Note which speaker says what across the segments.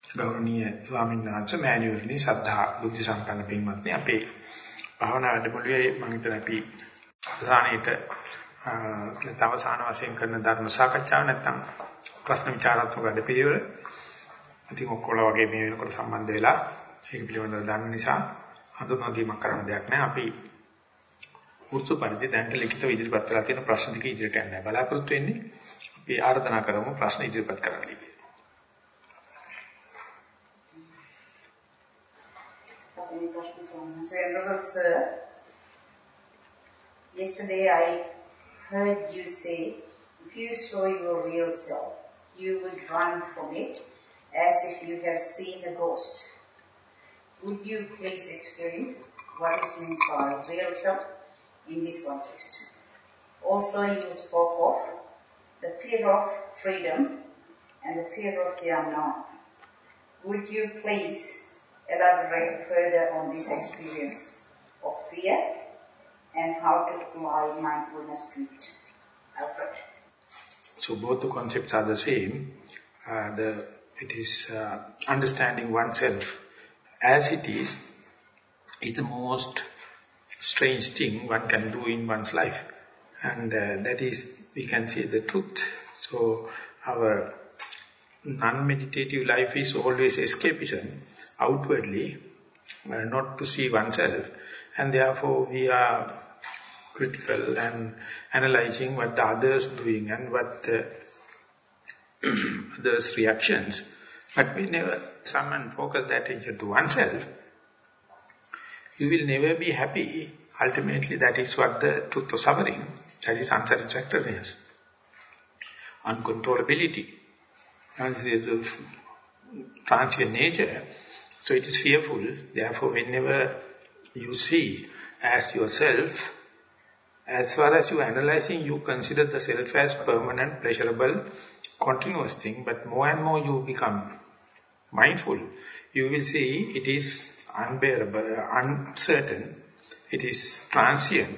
Speaker 1: ගෞරවනීය ස්වාමීන් වහන්සේ මෑණිවරණි සද්ධා බුද්ධ සම්පන්න පින්වත්නි අපේ භාවනා වැඩමුළුවේ මම හිතන අපි අවසානයේට තවසාන වශයෙන් කරන ධර්ම සාකච්ඡාව නැත්නම් ප්‍රශ්න විචාරාත්මක වැඩපිළිවෙල ඉතින් ඔක්කොලා වගේ මේ වෙනකොට සම්බන්ධ වෙලා ඒක පිළිබඳව දන්න නිසා හඳුනා දීමක් කරන්න දෙයක් නැහැ අපි උත්සු පරිදි දැන්ට ලිඛිතව ඉදිරිපත් කරලා තියෙන ප්‍රශ්න ටික ඉදිරියට යන්න බලාපොරොත්තු වෙන්නේ අපි ආරාධනා කරමු ප්‍රශ්න ඉදිරිපත් කරන්න.
Speaker 2: Sir, yesterday I heard you say, if you saw your real self, you would run from it as if you have seen a ghost. Would you please explain what is meant by real self in this context? Also, you spoke of the fear of freedom and the fear of the unknown. Would you please elaborate further on this experience of fear and how to apply mindfulness to it? Alfred.
Speaker 1: So both the concepts are the same. It is understanding oneself as it is the most strange thing one can do in one's life. And that is, we can say the truth. So our non-meditative life is always escapism, outwardly, not to see oneself. And therefore we are critical and analyzing what the others doing and what the others' reactions. But we never someone focus that attention to oneself. You will never be happy. Ultimately, that is what the truth of suffering, that is unsatisfactoriness, uncontrollability, and the transient nature. So it is fearful. Therefore, whenever you see as yourself, as far as you are analyzing, you consider the self as permanent, pleasurable, continuous thing. But more and more you become mindful, you will see it is unbearable, uncertain, it is transient,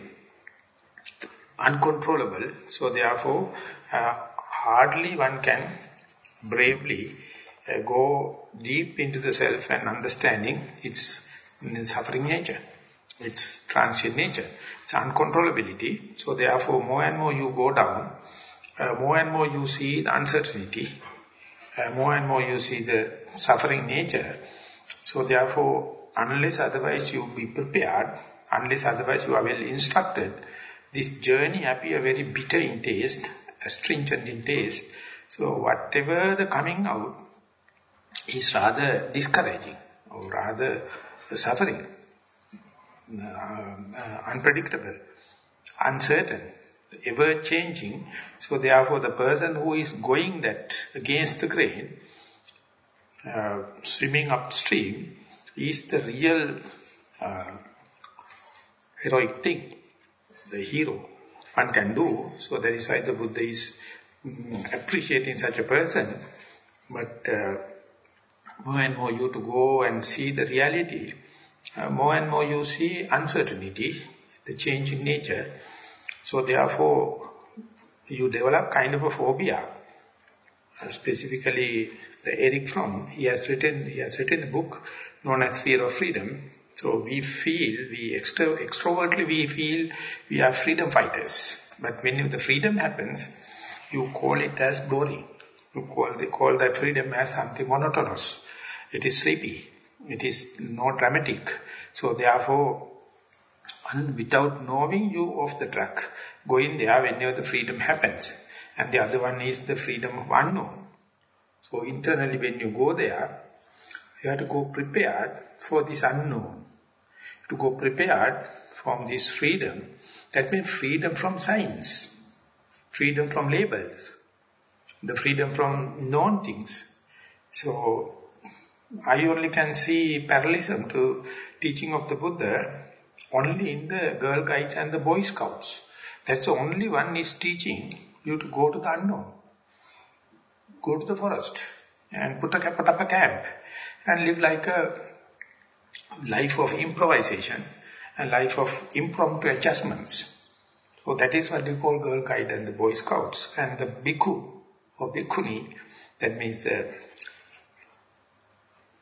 Speaker 1: uncontrollable. So therefore, hardly one can bravely go deep into the self and understanding its suffering nature, its transient nature, its uncontrollability. So therefore, more and more you go down, more and more you see the uncertainty, more and more you see the suffering nature. So therefore, unless otherwise you be prepared, unless otherwise you are well instructed, this journey appears very bitter in taste, astringent in taste. So whatever the coming out is rather discouraging or rather suffering, unpredictable, uncertain, ever-changing. So therefore the person who is going that against the grain, swimming upstream, is the real heroic thing, the hero one can do. So that is why the Buddha is appreciating such a person. But more and more you to go and see the reality, more and more you see uncertainty, the changing nature. So therefore you develop kind of a phobia. Specifically, Erich Fromm, he has written a book known as Fear of Freedom. So we feel, extrovertly we feel we are freedom fighters. But when the freedom happens, you call it as boring. You call that freedom as something monotonous. It is sleepy. It is not dramatic. So therefore, without knowing, you off the track, go in there whenever the freedom happens. And the other one is the freedom of unknown. So internally when you go there, you have to go prepared for this unknown. To go prepared from this freedom, that means freedom from signs, freedom from labels, the freedom from known things. So I only can see parallelism to teaching of the Buddha only in the Girl Guides and the Boy Scouts. That's the only one is teaching you to go to the unknown. Go to the forest and put up a camp and live like a life of improvisation, a life of impromptu adjustments. So that is what they call Girl Guide and the Boy Scouts. And the bhikkhu or bhikkhuni, that means the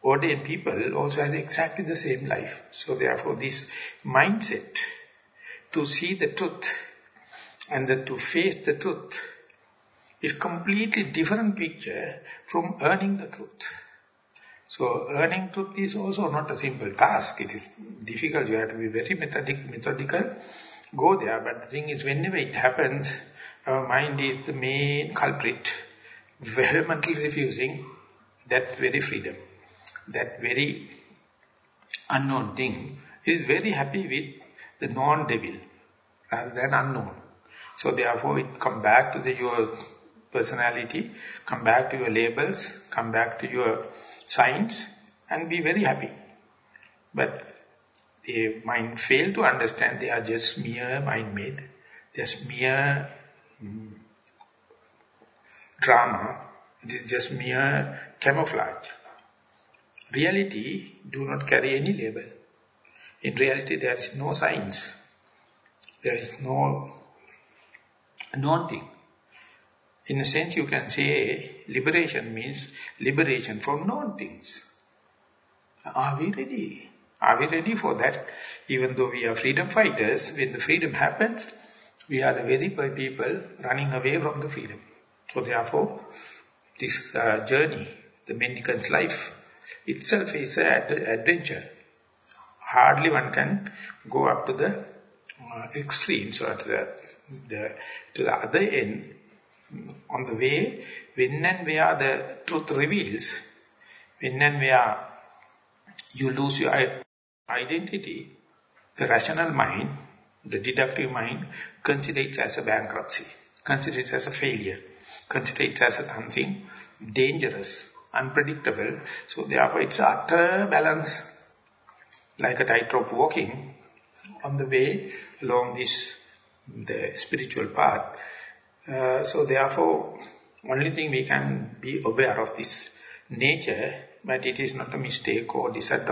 Speaker 1: ordained people also have exactly the same life. So therefore this mindset to see the truth and to face the truth is completely different picture from earning the truth. So earning truth is also not a simple task. It is difficult. You have to be very methodical. Go there. But the thing is, whenever it happens, our mind is the main culprit, vehemently refusing that very freedom, that very unknown thing. He is very happy with the non-devil rather than unknown. So therefore it come back to your personality, come back to your labels, come back to your signs and be very happy. But the mind fail to understand they are just mere mind-made, just mere drama, it is just mere camouflage. Reality do not carry any label. In reality there is no signs, there is no non-thing. In a sense you can say liberation means liberation from non-things. Are we ready? Are we ready for that? Even though we are freedom fighters, when the freedom happens, we are the very people running away from the freedom. So therefore, this journey, the mendicant's life itself is an adventure. Hardly one can go up to the extremes or to the other end. On the way, when and where the truth reveals, when and where you lose your identity, the rational mind, the deductive mind, consider it as a bankruptcy, consider it as a failure, consider it as something dangerous, unpredictable. So therefore it's utter balance, like a tightrope walking on the way along the spiritual path. So therefore, only thing we can be aware of this nature, but it is not a mistake or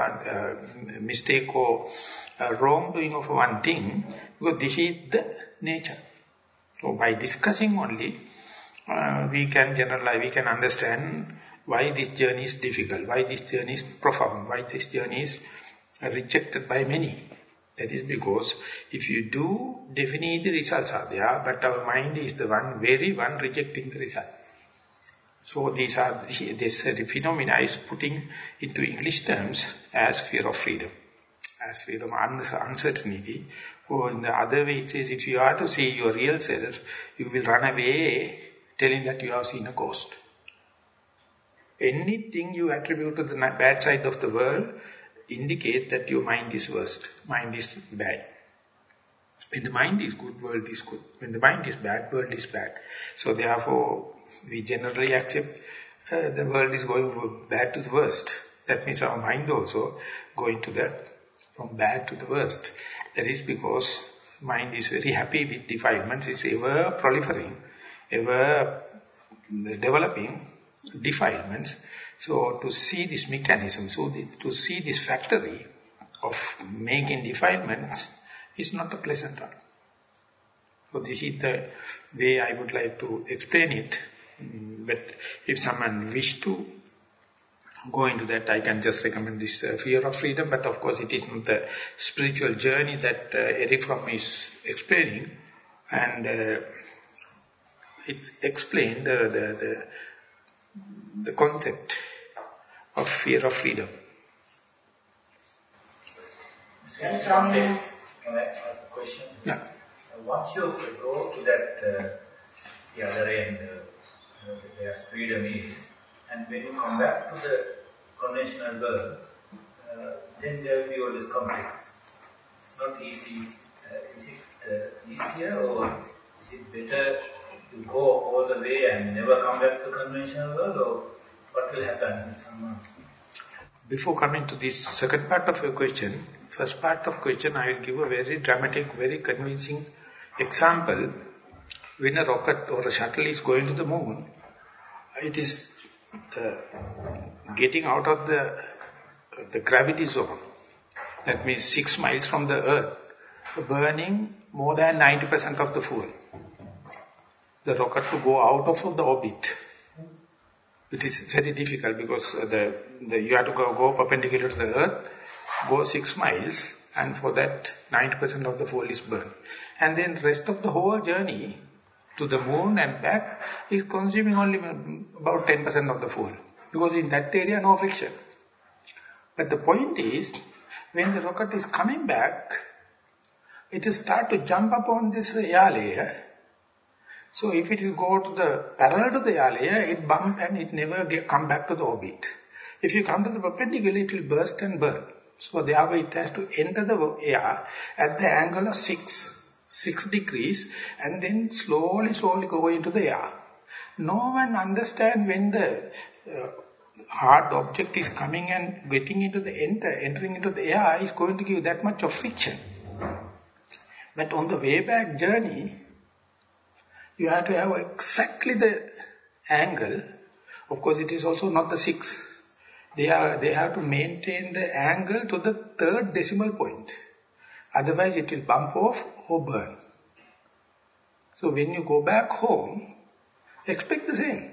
Speaker 1: wrongdoing of one thing, because this is the nature. So by discussing only, we can generalize, we can understand why this journey is difficult, why this journey is profound, why this journey is rejected by many. That is because if you do, definitely the results are there, but our mind is the very one rejecting the result. So this phenomena is putting into English terms as fear of freedom, as freedom of uncertainty. Or in the other way it says, if you are to see your real self, you will run away telling that you have seen a ghost. Anything you attribute to the bad side of the world indicate that your mind is worst, mind is bad. When the mind is good, world is good. When the mind is bad, world is bad. So therefore, we generally accept the world is going bad to the worst. That means our mind also going from bad to the worst. That is because mind is very happy with defilements, it's ever proliferating, ever developing defilements. So to see this mechanism, to see this factory of making defilements is not a pleasant one. So this is the way I would like to explain it. But if someone wish to go into that, I can just recommend this fear of freedom. But of course it is not the spiritual journey that Eric Fromm is explaining. And it explained the concept of fear of freedom.
Speaker 3: Can I ask a question?
Speaker 1: Yeah.
Speaker 3: Once you go to that, the other end, where freedom is, and when you come back to the conventional world, then there will be all these conflicts. It's not easy. Is it easier, or is it better to go all the way and never come back to conventional world, or what will happen with someone?
Speaker 1: Before coming to this second part of your question, first part of question, I will give a very dramatic, very convincing example. When a rocket or a shuttle is going to the moon, it is getting out of the gravity zone. That means 6 miles from the earth, burning more than 90% of the fuel. The rocket to go out of the orbit It is very difficult because you have to go perpendicular to the earth, go 6 miles, and for that 90% of the fuel is burned. And then rest of the whole journey to the moon and back is consuming only about 10% of the fuel. Because in that area, no friction. But the point is, when the rocket is coming back, it will start to jump upon this air layer. So if it is go to the parallel to the air layer, it bump and it never come back to the orbit. If you come to the perpendicular, it will burst and burn. So therefore it has to enter the air at the angle of 6 degrees and then slowly go into the air. No one understands when the hard object is coming and getting into the entering into the air is going to give that much of friction. But on the way back journey, you have to have exactly the angle. Of course, it is also not the 6. They have to maintain the angle to the 3rd decimal point. Otherwise, it will bump off or burn. So when you go back home, expect the same.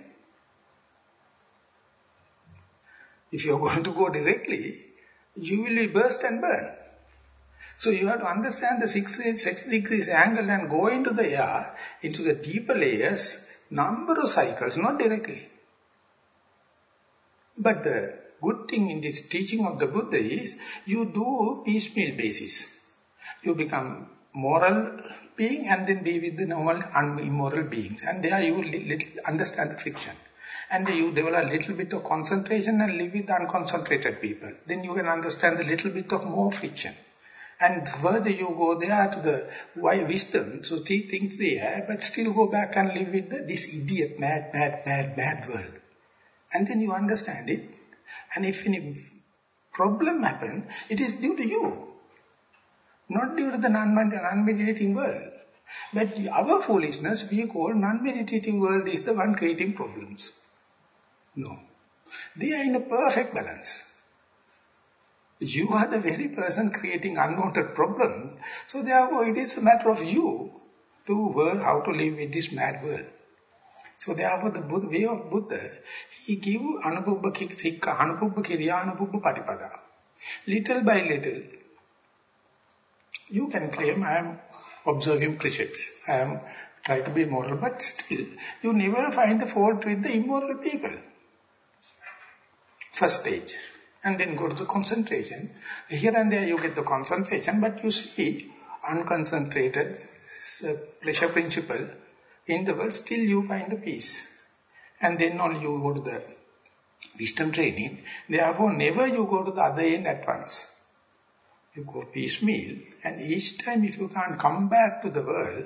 Speaker 1: If you are going to go directly, you will be burst and burn. So you have to understand the 6 degrees angle and go into the air, into the deeper layers, number of cycles, not directly. But the good thing in this teaching of the Buddha is, you do piecemeal basis. You become moral being and then be with the normal immoral beings. And there you will understand the friction. And you develop a little bit of concentration and live with unconcentrated people. Then you can understand a little bit of more friction. And further you go there to the wisdom, so see things there, but still go back and live with this idiot, mad world. And then you understand it. And if any problem happens, it is due to you. Not due to the non-meditating world. But our foolishness, we call non-meditating world is the one creating problems. No. They are in a perfect balance. You are the very person creating unwanted problem. So therefore it is a matter of you to learn how to live with this mad world. So therefore the way of Buddha, he give Anubhubba Sikka, Anubhubba Kiriya, Anubhubba Patipada. Little by little, you can claim I am observing precepts, I am trying to be moral, but still, you never find the fault with the immoral people. First stage. And then go to the concentration. Here and there you get the concentration, but you see unconcentrated pleasure principle in the world, still you find the peace. And then only you go to the wisdom training. Therefore, never you go to the other end at once. You go piecemeal, and each time if you can't come back to the world,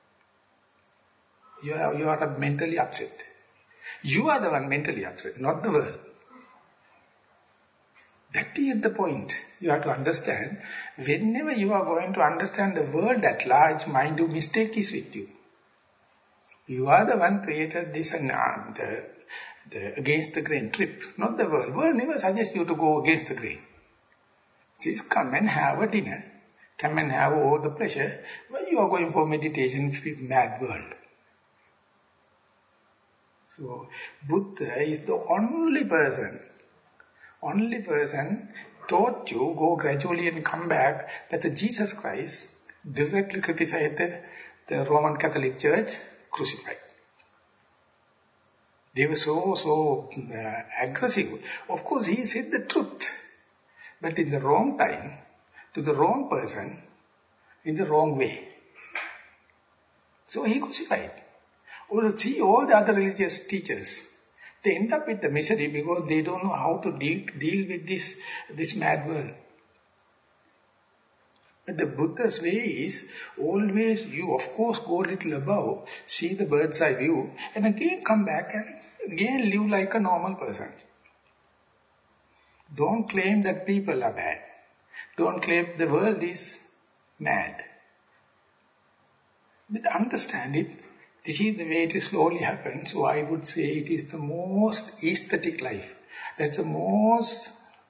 Speaker 1: you are mentally upset. You are the one mentally upset, not the world. That is the point. You have to understand, whenever you are going to understand the world at large, mind you, mistake is with you. You are the one created this and the against the grain trip, not the world. World never suggests you to go against the grain. Just come and have a dinner. Come and have all the pleasure. When you are going for meditation with mad world. So, Buddha is the only person taught you, go gradually and come back, that the Jesus Christ directly criticized the Roman Catholic Church, crucified. They were so aggressive. Of course, he said the truth, but in the wrong time, to the wrong person, in the wrong way. So he crucified. Or see all the other religious teachers, they end up with the misery because they don't know how to deal with this mad world. But the Buddha's way is always you, of course, go a little above, see the bird's eye view, and again come back and again live like a normal person. Don't claim that people are bad. Don't claim the world is mad. But understand it. This is the way it slowly happens. So I would say it is the most aesthetic life. That's the most,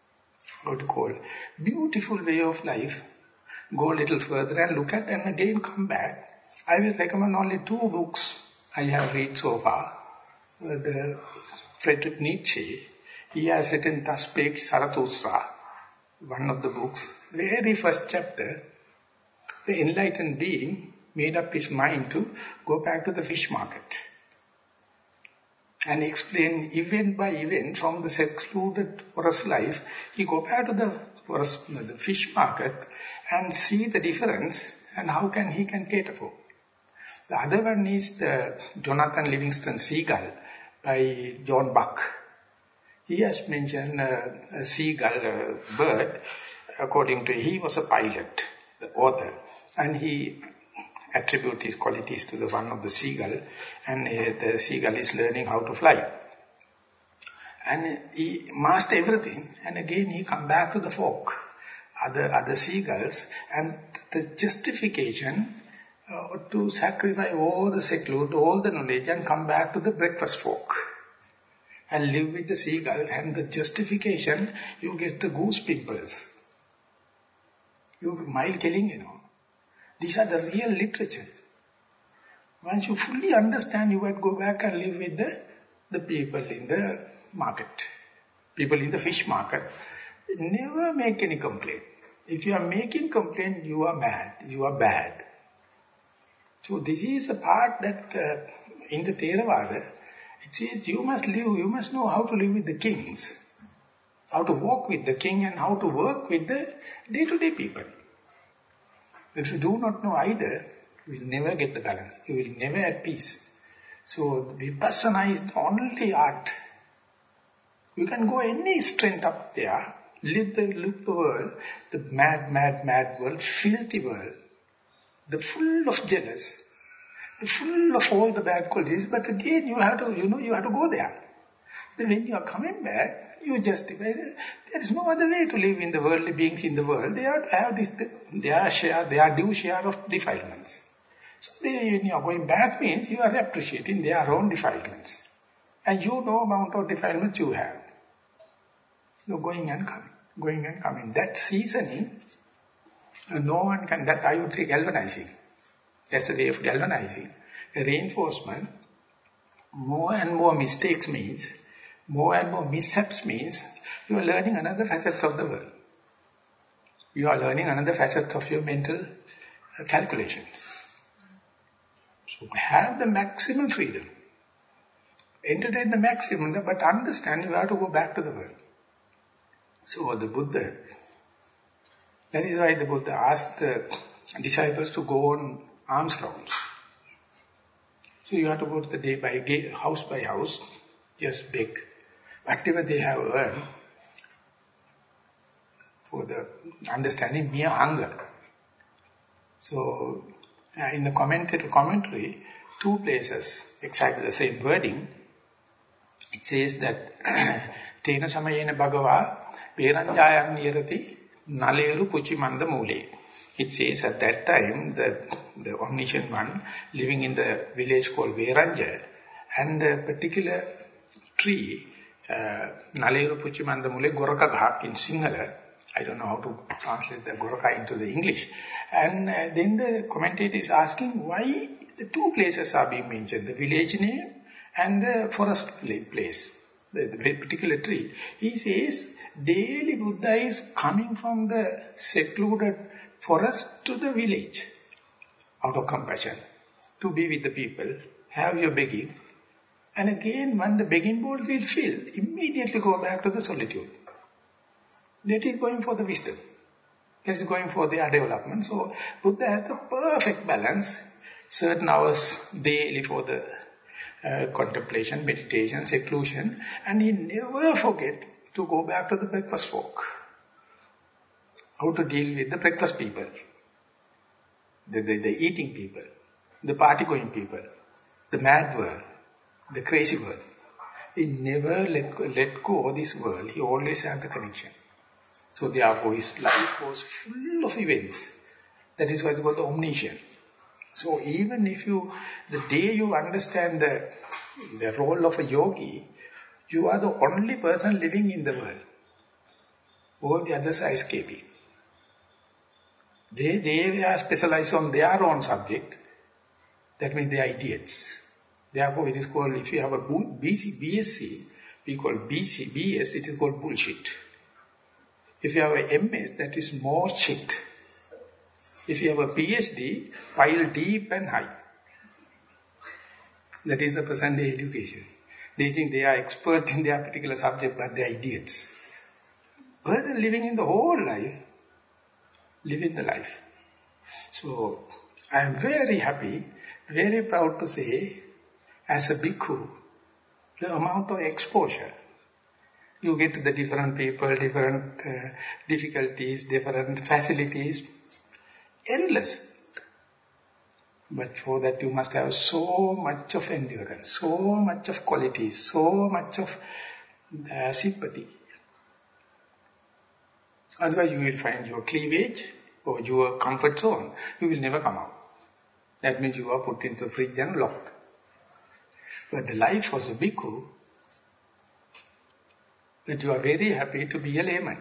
Speaker 1: beautiful way of life. Go a little further and look at and again come back. I will recommend only 2 books I have read so far. The Friedrich Nietzsche, he has written Thus Spake Zarathustra, one of the books, very first chapter. The enlightened being made up his mind to go back to the fish market and explain event by event from the secluded forest life. He go back to the fish market and see the difference and how he can cater for. The other one is the Jonathan Livingston Seagull by John Buck. He has mentioned a seagull, bird. According to he was a pilot, the author, and he attribute his qualities to the one of the seagull, and the seagull is learning how to fly. And he mastered everything, and again he come back to the folk, other seagulls, and the justification to sacrifice all the seclude, all the knowledge, and come back to the breakfast folk and live with the seagulls. And the justification, you get the goose pimples. You mild killing, you know. These are the real literature. Once you fully understand, you might go back and live with the people in the market, people in the fish market. Never make any complaint. If you are making complaint, you are mad, you are bad. So this is a part that in the Theravada, it says you must live, you must know how to live with the kings, how to walk with the king and how to work with the day-to-day people. If you do not know either, you will never get the balance. You will never at peace. So Vipassana is the only art. You can go any strength up there, live the world, the mad world, filthy world, the full of jealous, the full of all the bad qualities, but again you have to, you have to go there. Then when you are coming back, you justify, there is no other way to live in the worldly beings in the world. They have to have this, their due share of defilements. So when you are going back means you are appreciating their own defilements. And you know amount of defilements you have. You're going and coming. That seasoning, no one can, that I would say galvanizing. That's a way of galvanizing. A reinforcement, more and more mistakes means, more and more mishaps means, you are learning another facet of the world. You are learning another facet of your mental calculations. So have the maximum freedom. Entertain the maximum, but understand you have to go back to the world. So the Buddha, that is why the Buddha asked the disciples to go on alms rounds. So you have to go to the day by house, just beg. Whatever they have earned, for the understanding mere hunger. So in the commentary, two places, exactly the same wording, it says that Tena samayena bhagava peranjayam nirati naleru puchimanda mule. It says at that time, the omniscient one living in the village called Veranja, and a particular tree, Naleru Puchimanda Mule Goraka Ghak in Sinhala. I don't know how to translate the Goraka into the English. And then the commentator is asking why the two places are being mentioned, the village name and the forest place, the particular tree. He says, daily Buddha is coming from the secluded forest to the village out of compassion, to be with the people, have your begging. And again, when the begging bowl will fill, immediately go back to the solitude. That is going for the wisdom. That is going for their development. So, Buddha has the perfect balance, certain hours daily for the contemplation, meditation, seclusion, and he never forget to go back to the breakfast folk. How to deal with the breakfast people, the eating people, the party-going people, the mad world, the crazy world. He never let go of this world. He always had the connection. So therefore his life was full of events. That is why it's called the omniscient. So even if the day you understand the role of a yogi, you are the only person living in the world. All the others are escaping. They are specialized on their own subject. That means they are idiots. Therefore, it is called, if you have a BSc, we call BC, BS, it is called bullshit. If you have a MS, that is more shit. If you have a PhD, pile deep and high. That is the present day education. They think they are expert in their particular subject, but they are idiots. Person living in the whole life, living the life. So, I am very happy, very proud to say, as a bhikkhu, the amount of exposure, you get to the different people, different difficulties, different facilities, endless. But for that you must have so much of endurance, so much of quality, so much of sympathy. Otherwise you will find your cleavage or your comfort zone. You will never come out. That means you are put into the fridge and locked. But the life was a bhikkhu, that you are very happy to be a layman.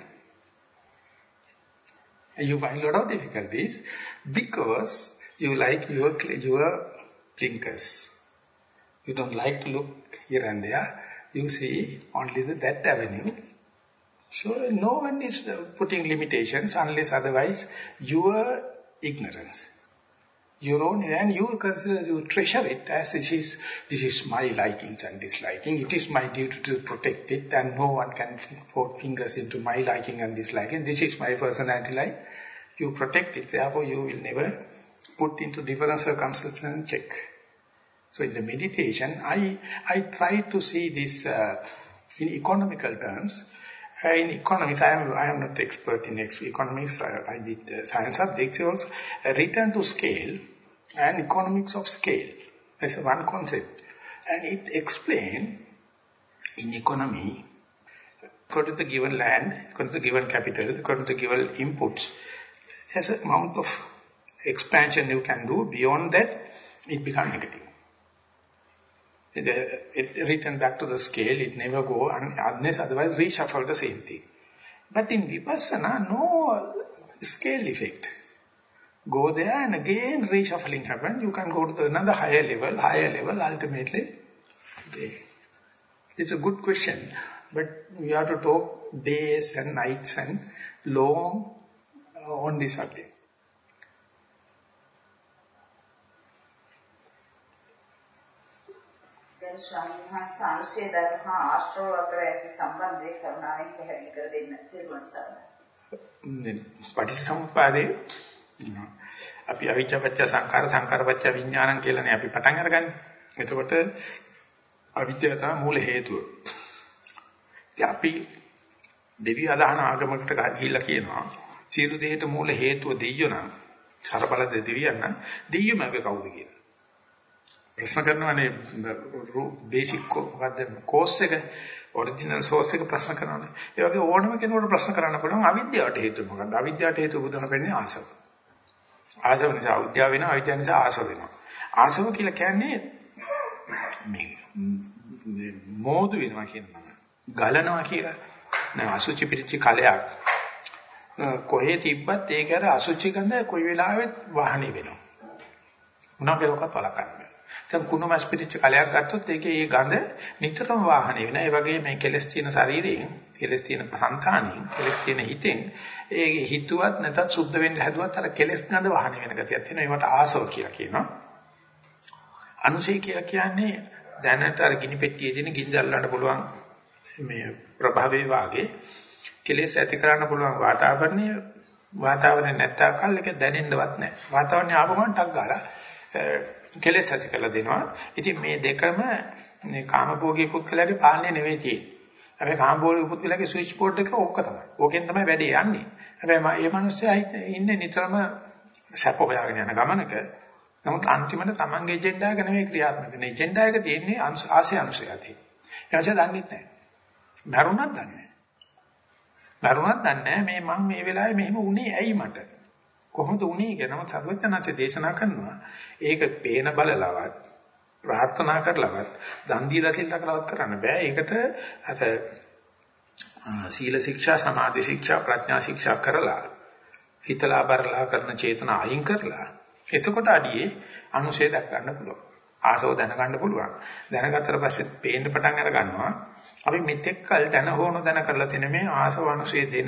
Speaker 1: And you find a lot of difficulties because you like your blinkers. You don't like to look here and there. You see only that avenue. So no one is putting limitations unless otherwise your ignorance. Your own, and you consider, you treasure it as this is my likings and disliking. It is my duty to protect it, and no one can put fingers into my liking and disliking. This is my personality life. You protect it, therefore you will never put into different circumstances and check. So in the meditation, I try to see this in economical terms. In economics, I am not expert in economics. I did science subjects also. Return to scale and economics of scale. That's one concept. And it explains in economy, according to the given land, according to the given capital, according to the given inputs, there's an amount of expansion you can do. Beyond that, it becomes negative. It return back to the scale, it never go unless otherwise reshuffle the same thing. But in Vipassana, no scale effect. Go there and again reshuffling happen. You can go to another higher level, ultimately. It's a good question, but we have to talk days and nights and long on this subject.
Speaker 2: ස්වාමීන් වහන්සේ අනුශේ ධර්ම හා ආශ්‍රව අතර ඇති සම්බන්ධය කරුණාවෙන් පැහැදිලි කර දෙන්න තිරුවන් සරණයි.
Speaker 1: පටිච්චසමුප්පාදේ අපි අවිජ්ජාපච්ච සංඛාර සංඛාරපච්ච විඥානං කියලානේ අපි පටන් අරගන්නේ. එතකොට අවිද්‍යාව තමයි මූල හේතුව. ඉතින් අපි දෙවි අදහන ආගමකට ගිහිල්ලා කියනවා සියලු දෙයට මූල හේතුව දෙයියෝ නම් සරබල දෙවියන් නම් දෙයියෝම කවුද කියලා. ප්‍රශ්න කරනවානේ බේසික් කෝස් එක ඔරිජිනල් සෝස් එක ප්‍රශ්න කරනවානේ. ඒ වගේ ඕනම කෙනෙකුට ප්‍රශ්න කරන්න පුළුවන් අවිද්‍යාවට හේතුව මොකක්ද? අවිද්‍යාවට හේතුව බුදුන් වෙන්නේ ආසව. ආසව නිසා අවිද්‍යාව වෙනවා, අවිද්‍යාව නිසා ආසව වෙනවා. ආසව කියලා කියන්නේ මේ මෝදු වෙනවා කියනවා. ගලනවා කියලා. නෑ අසුචි පිටිච්ච කලයක්. කොහේ තිබ්බත් ඒක අර අසුචි ගඳ කොයි වෙලාවෙත් වාහනේ වෙනවා. මොනවා කෙරුවක්වත් වළක්වන්න. දැන් කුණු මස් පිටිච්ච කලයක් ගත්තොත් ඒකේ ඒ ගඳ නිතරම වාහනේ වෙනවා. ඒ වගේ මේ කෙලස් තියෙන ශරීරයෙන්, කෙලස් තියෙන සංතාණයෙන්, කෙලස් තියෙන හිතෙන් ඒ හිතුවත් නැතත් සුද්ධ වෙන්න හැදුවත් අර කෙලස් ගඳ වාහනේ වෙන ගතියක් තියෙනවා. ඒවට ආසව කියලා කියනවා. අනුසය කියලා කියන්නේ දැනට අර ගිනි පෙට්ටියේ තියෙන ගිනි දැල්ලන්න පුළුවන් මේ ප්‍රභවයේ වාගේ කෙලස් ඇති කරන්න පුළුවන් වාතාවරණය නැත්තකල් එක දැනෙන්නවත් නැහැ. වාතාවරණය ආපම ටක් ගාලා කෙලෙස් ඇති කරලා දෙනවා. ඉතින් මේ දෙකම මේ කාමභෝගී පුද්ගලයාගේ පාලනය නෙවෙයි තියෙන්නේ. හැබැයි කාමභෝගී පුද්ගලයාගේ ස්විච් බෝඩ් එක ඕක තමයි. ඕකෙන් තමයි වැඩේ යන්නේ. හැබැයි මේ මිනිස්සයා ඉන්නේ නිතරම සැප හොයාගෙන යන ගමනක. නමුත් අන්තිමට තමන්ගේ එජෙන්ඩා එක නෙවෙයි ක්‍රියාත්මක වෙන්නේ. එජෙන්ඩා එක තියෙන්නේ ආශය අනුසය ඇති. එයාට දන්නේ නැහැ. මරුණත් දන්නේ නැහැ. මේ මම මේ වෙලාවේ මෙහෙම වුණේ ඇයි මට? කොහොමද උනේ කියනම සර්වඥාන්සේ දේශනා කරනවා. ඒක පේන බලලවත් ප්‍රාර්ථනා කරලවත් දන් දීලා සිල් රැකලවත් කරන්න බෑ. ඒකට අර සීල ශික්ෂා, සමාධි ශික්ෂා, ප්‍රඥා ශික්ෂා කරලා හිතලා බරලා කරන චේතනා අයින් කරලා එතකොට අඩියේ අනුශේ දක් ගන්න පුළුවන්. ආසව දැනගන්න පුළුවන්. දැනගත්තට පස්සේ පේන්න පටන් අර ගන්නවා. අපි මෙතෙක් කල් දැන හෝන දැන කරලා තියෙන මේ ආසවනුසේ දෙන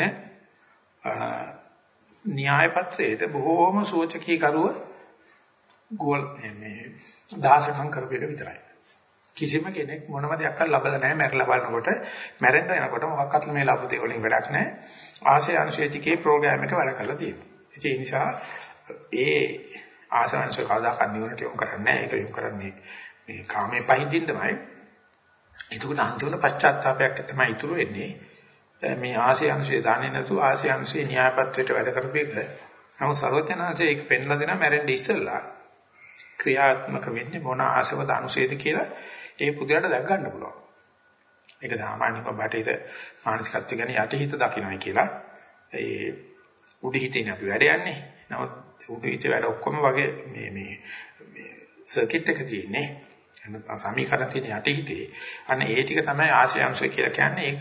Speaker 1: න්‍යාය පත්‍රයේට බොහෝම සූචකී කරුව ගෝල් මේ දාසකම් කරපු එක විතරයි. කිසිම කෙනෙක් මොනම දෙයක් ලබලා නැහැ. මැරලා බලනකොට මැරෙන්න යනකොට මොකක්වත් මේ ලැබු දෙය වලින් වැඩක් නැහැ. ආශය අනුශේතිකේ ප්‍රෝග්‍රෑම් එක වැඩ කරලා තියෙනවා. ඒ නිසා ඒ ආශාංශ කවදාකවත් නිවනට යොමු කරන්නේ නැහැ. ඒක යොමු කරන්නේ මේ කාමයේ පහින්දින්නමයි. එතකොට අන්තිමට පශ්චාත්තාවයක් තමයි ඉතුරු වෙන්නේ. මේ ආශය අනුශේ දාන්නේ නැතු ආශය අනුශේ න්‍යායපත්‍රයට වැඩ කරපු එක. නමුත් සර්වඥාන්සේ ඒක පෙන්ලා දෙනා මැරෙන්න ඉස්සෙල්ලා ක්‍රියාත්මක වෙන්නේ මොන ආශවද අනුශේද කියලා ඒ පුදුරට දැක් ගන්න පුළුවන්. ඒක සාමාන්‍යව බටේට මානසිකත්වය ගැන යටිහිත දකින්නයි කියලා. ඒ උඩිහිතේනේ අපි වැඩ යන්නේ. නමුත් උඩිහිතේ වැඩ ඔක්කොම වගේ මේ සර්කිට් එක තියෙන්නේ. එහෙනම් සමීකරණ තියෙන යටිහිතේ. අන්න ඒ ටික තමයි ආශයංශය කියලා කියන්නේ. ඒක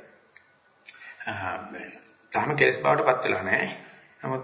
Speaker 1: තාම කෙලස් බවට පත් වෙලා නැහැ. නමුත්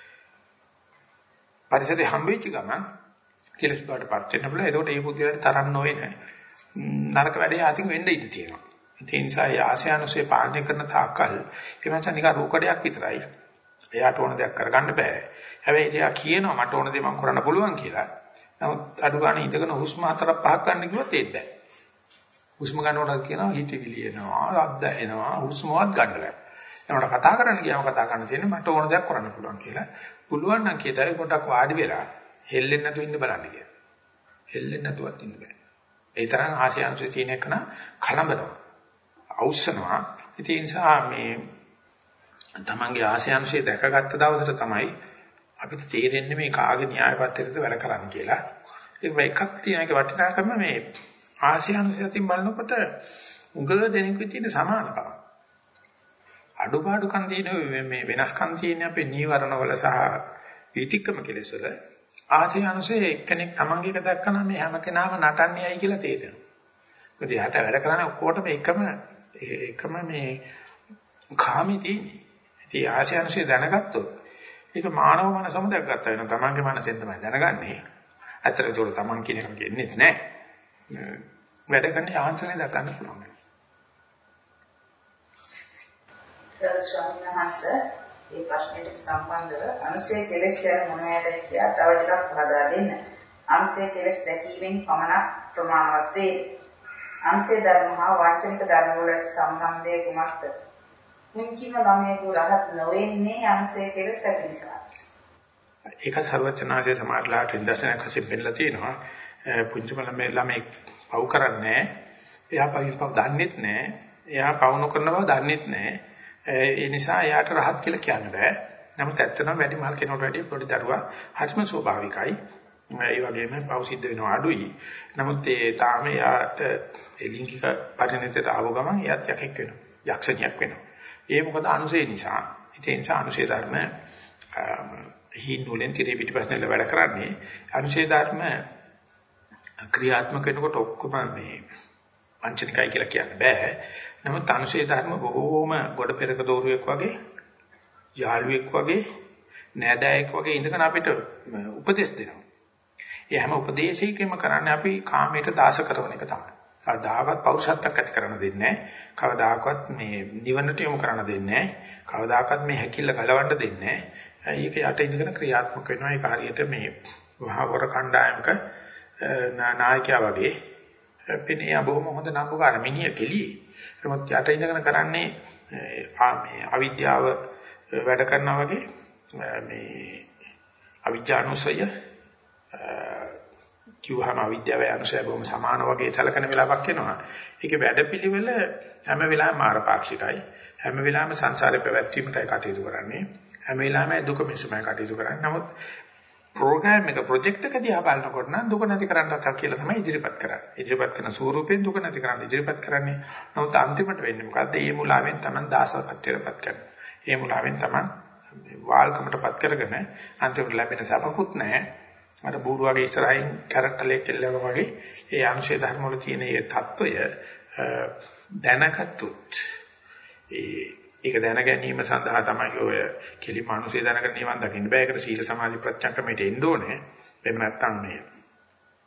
Speaker 1: පරිසරයේ හම්බෙච්ච ගමන් කෙලස් බවට පත් වෙන්න පුළුවන්. ඒකට ඒ පුදුරට තරම් නොවේ නෑ. නරක වැඩේ ආතින් වෙන්න ඉඩ තියෙනවා. ඒ නිසා ඒ ආශයනුසේ පාලනය කරන තාක්කල් ඒ මනස නිකන් රූකඩයක් විතරයි. එයාට ඕන දෙයක් කරගන්න බෑ. හැබැයි එයා කියනවා මට ඕන දේ මම කරන්න පුළුවන් කියලා. නමුත් අඩු ගන්න ඉඳගෙන හුස්ම 4-5ක් ගන්න කිව්වොත් ඒත් බෑ. හුස්ම ගන්නකොට කියනවා හිතවිලි එනවා, රද්ද එනවා, හුස්මවත් ගන්න බෑ. එනකොට කතා කරන්න ගියාම කතා කරන්න තියෙන්නේ මට ඕන දෙයක් කරන්න පුළුවන් කියලා. පුළුවන් නම් කීතයි පොඩක් වාඩි වෙලා හෙල්ලෙන්නේ නැතුව ඉන්න බලන්න කියලා. හෙල්ලෙන්නේ නැතුවත් ඉන්න බෑ. ඒ තරම් ආශයන්සෙ තියෙන එක නම් කලබලනවා. අවශ්‍යනවා. ඒ නිසා මේ තමන්ගේ ආශයන්සෙ දැකගත්ත දවසට තමයි අපිට තේරෙන්නේ මේ කාගේ න්‍යායපත්‍රයේද වැඩ කරන්නේ කියලා. ඒක එකක් තියෙන එක වටිනාකම මේ ආශයන්සෙන් බලනකොට උගල දෙනෙකුගේ තියෙන සමානකම. අඩුපාඩුකම් තියෙන මේ වෙනස්කම් තියෙන අපේ නීවරණවල සහ විතික්කම කෙලෙස් වල ආශයන්සේ එක්කෙනෙක් තමන්ගේ එක දැක්කම මේ හැම කෙනාම නටන්නේයි කියලා තේරෙනවා. මොකද යාට වැඩ කරන්නේ ඔක්කොටම එකම මේ කාමී තියෙන්නේ. ඉතින් ආශයන්සේ දැනගත්තොත් ඒක මානව මනසම දැක්ගත්තා වෙනවා. තමන්ගේ මනසෙන් තමයි දැනගන්නේ. ඇත්තට ඒක තමන් කියන එක කියන්නේ නැහැ. වැඩ කරන ආංශනේ දක්වන්න පුළුවන්.
Speaker 2: ස්වාමීන් වහන්සේ මේ ප්‍රශ්නෙට සම්බන්ධව අනුසය කෙලෙස් යන මොනවද කියලා තව ටිකක් පහදා දෙන්න. අනුසය කෙලෙස් දැකීමෙන් පමණක් ප්‍රමාණවත් වේ. අනුසය ධර්ම හා වාචනික ධර්ම වල සම්බන්ධය කුමක්ද? මුංචිම ළමයෙකු රහත් නොවෙන්නේ අනුසය කෙලෙස් ඇති නිසා.
Speaker 1: ඒක සර්වඥාසේ සමාජලාට ඉන්දර්ශනයක් වශයෙන් පෙන්නලා තියෙනවා. පුංචිම ළමයෙක් පව් කරන්නේ එයා පව් දන්නෙත් නැහැ. එයා පව් නොකරන බව දන්නෙත් නැහැ. ඒ නිසා එයාට රහත් කියලා කියන්න බෑ. නමුත් ඇත්තටම වැඩි මහල් කෙනෙකුට වැඩි පොඩි දරුවා හරිම ස්වභාවිකයි. ඒ වගේම පව් සිද්ධ වෙනවා අඩුයි. නමුත් ඒ තාම එයාට ලිංගික පරිණතයට ආව ගමන් එයාත් යකෙක් වෙනවා. යක්ෂණියක් වෙනවා. ඒ මොකද අනුසේ නිසා. ඒ නිසා අනුසේ ධර්ම හිඳුලෙන් tire පිටිපස්සෙන් වැඩ කරන්නේ අනුසේ ධර්ම ක්‍රියාත්මක වෙනකොට ඔක්කොම මේ වංචනිකයි කියලා කියන්න බෑ. නමුත් අනුශේ ධර්ම බොහෝම ගොඩ පෙරක දෝරුවෙක් වගේ, යාළුවෙක් වගේ, නෑදෑයෙක් වගේ ඉඳගෙන අපිට උපදෙස් දෙනවා. ඒ හැම උපදේශයකම කරන්නේ අපි කාමයට දාස කරන එක තමයි. කවදාකවත් පෞරුෂත්වයක් ඇති කරන්න දෙන්නේ නැහැ. කවදාකවත් මේ නිවනට යොමු කරන්න දෙන්නේ නැහැ. කවදාකවත් මේ හැකිල්ල ගලවන්න දෙන්නේ නැහැ. ඒක යට ඉඳගෙන ක්‍රියාත්මක වෙනවා. ඒක හරියට මේ වහවර කණ්ඩායමක නායකයා වගේ පිනේ බොහොම හොඳ නම්බුකාර මිනිහ කෙලියේ. නමුත් යට ඉඳගෙන කරන්නේ මේ අවිද්‍යාව වැඩ කරනවා වගේ මේ අවිජ්ජානුසය කිව්වහම අවිද්‍යාවයි අනුසය බොහොම සමාන වගේ සැලකෙන වෙලාවක් එනවා. ඒකේ වැඩපිළිවෙල හැම වෙලාවෙම මාරපාක්ෂිකයි. හැම වෙලාවෙම සංසාරේ පැවැත්වීමටයි කටයුතු කරන්නේ. හැම වෙලාවෙම දුක මිසුමයි කටයුතු කරන්නේ. නමුත් ප්‍රෝග්‍රෑම් එක ප්‍රොජෙක්ට් එක දිහා බලනකොට නම් දුක නැති කරන්නත් කියලා තමයි ඉදිරිපත් කරන්නේ. ඉදිරිපත් කරන ස්වරූපයෙන් දුක නැති කරන්න ඉදිරිපත් කරන්නේ. නමුත් අන්තිමට වෙන්නේ මොකද්ද? මේ මුලාවෙන් තමයි දාසකත්වයටපත් කරන්නේ. මේ මුලාවෙන් තමයි වාල්කමටපත් කරගෙන අන්තිමට ලැබෙන සපකුත් නැහැ. අර බూరు වගේ ඉස්සරහින් කැරක්ටරලේ කෙල්ලව වගේ ඒ අංශේ ධර්ම වල තියෙන ඒ தত্ত্বය දැනගත්තොත් ඒක දැන ගැනීම සඳහා තමයි ඔය කෙලිම අනුසය දැනගෙන නිවන් දකින්න බෑ. ඒකට සීල සමාධි ප්‍රඥා ක්‍රමයට එන්න ඕනේ. එහෙම නැත්නම් මේ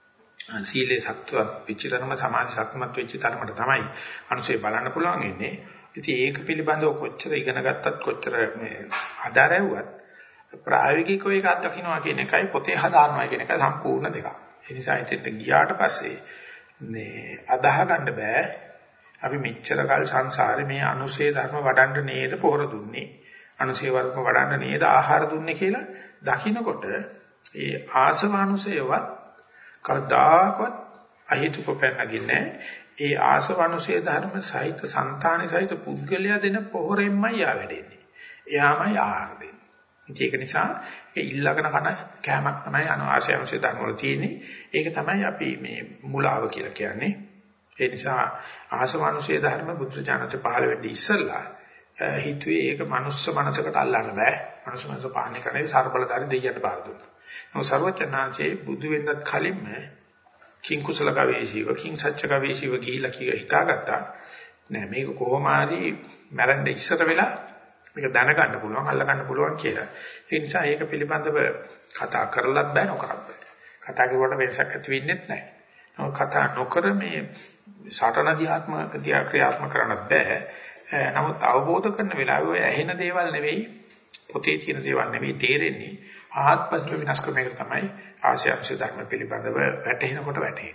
Speaker 1: සීලේ සත්‍යවත් වෙච්ච තරම සමාධි සත්‍යමත් වෙච්ච තරමට තමයි අනුසේ බලන්න පුළුවන් ඉන්නේ. ඉතින් ඒක පිළිබඳව කොච්චර ඉගෙන ගත්තත් කොච්චර මේ ආදාරයුවත් ප්‍රායෝගිකව ඒක අත්දකින්නවා කියන එකයි පොතේ හදානවා කියන එක සම්පූර්ණ දෙකක්. ඒ නිසා හිතෙට ගියාට පස්සේ මේ අදාහ ගන්න බෑ. අපි මෙච්චර කල් සංසාරේ මේ අනුසේ ධර්ම වඩන්න නේද පොහොර දුන්නේ. අනුසේ වර්ග වඩන්න නේද ආහාර දුන්නේ කියලා දකින්නකොට ඒ ආසවානුසේවත් කවදාකවත් අහිතුක පැනගින්නේ ඒ ආසවානුසේ ධර්ම සහිත సంతානෙ සහිත පුද්ගලයා දෙන පොහොරෙන්මයි ආවෙන්නේ. එයාමයි ආහාර දෙන්නේ. ඒක නිසා ඒ ඊළඟන කන කැමක් තමයි ආසවානුසේ ධර්ම වල තියෙන්නේ. ඒක තමයි අපි මේ මුලාව කියලා කියන්නේ. ඒ නිසා ආසවානුසේ ධර්ම බුද්ධ ඥානත පහළ වෙන්නේ ඉස්සල්ලා හිතුවේ ඒක මනුස්ස මනසකට අල්ලන්න බෑ. මනුස්ස මනස පාන්නේ කරන්නේ සර්බලදාරි දෙයියට බාර දුන්නා. නමුත් සර්වචනාංශේ බුදු වෙන්නත් කලින්ම කිං කුසල ගවේෂීව කිං සච්ච ගවේෂීව ගිහිලා හිතාගත්තා. නෑ මේක කොහොම හරි මැරෙන්න ඉස්සර වෙලා මේක දැනගන්න පුළුවන් අල්ල ගන්න පුළුවන් කියලා. ඒ නිසා ඒක පිළිබඳව කතා කරලත් බෑ නොකරත් බෑ. කතා කරුවට වෙනසක් ඇති වෙන්නේ නැහැ. නමුත් කතා නොකර මේ සටන ක්‍රියාත්මක කරන්නත් බෑ. නමුත් අවබෝධ කරන වෙලාවේ ඔය ඇහෙන දේවල් නෙවෙයි පොතේ තියෙන දේවල් නෙවෙයි තේරෙන්නේ ආත්මස්ව විනාශ කරන එක තමයි ආශ්‍රය ධර්ම පිළිබඳව වැටහෙනකොට වැටහෙන්නේ.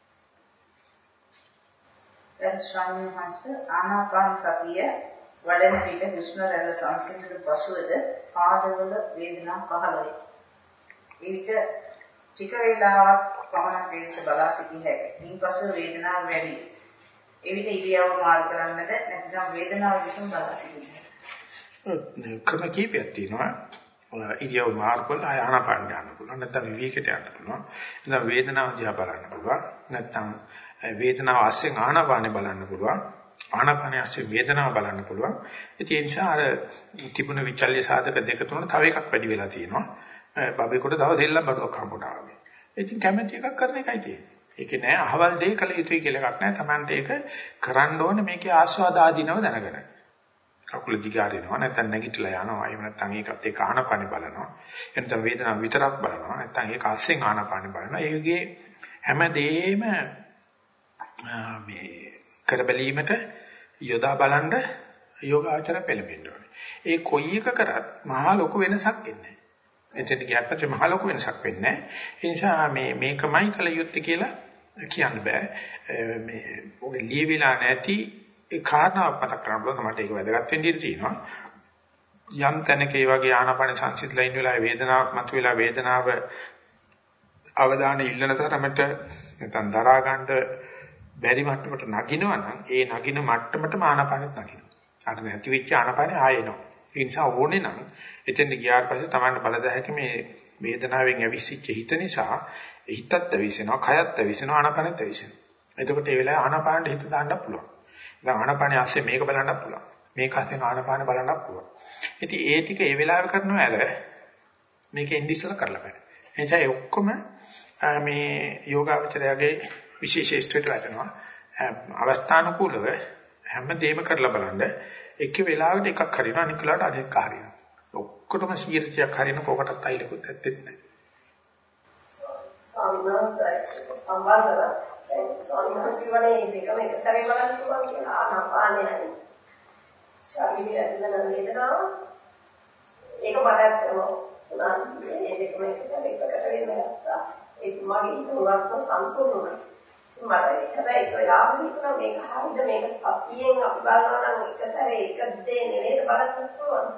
Speaker 2: ස්වාමීන් ආනාපාන සතිය වඩන විට හුස්ම රැල්ල සංසිඳන පසුවද පාදවල වේදනා පහළ වේ. ඊට ටික වේලාවක් පමණ වේදස බලා සිටින හැකියි. ඊපසු වේදනාව වැඩි. එවිට ඉරියව්ව මාරු කරන්නද නැත්නම් වේදනාව විසම බලා සිටින්නද?
Speaker 1: ක්‍රම කීපයක් තියෙනවා. ඉරියව් මාරු කරලා ආනාපාන ගන්න පුළුවන්. නැත්නම් විවේකයට යන්න පුළුවන්. නැත්නම් වේදනාව දිහා බලන්න පුළුවන්. නැත්නම් වේදනාව ASCII ආනාපානේ බලන්න පුළුවන්. ආනාපානේ ASCII වේදනාව බලන්න පුළුවන්. ඒ නිසා අර තිබුණ විචල්්‍ය සාධක දෙක තුන තව එකක් වැඩි වෙලා තියෙනවා. බබේකට තව දෙල්ලම් බඩුවක් හම්බුණා වගේ. ඉතින් කැමැති එකක් කරන එකයි තියෙන්නේ. ඒකේ නෑ අහවල් දෙය කළ යුතුයි කියලා එකක් නෑ. Tamante ඒක කරන්න ඕනේ මේකේ ආස්වාද ආදීනව දැනගන්න. කකුල දිගාරිනවා නැත්නම් නැගිටලා යනවා. එහෙම නැත්නම් ඒකත් එක්ක ආනාපානෙ බලනවා. එතන වේදනාව විතරක් බලනවා. නැත්නම් ඒක ASCII ආනාපානෙ බලනවා. ඒකේ හැමදේම මේ කරබැලීමට යොදා බලන්න යෝගාචර පෙළඹෙන්න ඕනේ. ඒ කොයි එක කරත් මහා ලොකු වෙනසක් එන්නේ නැහැ. එතෙන් ගියාට පස්සේ මහා ලොකු වෙනසක් වෙන්නේ නැහැ. ඒ නිසා මේකමයි කල යුත්තේ කියලා කියන්න බෑ. මේ ඔගේ ලියවිලා නැති ඒ කාරණාවක් මතක් කරගන්න පුළුවන්. මට ඒක වැදගත් වෙන්න ඉඩ තියෙනවා. යම් තැනක ඒ වගේ ආනාපාන සංසිඳලා ඉන්න වෙලාවේ වේදනාවක් මතුවලා වේදනාව අවධානය ඉල්ලන තරමට නැත්නම් දරා ගන්න බැරි මට්ටමට නගිනවා නම් ඒ නගින මට්ටමටම ආනාපානෙත් නගිනවා. අර නැති වෙච්ච ආනාපානෙ ආයෙනවා. ඒ නිසා ඕනේ නම් එතෙන්ද ගියාට පස්සේ Tamanne බලදැහැක මේ වේදනාවෙන් ඇවිස්සිච්ච හිත නිසා හිතත් ඇවිස්සෙනවා, කයත් ඇවිස්සෙනවා, ආනාපානෙත් ඇවිස්සෙනවා. එතකොට ඒ වෙලාවේ ආනාපානෙට හිත දාන්න පුළුවන්. දැන් ආනාපානෙ ASCII මේක බලන්නත් පුළුවන්. මේක ASCII ආනාපානෙ බලන්නත් පුළුවන්. ඉතින් ඒ ටික ඒ වෙලාවේ කරනවා ඇර මේක එන්නේ ඉස්සලා කරලා බෑ. ඒ නිසා ඒ ඔක්කොම මේ යෝගාවචරයගේ විශේෂීත්වයට වැටෙනවා. අවස්ථානුකූලව හැමදේම කරලා බලන්න. එක වෙලාවකට එකක් හරිනවා අනික වෙලාවට අනෙක් හරිනවා. ඔක්කොටම 100ක් හරින කොකටත් අයිලකුත් ඇත්තෙත් නැහැ.
Speaker 4: සම්බන්ධව දෙකම එක සැරේ බලන්න පුළුවන් කියලා ආනාපානය හරි. ශරීරයේ ඇතුළේ වේදනාව ඒක බලයක් කරනවා. ඒ දෙකම එක සැරේ ප්‍රකට වෙන්න ගත්තා. ඒක මගේ උගත්ව සංසුන්ුණා. මට හැබැයි ඔයාලා හිතන මේක හරියද මේක සතියෙන් අපි බලනවා නම් එක සැරේ එක දේ නෙවෙයි බලන්න පුළුවන්.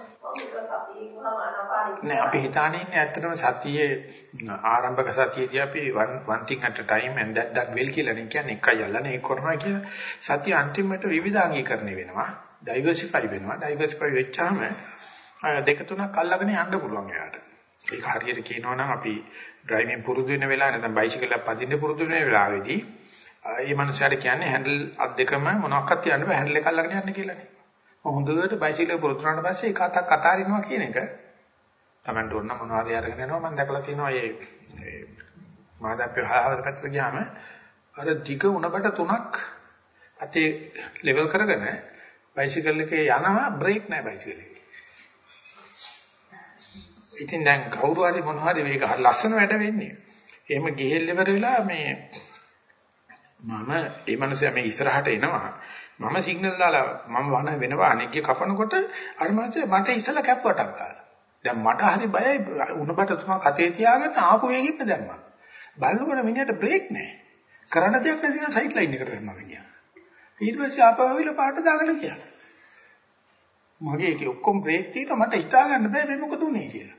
Speaker 1: නෑ අපි හිතානේ ඉන්නේ ඇත්තටම සතියේ ආරම්භක සතියේදී අපි one thing at a time and that will කියලා නේ කියන්නේ එකයි අල්ලන්නේ ඒක කරනවා කියලා. සතිය අන්තිමට විවිධාංගීකරණය වෙනවා. diversify වෙනවා. diversify වෙච්චාම දෙක තුනක් අල්ලගෙන යන්න පුළුවන් එයාට. ඒක හරියට කියනවා නම් අපි ඩ්‍රයිවිං පුරුදු වෙන වෙලාව නැත්නම් බයිසිකල් එක පදින්න පුරුදු වෙන වෙලාවේදී මේ මනුස්සයාට කියන්නේ හැන්ඩල් අත් දෙකම මොනවාක්වත් තියන්න බෑ හැන්ඩල් එක අල්ලගෙන යන්න කියලානේ. හොඳට බයිසිකල් පුරුදු වුණාට පස්සේ එක අතක් අතාරිනවා කියන එක Tamanට ඕන මොනවද අරගෙන යනවා මම දැකලා තියෙනවා මේ මාදාප්පේ හාවද පැත්තට ගියාම අර දිග උණකට තුනක් අතේ ලෙවල් කරගෙන බයිසිකල් එකේ යනවා බ්‍රේක් නැහැ බයිසිකල් එකේ. ඉතින් දැන් කවුරු හරි මොනවා හරි මේක ලස්සන වැඩ වෙන්නේ. එහෙම ගිහිල්ල ඉවර වෙලා මේ මම ඒ මනුස්සයා මේ ඉස්සරහට එනවා. මම සිග්නල් දාලා මම වන වෙනවා අනෙක්ගේ කපනකොට අර මනුස්සයා මට ඉස්සලා කැප්පටක් ගාලා. දැන් මට හරි බයයි උණබට තුනක් අතේ තියාගෙන ආපු වේගෙන්න දැම්මා. බලනකොට මිනිහට බ්‍රේක් නැහැ. කරන්න දෙයක් නැති නිසා සයිඩ් ලයින් එකට දැම්මා මිනිහා. ඊට පස්සේ ආපහු ආවිලා පාට දාගෙන ගියා. මගේ ඒකේ ඔක්කොම බ්‍රේක් තියෙනවා මට හිතා ගන්න බෑ මේ මොකද උනේ කියලා.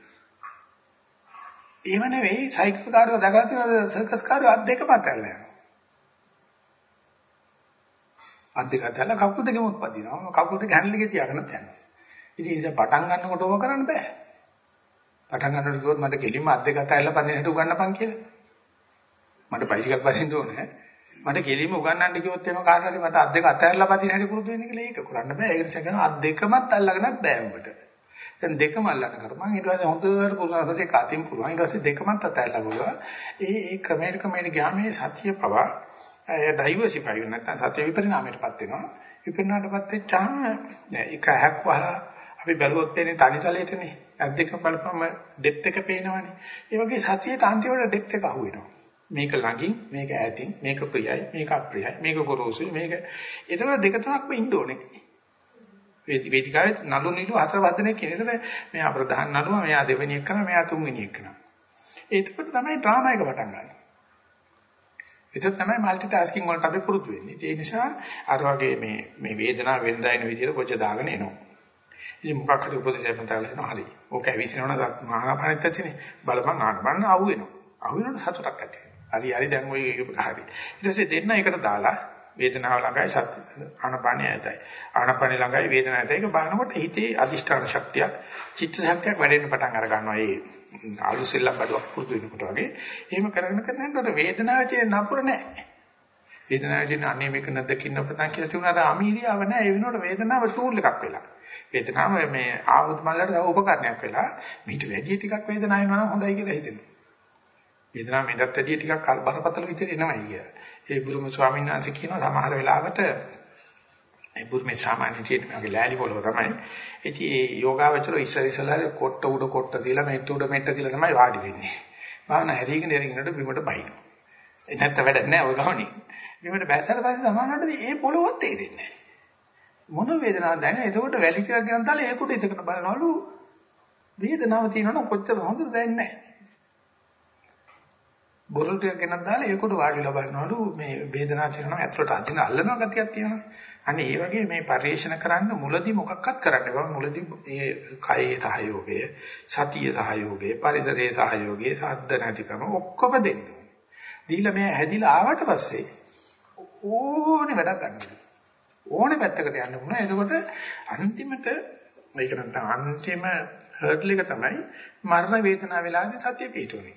Speaker 1: එහෙම නෙවෙයි සයිකල් කාර්යව දකලා තියෙන සර්කස් කාර්යව අත් දෙකම අතහැරලා යනවා. අත් දෙක අතහැරලා කකුල් දෙකම උත්පදිනවා. කකුල් දෙක හැන්ඩල් එකේ තියාගෙන යනවා. ඉතින් ඒ නිසා පටන් ගන්නකොට ඕක කරන්න බෑ. පටන් ගන්නකොට කිව්වොත් මට කෙලින්ම අත් දෙක අතහැරලා පදින හැටි උගන්නපන් කියලා. මට බයිසිකල් පදින්න ඕනේ. මට කෙලින්ම උගන්නන්න කිව්වොත් එහෙම කාට හරි මට අත් දෙක අතහැරලා පදින හැටි පුරුදු වෙන්න කියලා ඒක කරන්න බෑ. ඒක නිසා කරනවා අත් දෙකමත් අල්ලගෙනත් බෑ උඹට. දැන් දෙකම අල්ලන්න කරපන් ඊට පස්සේ හොඳට පුරුදුන පස්සේ කාතින් පුළුවන් ඊට පස්සේ දෙකමත් අතහැරලා බලුවා. ඒ ක්‍රමයට ගියාම මේ සතිය පවා ඩයිවර්සිෆයි වෙන නැත්නම් සත්‍ය විපරිණාමයටපත් වෙනවා. විපරිණාමයටපත් වෙච්චාම එක ඇහක් වහලා අපි බැලුවොත් එන්නේ තනිතලයටනේ. ඇස් දෙක බලපම ඩෙප්ත් එක පේනවනේ. ඒ වගේ සතියට අන්තිමට ඩෙප්ත් එක අහුවෙනවා. මේක ළඟින්, මේක ඈතින්, මේක ප්‍රියයි, මේක අප්‍රියයි, මේක ගොරෝසුයි, මේක ඒතකොට දෙක තුනක්ම ඉන්න ඕනේ. වේදිකාවේ නළු නිළු හතර වදනේ කියන. ඒතර මෙයා ප්‍රධාන නළුවා, මෙයා දෙවෙනි එක කරනවා, මෙයා තුන්වෙනි එක කරනවා. ඒකත් තමයි ඩ්‍රාමා එක පටන් ගන්න. ඒක තමයි মালටි ටාස්කින් වලට අපි පුරුදු වෙන්නේ. ඒ නිසා අර වගේ මේ වේදනාව වෙනදා එන විදිහට කොච්ච දාගෙන එනවා. ඉතින් මොකක් හරි උපදේශයක් මතකලා එනවා හරි. ඕක ඇවිසිනවන මහාපාණිත් ඇතිනේ. බලපන් ආනපන්න ආව වෙනවා. ආව වෙනකොට සතුටක් ඇති වෙනවා. හරි දැන් ඔය හරි. ඊට පස්සේ දෙන්න එකට දාලා වේදනාව ළඟයි ආනපානිය ඇතයි. ආනපානිය ළඟයි වේදනාව ඇතයි. ඒක බලනකොට හිතේ අදිෂ්ඨාන ශක්තිය, චිත්ත ශක්තියක් වැඩෙන්න පටන් අර ගන්නවා. ඒ ආලු සෙල්ලම් බඩුවක් පුරුදු වෙනකොට වගේ. එහෙම කරනකොට වේදනාවේ තියෙන නපුර නැහැ. වේදනාවේ තියෙන අනේ මේක නැදකින්න පටන් කියලා තියුණාට අමීරියාව නැහැ. ඒ වෙනකොට වේදනාව ටූල් එකක් වෙලා. වේදනාව මේ ආවුත් මල්ලට තව උපකරණයක් වෙලා මීට වැඩි ටිකක් වේදනාව වෙනවා නම් හොඳයි කියලා හිතෙනවා. වේදනාව මීටත් වැඩි ටිකක් බරපතල විදිහට එනවයි කියලා. ඒ බුරුම ස්වාමීන් වහන්සේ කියනවා සමහර වෙලාවට ඒ බුරුමේ සාමාන්‍ය තියෙන මගේ ලෑලි පොළව තමයි. ඉතින් ඒ යෝගාවචර ඉස්සලා කොට්ට උඩ කොට්ට තියලා මෙට්ට උඩ මෙට්ට තියලා තමයි වාඩි වෙන්නේ. භාවනා හැරීගෙන එරිනකොට බිමට බහිනවා. ඒ නැත්ත වැඩ නැහැ ඔය ගමනේ. බිමට බැස්සට පස්සේ සමානවට මේ පොළොවත් තේරෙන්නේ නැහැ. මොන වේදනාවක් දැනෙන්නේ? එතකොට වැලි ටිකක් ගෙනත් දාලා ඒකට ඉතකට බලනවලු වේදනාව තියෙනවනම් කොච්චර හොඳද දැනෙන්නේ නැහැ. බොරල් ටිකක් ගෙනත් දාලා ඒකට වාඩිලා බලනවලු මේ වේදනාව තියෙනවා ඇතුළට අදින අල්ලනවා ගතියක් තියෙනවා. අනේ ඒ වගේ මේ පරිශන කරන්න මුලදී මොකක්වත් කරන්න බෑ. මුලදී මේ කයේ සහයෝගය, සතිය සහයෝගය, පරිසරයේ සහයෝගය, සාද්ද නැතිකම ඔක්කොම දෙන්න. දීලා මේ හැදිලා ආවට පස්සේ ඕනේ වැඩක් ගන්නවා. ඕනේ පැත්තකට යන්න පුළුවන්. එතකොට අන්තිමට මේක නැත්නම් අන්තිම හර්ඩල් එක තමයි මරණ වේදනාව වෙලාවේ සතිය පිටුනේ.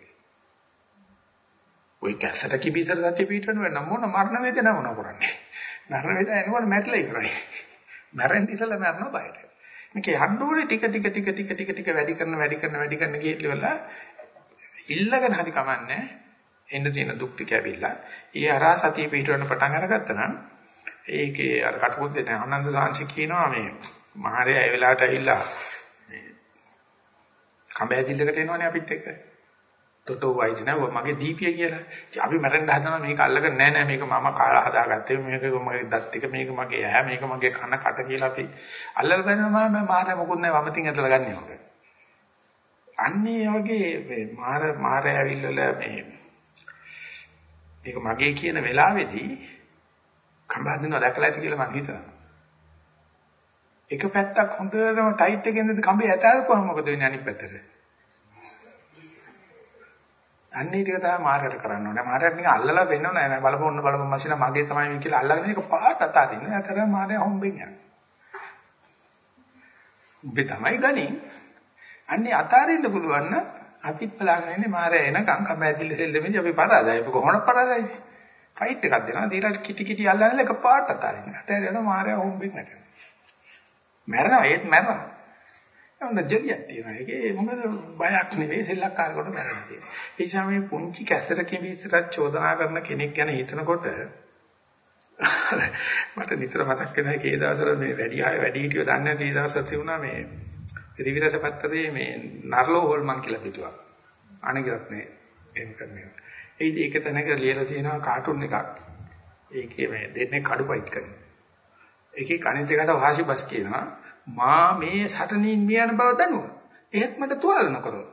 Speaker 1: ඔය කැසට කිවිසර සතිය පිටවන වෙන මොන මරණ වේදනාව මොන කරන්නේ? මරණ වේදනාව එනකොට මැරිලා ඉවරයි. මැරෙන්න ඉස්සෙල්ලා මරනවා බයට. මේක යන්න ඕනේ ටික වැඩි කරන ගියලා ඉල්ලගෙන හරි කමන්නේ. එන්න තියෙන දුක් ටික ඇවිල්ලා ඊ අරා සතිය පිටවන පටන් අරගත්තා නම් ඒකේ අර කටුකුත් දෙන ආනන්ද සාංශි කියනවා මේ මහරයා ඒ වෙලාවට ඇවිල්ලා මේ කඹෑදිල්ලකට එනවනේ අපිත් එක්ක. තොටෝ වයිස් නෑ මගේ දීපිය කියලා. ඉතින් අපි මැරෙන්න හදනවා මේක අල්ලගෙන නෑ මේක මම කාලා හදාගත්තේ මේක මගේ දත් ටික මේක මගේ ඇහැ මේක මගේ කන කට කියලා අපි අල්ලලා බලනවා මම මාරයා මොකුත් නෑ වමතින් ඇදලා ගන්න ඕක. අන්නේ වගේ මේ මාරයා ඇවිල්ලා මේ මේක මගේ කියන වෙලාවේදී කම්බාදිනව දැකලා ඇති කියලා මම හිතනවා. එක පැත්තක් හොඳටම ටයිට් එකෙන් ඉඳි කම්බේ ඇතාරපුවම මොකද වෙන්නේ අනිත් පැත්තට? අන්නේ ටික තමයි මාර්ගයට කරන්න ඕනේ. මාර්ගයට නිකන් අල්ලලා වෙන්නව නෑ බලපොන්න මැෂින මගේ තමයි මේ කියලා අල්ලගෙන මේක පහට අතාරින්න. අතර මාර්ගය හොම්බෙන් යනවා. උඹේ තමයි ගණින්. අන්නේ අතාරින්න පුළුවන් නම් අපිත් බලාගෙන ඉන්නේ මාර්ගය එනකම් කම්බැදිල්ල සෙල්ලෙමේදී අපි පරාදයි. අපි කොහොමද පරාදයිද? ෆයිට් එකක් දෙනවා. දීලා කිටි අල්ලන්නේ එක පාට අතාරින්න. අතාරිනවා මාර්ගය හොම්බෙන් නැටෙනවා. මැරෙනවා ඒත් මැරෙනවා. මොන ජොලියක් තියෙනවා. ඒකේ මොකද බයක් නෙවෙයි සෙල්ලක්කාරකට මැරෙන්න තියෙනවා. ඒ නිසා මේ පුංචි කැසරකින් විතරක් චෝදනා කරන කෙනෙක් ගැන හිතනකොට මට නිතර මතක් වෙනවා කේ දවසවල මේ වැඩි හිටියෝ දන්නේ නැති දවසක් තිබුණා මේ රිවිරස පත්තරේ මේ නර්ලෝ හොල්මන් කියලා පිටුවක්. අනගිරත් නේ එහෙම කරන්නේ. ඒක තැනක ලියලා තියෙනවා කාටුන් එකක්. ඒකේ මේ දෙන්නේ කඩු ෆයිට් කරනවා. ඒකේ කණිත් එකට වාසි බස් කියනවා මා මේ සටනින් මියන බව දන්නවා. ඒත් මට තුවාල නොකරනවා.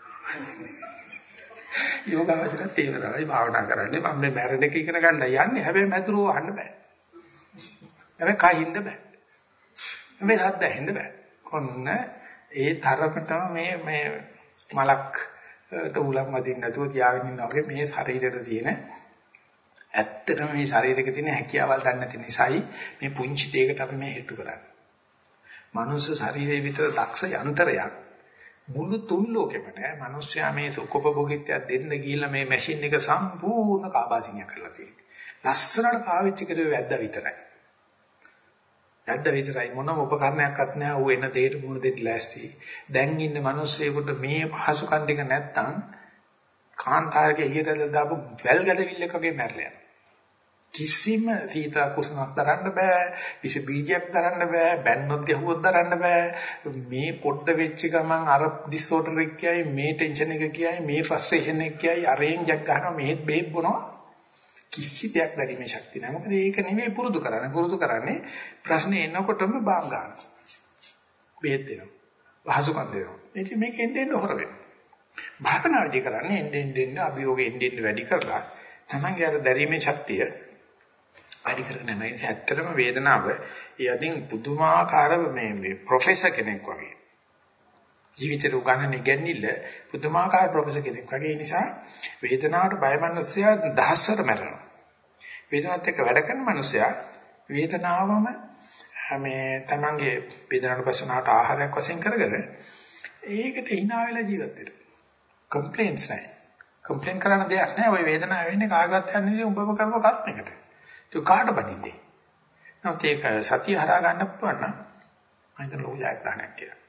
Speaker 1: යෝගාවචරත් ඒව තමයි භාවනා කරන්නේ. මම මේ මැරෙන එක ඉගෙන ගන්න යන්නේ. හැබැයි මැදුරෝ අහන්න බෑ. හැබැයි කයින්ද බෑ. හැබැයි හද්ද ඇහෙන්න බෑ. කොන්න ඒ තරමටම මේ මලක්ට උලන් වදින්න නැතුව තියාගෙන ඉන්නවා වගේ මේ ශරීරෙට තියෙන ඇත්තටම මේ ශරීරෙක තියෙන හැකියාවල් දන්නේ නැති නිසායි මේ පුංචි දෙයකට අපි මේ හෙට්ටු කරන්නේ. මනුස්ස ශරීරයේ විතර දක්ෂ යන්ත්‍රයක් මුළු තුන් ලෝකෙම නෑ. මිනිස්සයා මේ සුඛෝපභෝගීත්වයක් දෙන්න ගිහිල්ලා මේ මැෂින් එක සම්පූර්ණ කාබාසිනිය කරලා තියෙනවා. ලස්සනට පාවිච්චි කරේ වැද්ද විතරයි. වැද්ද විතරයි මොනම උපකරණයක්වත් නෑ. ඌ එන දෙයට මුණ දෙන්න ලෑස්ති. දැන් ඉන්න මිනිස්සෙකුට මේ පහසුකම් දෙක නැත්තම් කාන්තාරක එළියට දාපු වැල් ගැඩවිල්ලක වගේ මැරලා යනවා. කිසිම සීතල කුසනක් දරන්න බෑ, විස බීජයක් දරන්න බෑ, බැන්නොත් ගැහුවොත් දරන්න බෑ. මේ පොඩ්ඩ වෙච්ච ගමන් අර ඩිසෝඩර් එක කියයි, මේ ටෙන්ෂන් එක කියයි, මේ ෆ්‍රස්ට්‍රේෂන් එක කියයි, අරෙන් ජක් ගන්නවා, මෙහෙත් බේත් බොනවා. කිසි දෙයක් දැරීමේ ශක්තිය නැහැ. මොකද ඒක නෙවෙයි පුරුදු කරන්නේ. පුරුදු කරන්නේ ප්‍රශ්නේ එනකොටම බාම් ගන්නවා. බේත් දෙනවා. වහසුකම් දෙනවා. ඉතින් මේක එන්න හොර වෙනවා. භාවනාදී කරන්නේ එන්න අභියෝගෙ එන්න වැඩි කරලා තමන්ගේ අර දැරීමේ ශක්තිය වැඩි කරගෙන යනවා. ඒ නිසා ඇත්තටම වේදනාව යදින් පුදුමාකාර මේ ප්‍රොෆෙසර් කෙනෙක් වගේ. ජීවිතේ උගන්වන්නේ ගැන්නිල්ල පුදුමාකාර ප්‍රොෆෙසර් කෙනෙක් වගේ. ඒ නිසා වේදනාවට බය මිනිස්සයා දහස්වර මැරෙනවා. වේදනාවත් එක්ක වැඩ කරන මිනිස්සයා වේදනාවම මේ තමන්ගේ වේදනාවට පස්සනට ආහාරයක් වශයෙන් කරගෙන ඒකට hina වෙලා ජීවත් වෙනවා. කම්ප්ලේන්ස් නැහැ. කම්ප්ලේන් කරන දෙයක් නැහැ. ওই වේදනාව වෙන්නේ කාගවත් යන්නේ උඹම කරපු කර්මයකට. ඒක කාට බඳින්නේ? නැත්නම් ඒක සතිය හරහා ගන්න පුළුවන් නම් මම හිතන ලෝක ජයග්‍රහණයක් කියලා.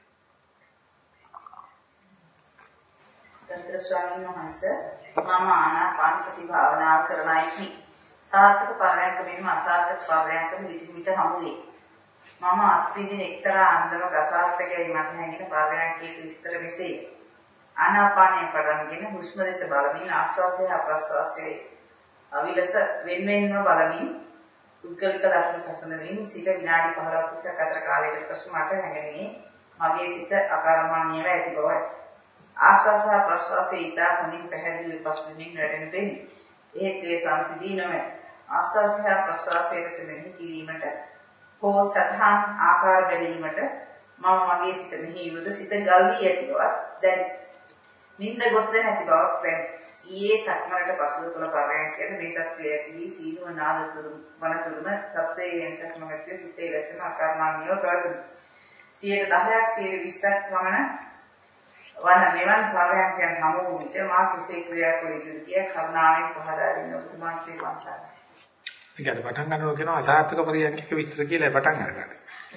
Speaker 2: දන්තර ස්වාමීන් වහන්සේ මම ආනාපානසති භාවනාව කරනයි සාර්ථක පරයන්ක මෙන්න අසාර්ථක පරයන්ක විට හමු වේ. මම අත්විඳින එක්තරා අන්දම අසාර්ථකයි මට හැඟෙන පරයන්කේ විස්තර මෙසේ. ආනාපානය පටන්ගෙන හුස්ම දේශ බලමින් ආශ්වාසය ප්‍රශ්වාසයේ අවිලස වෙන්වෙන්ව බලමින් උද්ගලික ලක්ෂණ සසඳමින් සිට විනාඩි 15ක් විතර අතර කාලයකට පසු මට හැඟෙන්නේ මගේ සිත අකර්මණීයව ඇති බවයි. ආශ්වාස ප්‍රශ්වාසයේ ඊට හොඳින් පැහැදිලි විපස්සනාමින් වැඩෙන වෙන්නේ. ඒ සංසිදී නොවේ. ආශ්වාස ප්‍රශ්වාසයේ සෙමෙහි කිරීමට හෝ සතහන් ආකාර බැලීමට මම මගේ සිත මෙහි යොද සිත ගල් වී ඇති බවක් දැන් නිින්ද ගොස් දැන ඇති බවක් දැන් ඊයේ සක්මරට පසුව කළ පරයන්කේ මේ තත්ත්වය ඇති සීනුව නාදතුරු වනතුරුම තත්ත්වයේ වෙනසක් නොමැතිව සිතේ වැසෙන අකර්මණීයව ප්‍රවතුන 10%ක් 20%ක් වමන වන මෙවන් පරයන්කයන් හමු වූ විට මා කෙසේ ක්‍රියා කළ යුතුද කියා කරුණාවෙන් පහදා දෙන්න ඔබතුමාගේ වංශය.
Speaker 1: ඒකට පටන් ගන්නවා කියන අසාර්ථක පරියන්කක විස්තර කියලා පටන් අරගන්න.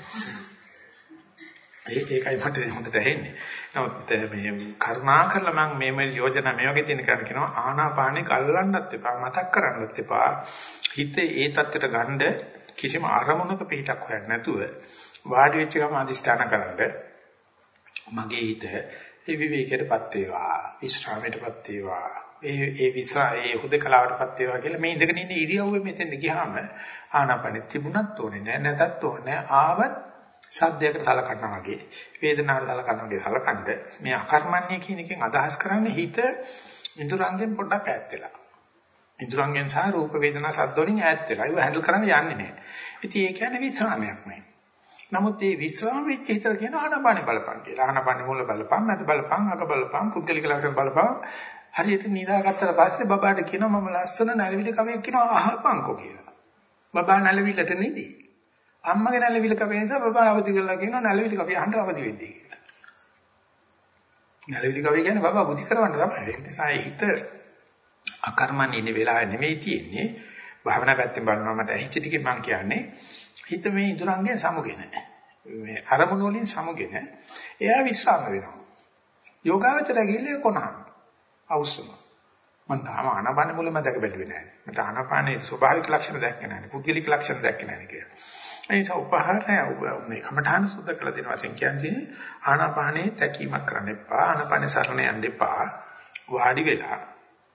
Speaker 1: ඒකයි මට හොඳට ඇහෙන්නේ. නමුත් මේ කරුණා කරලා මම මේ යෝජනා මේ වගේ තියෙන කරන්න කියනවා ආනාපානේ කල්ලන්නත් එපා මතක් කරන්නත් එපා. හිත ඒ தත්තට ගන්න කිසිම අරමුණක පිටක් හොයන්න නැතුව වාඩි වෙච්ච ගම අදිෂ්ඨාන කරන්න. මගේ හිත ඒ විවේකයටපත් වේවා, විශ්‍රාමයටපත් වේවා. ඒ හුදකලාවටපත් වේවා කියලා මේ ඉඳගෙන ඉන්න ඉරියව්වෙ මෙතෙන් ගියාම ආනාපානෙ තිබුණත් ඕනේ නැහැ නැතත් ඕනේ ආවත් සද්දයකට සලකනවා වගේ වේදනාවට සලකනවා වගේ සලකන්න මේ අකර්මණ්‍ය කියන එකෙන් අදහස් කරන්නේ හිත ඉන්ද්‍රයන්ගෙන් පොඩ්ඩක් ඈත් වෙලා. ඉන්ද්‍රයන්ගෙන් සහ රූප වේදනා සද්ද වලින් ඈත් වෙලා. ඒක හැන්ඩල් කරන්න යන්නේ නැහැ. ඉතින් ඒ කියන්නේ විස්රාමයක් නෙවෙයි. නමුත් මේ විස්රාම වෙච්ච හිතට කියන ආනාපානෙ බලපං කියලා. ආනාපානෙ මුල බලපං, මැද බලපං, අග බලපං, කුද්ගලික ලක්ෂණ බලපං. හරියට නිදාගත්තට පස්සේ බබාට කියනවා මම ලස්සන නැලවිලි කවියක් කියනවා අහපංකෝ කියලා. බබා නැලවිලට නෙදී. අම්මගේ නැලවිලි කවිය නිසා බබා අවදි කරලා කියනවා නැලවිලි කවිය අහන්න අවදි වෙන්නේ කියලා. නැලවිලි කවිය කියන්නේ බබා බුද්ධි කරවන්න තමයි. ඒ නිසා හිත අකර්මණී ඉන්න වෙලාව නෙමෙයි තියෙන්නේ. භාවනා පැත්තෙන් බලනවා මට ඇහිච්ච ටිකෙන් මම කියන්නේ හිත මේ ඉදuranggen සමුගෙන මේ අරමුණු වලින් සමුගෙන එයා විශ්‍රාම වෙනවා. යෝගාවචර ගිල්ලේ කොනහම අවශ්‍යම. මම තාම ආනාපාන මුලම දැක බැලුවේ නැහැ. මට ආනාපානයේ ස්වභාවික ලක්ෂණ දැක්කේ නැහැ. පුද්ගලික ලක්ෂණ දැක්කේ නැහැ කියලා. ඒ නිසා උපහාරය මේ කමඨාන සුද්ධ කළ දෙන වශයෙන් කියන්නේ ආනාපානයේ තැකීමක් කරන්න එපා. ආනාපානේ සරණ යන්න එපා. වාඩි වෙලා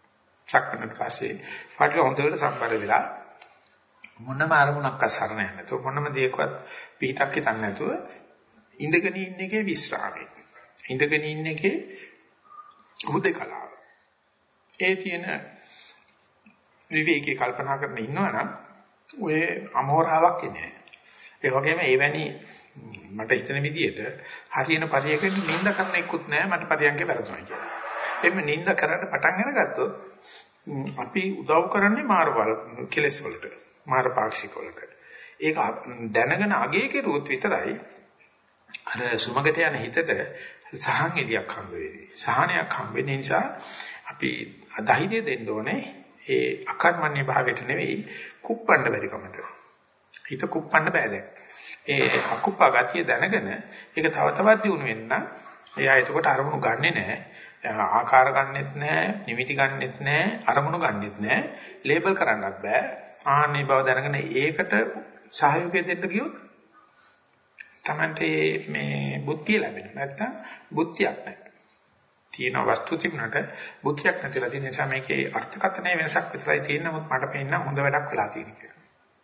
Speaker 1: සක්මනට පස්සේ පාටිල හොඳට සම්බර වෙලා මොනම අරමුණක් අසරණ නැහැ නැතුව මොනම දෙයකවත් පිටක් හිතන්නේ නැතුව ඉඳගෙන ඉන්න එකේ විස්රාමයේ. ඉඳගෙන ඉන්න එකේ හුදකලාව. ඒ තියෙන විවේකී කල්පනා කරන ඉන්නවනම් ඔය අමෝරාවක් එන්නේ නැහැ. ඒ වගේම එවැනි මට හිතෙන විදිහට හරියන පරියකෙන් නිින්ද කරන්න එක්කුත් නැහැ මට පරියන්කේ වැරදුනා කියලා. එimhe නිින්ද කරන්න පටන් අරගත්තොත් අපි උදව් කරන්නේ මාර්ගවල කෙලස් වලට, මාර්ග පාක්ෂික වලට. ඒක දැනගෙන අගේ කෙරුවොත් විතරයි අර සුමගට යන හිතට සහන් එලියක් හම්බ වෙන්නේ. සහනයක් හම්බ වෙන නිසා අපි ධෛර්යය දෙන්න ඕනේ. ඒ අකර්මණ්‍ය භාවයට නෙවෙයි කුප්පණ්ඩ බැරි කමට. හිත කුප්පණ්ඩ බෑ දැන්. ඒ අකුප්පා ගතිය දැනගෙන ඒක තව තවත් දියුණු වෙන්න එයා එතකොට අරමුණු ගන්නෙ නෑ. ආකාර ගන්නෙත් නෑ, නිමිති ගන්නෙත් නෑ, අරමුණු ගන්නෙත් නෑ, ලේබල් කරන්නත් බෑ. ආන්නේ බව දැනගෙන ඒකට සහයෝගය දෙන්න ගියොත් Tamante මේ බුද්ධිය ලැබෙනවා. නැත්තම් බුද්ධියක් නැහැ. තියෙන වස්තු තිබුණාට බුද්ධියක් නැතිලා තියෙන නිසා මේකේ අර්ථකථනයේ වෙනසක් විතරයි තියෙන නමුත් මට පේන්න හොඳ වැඩක් වෙලා තියෙන කියලා.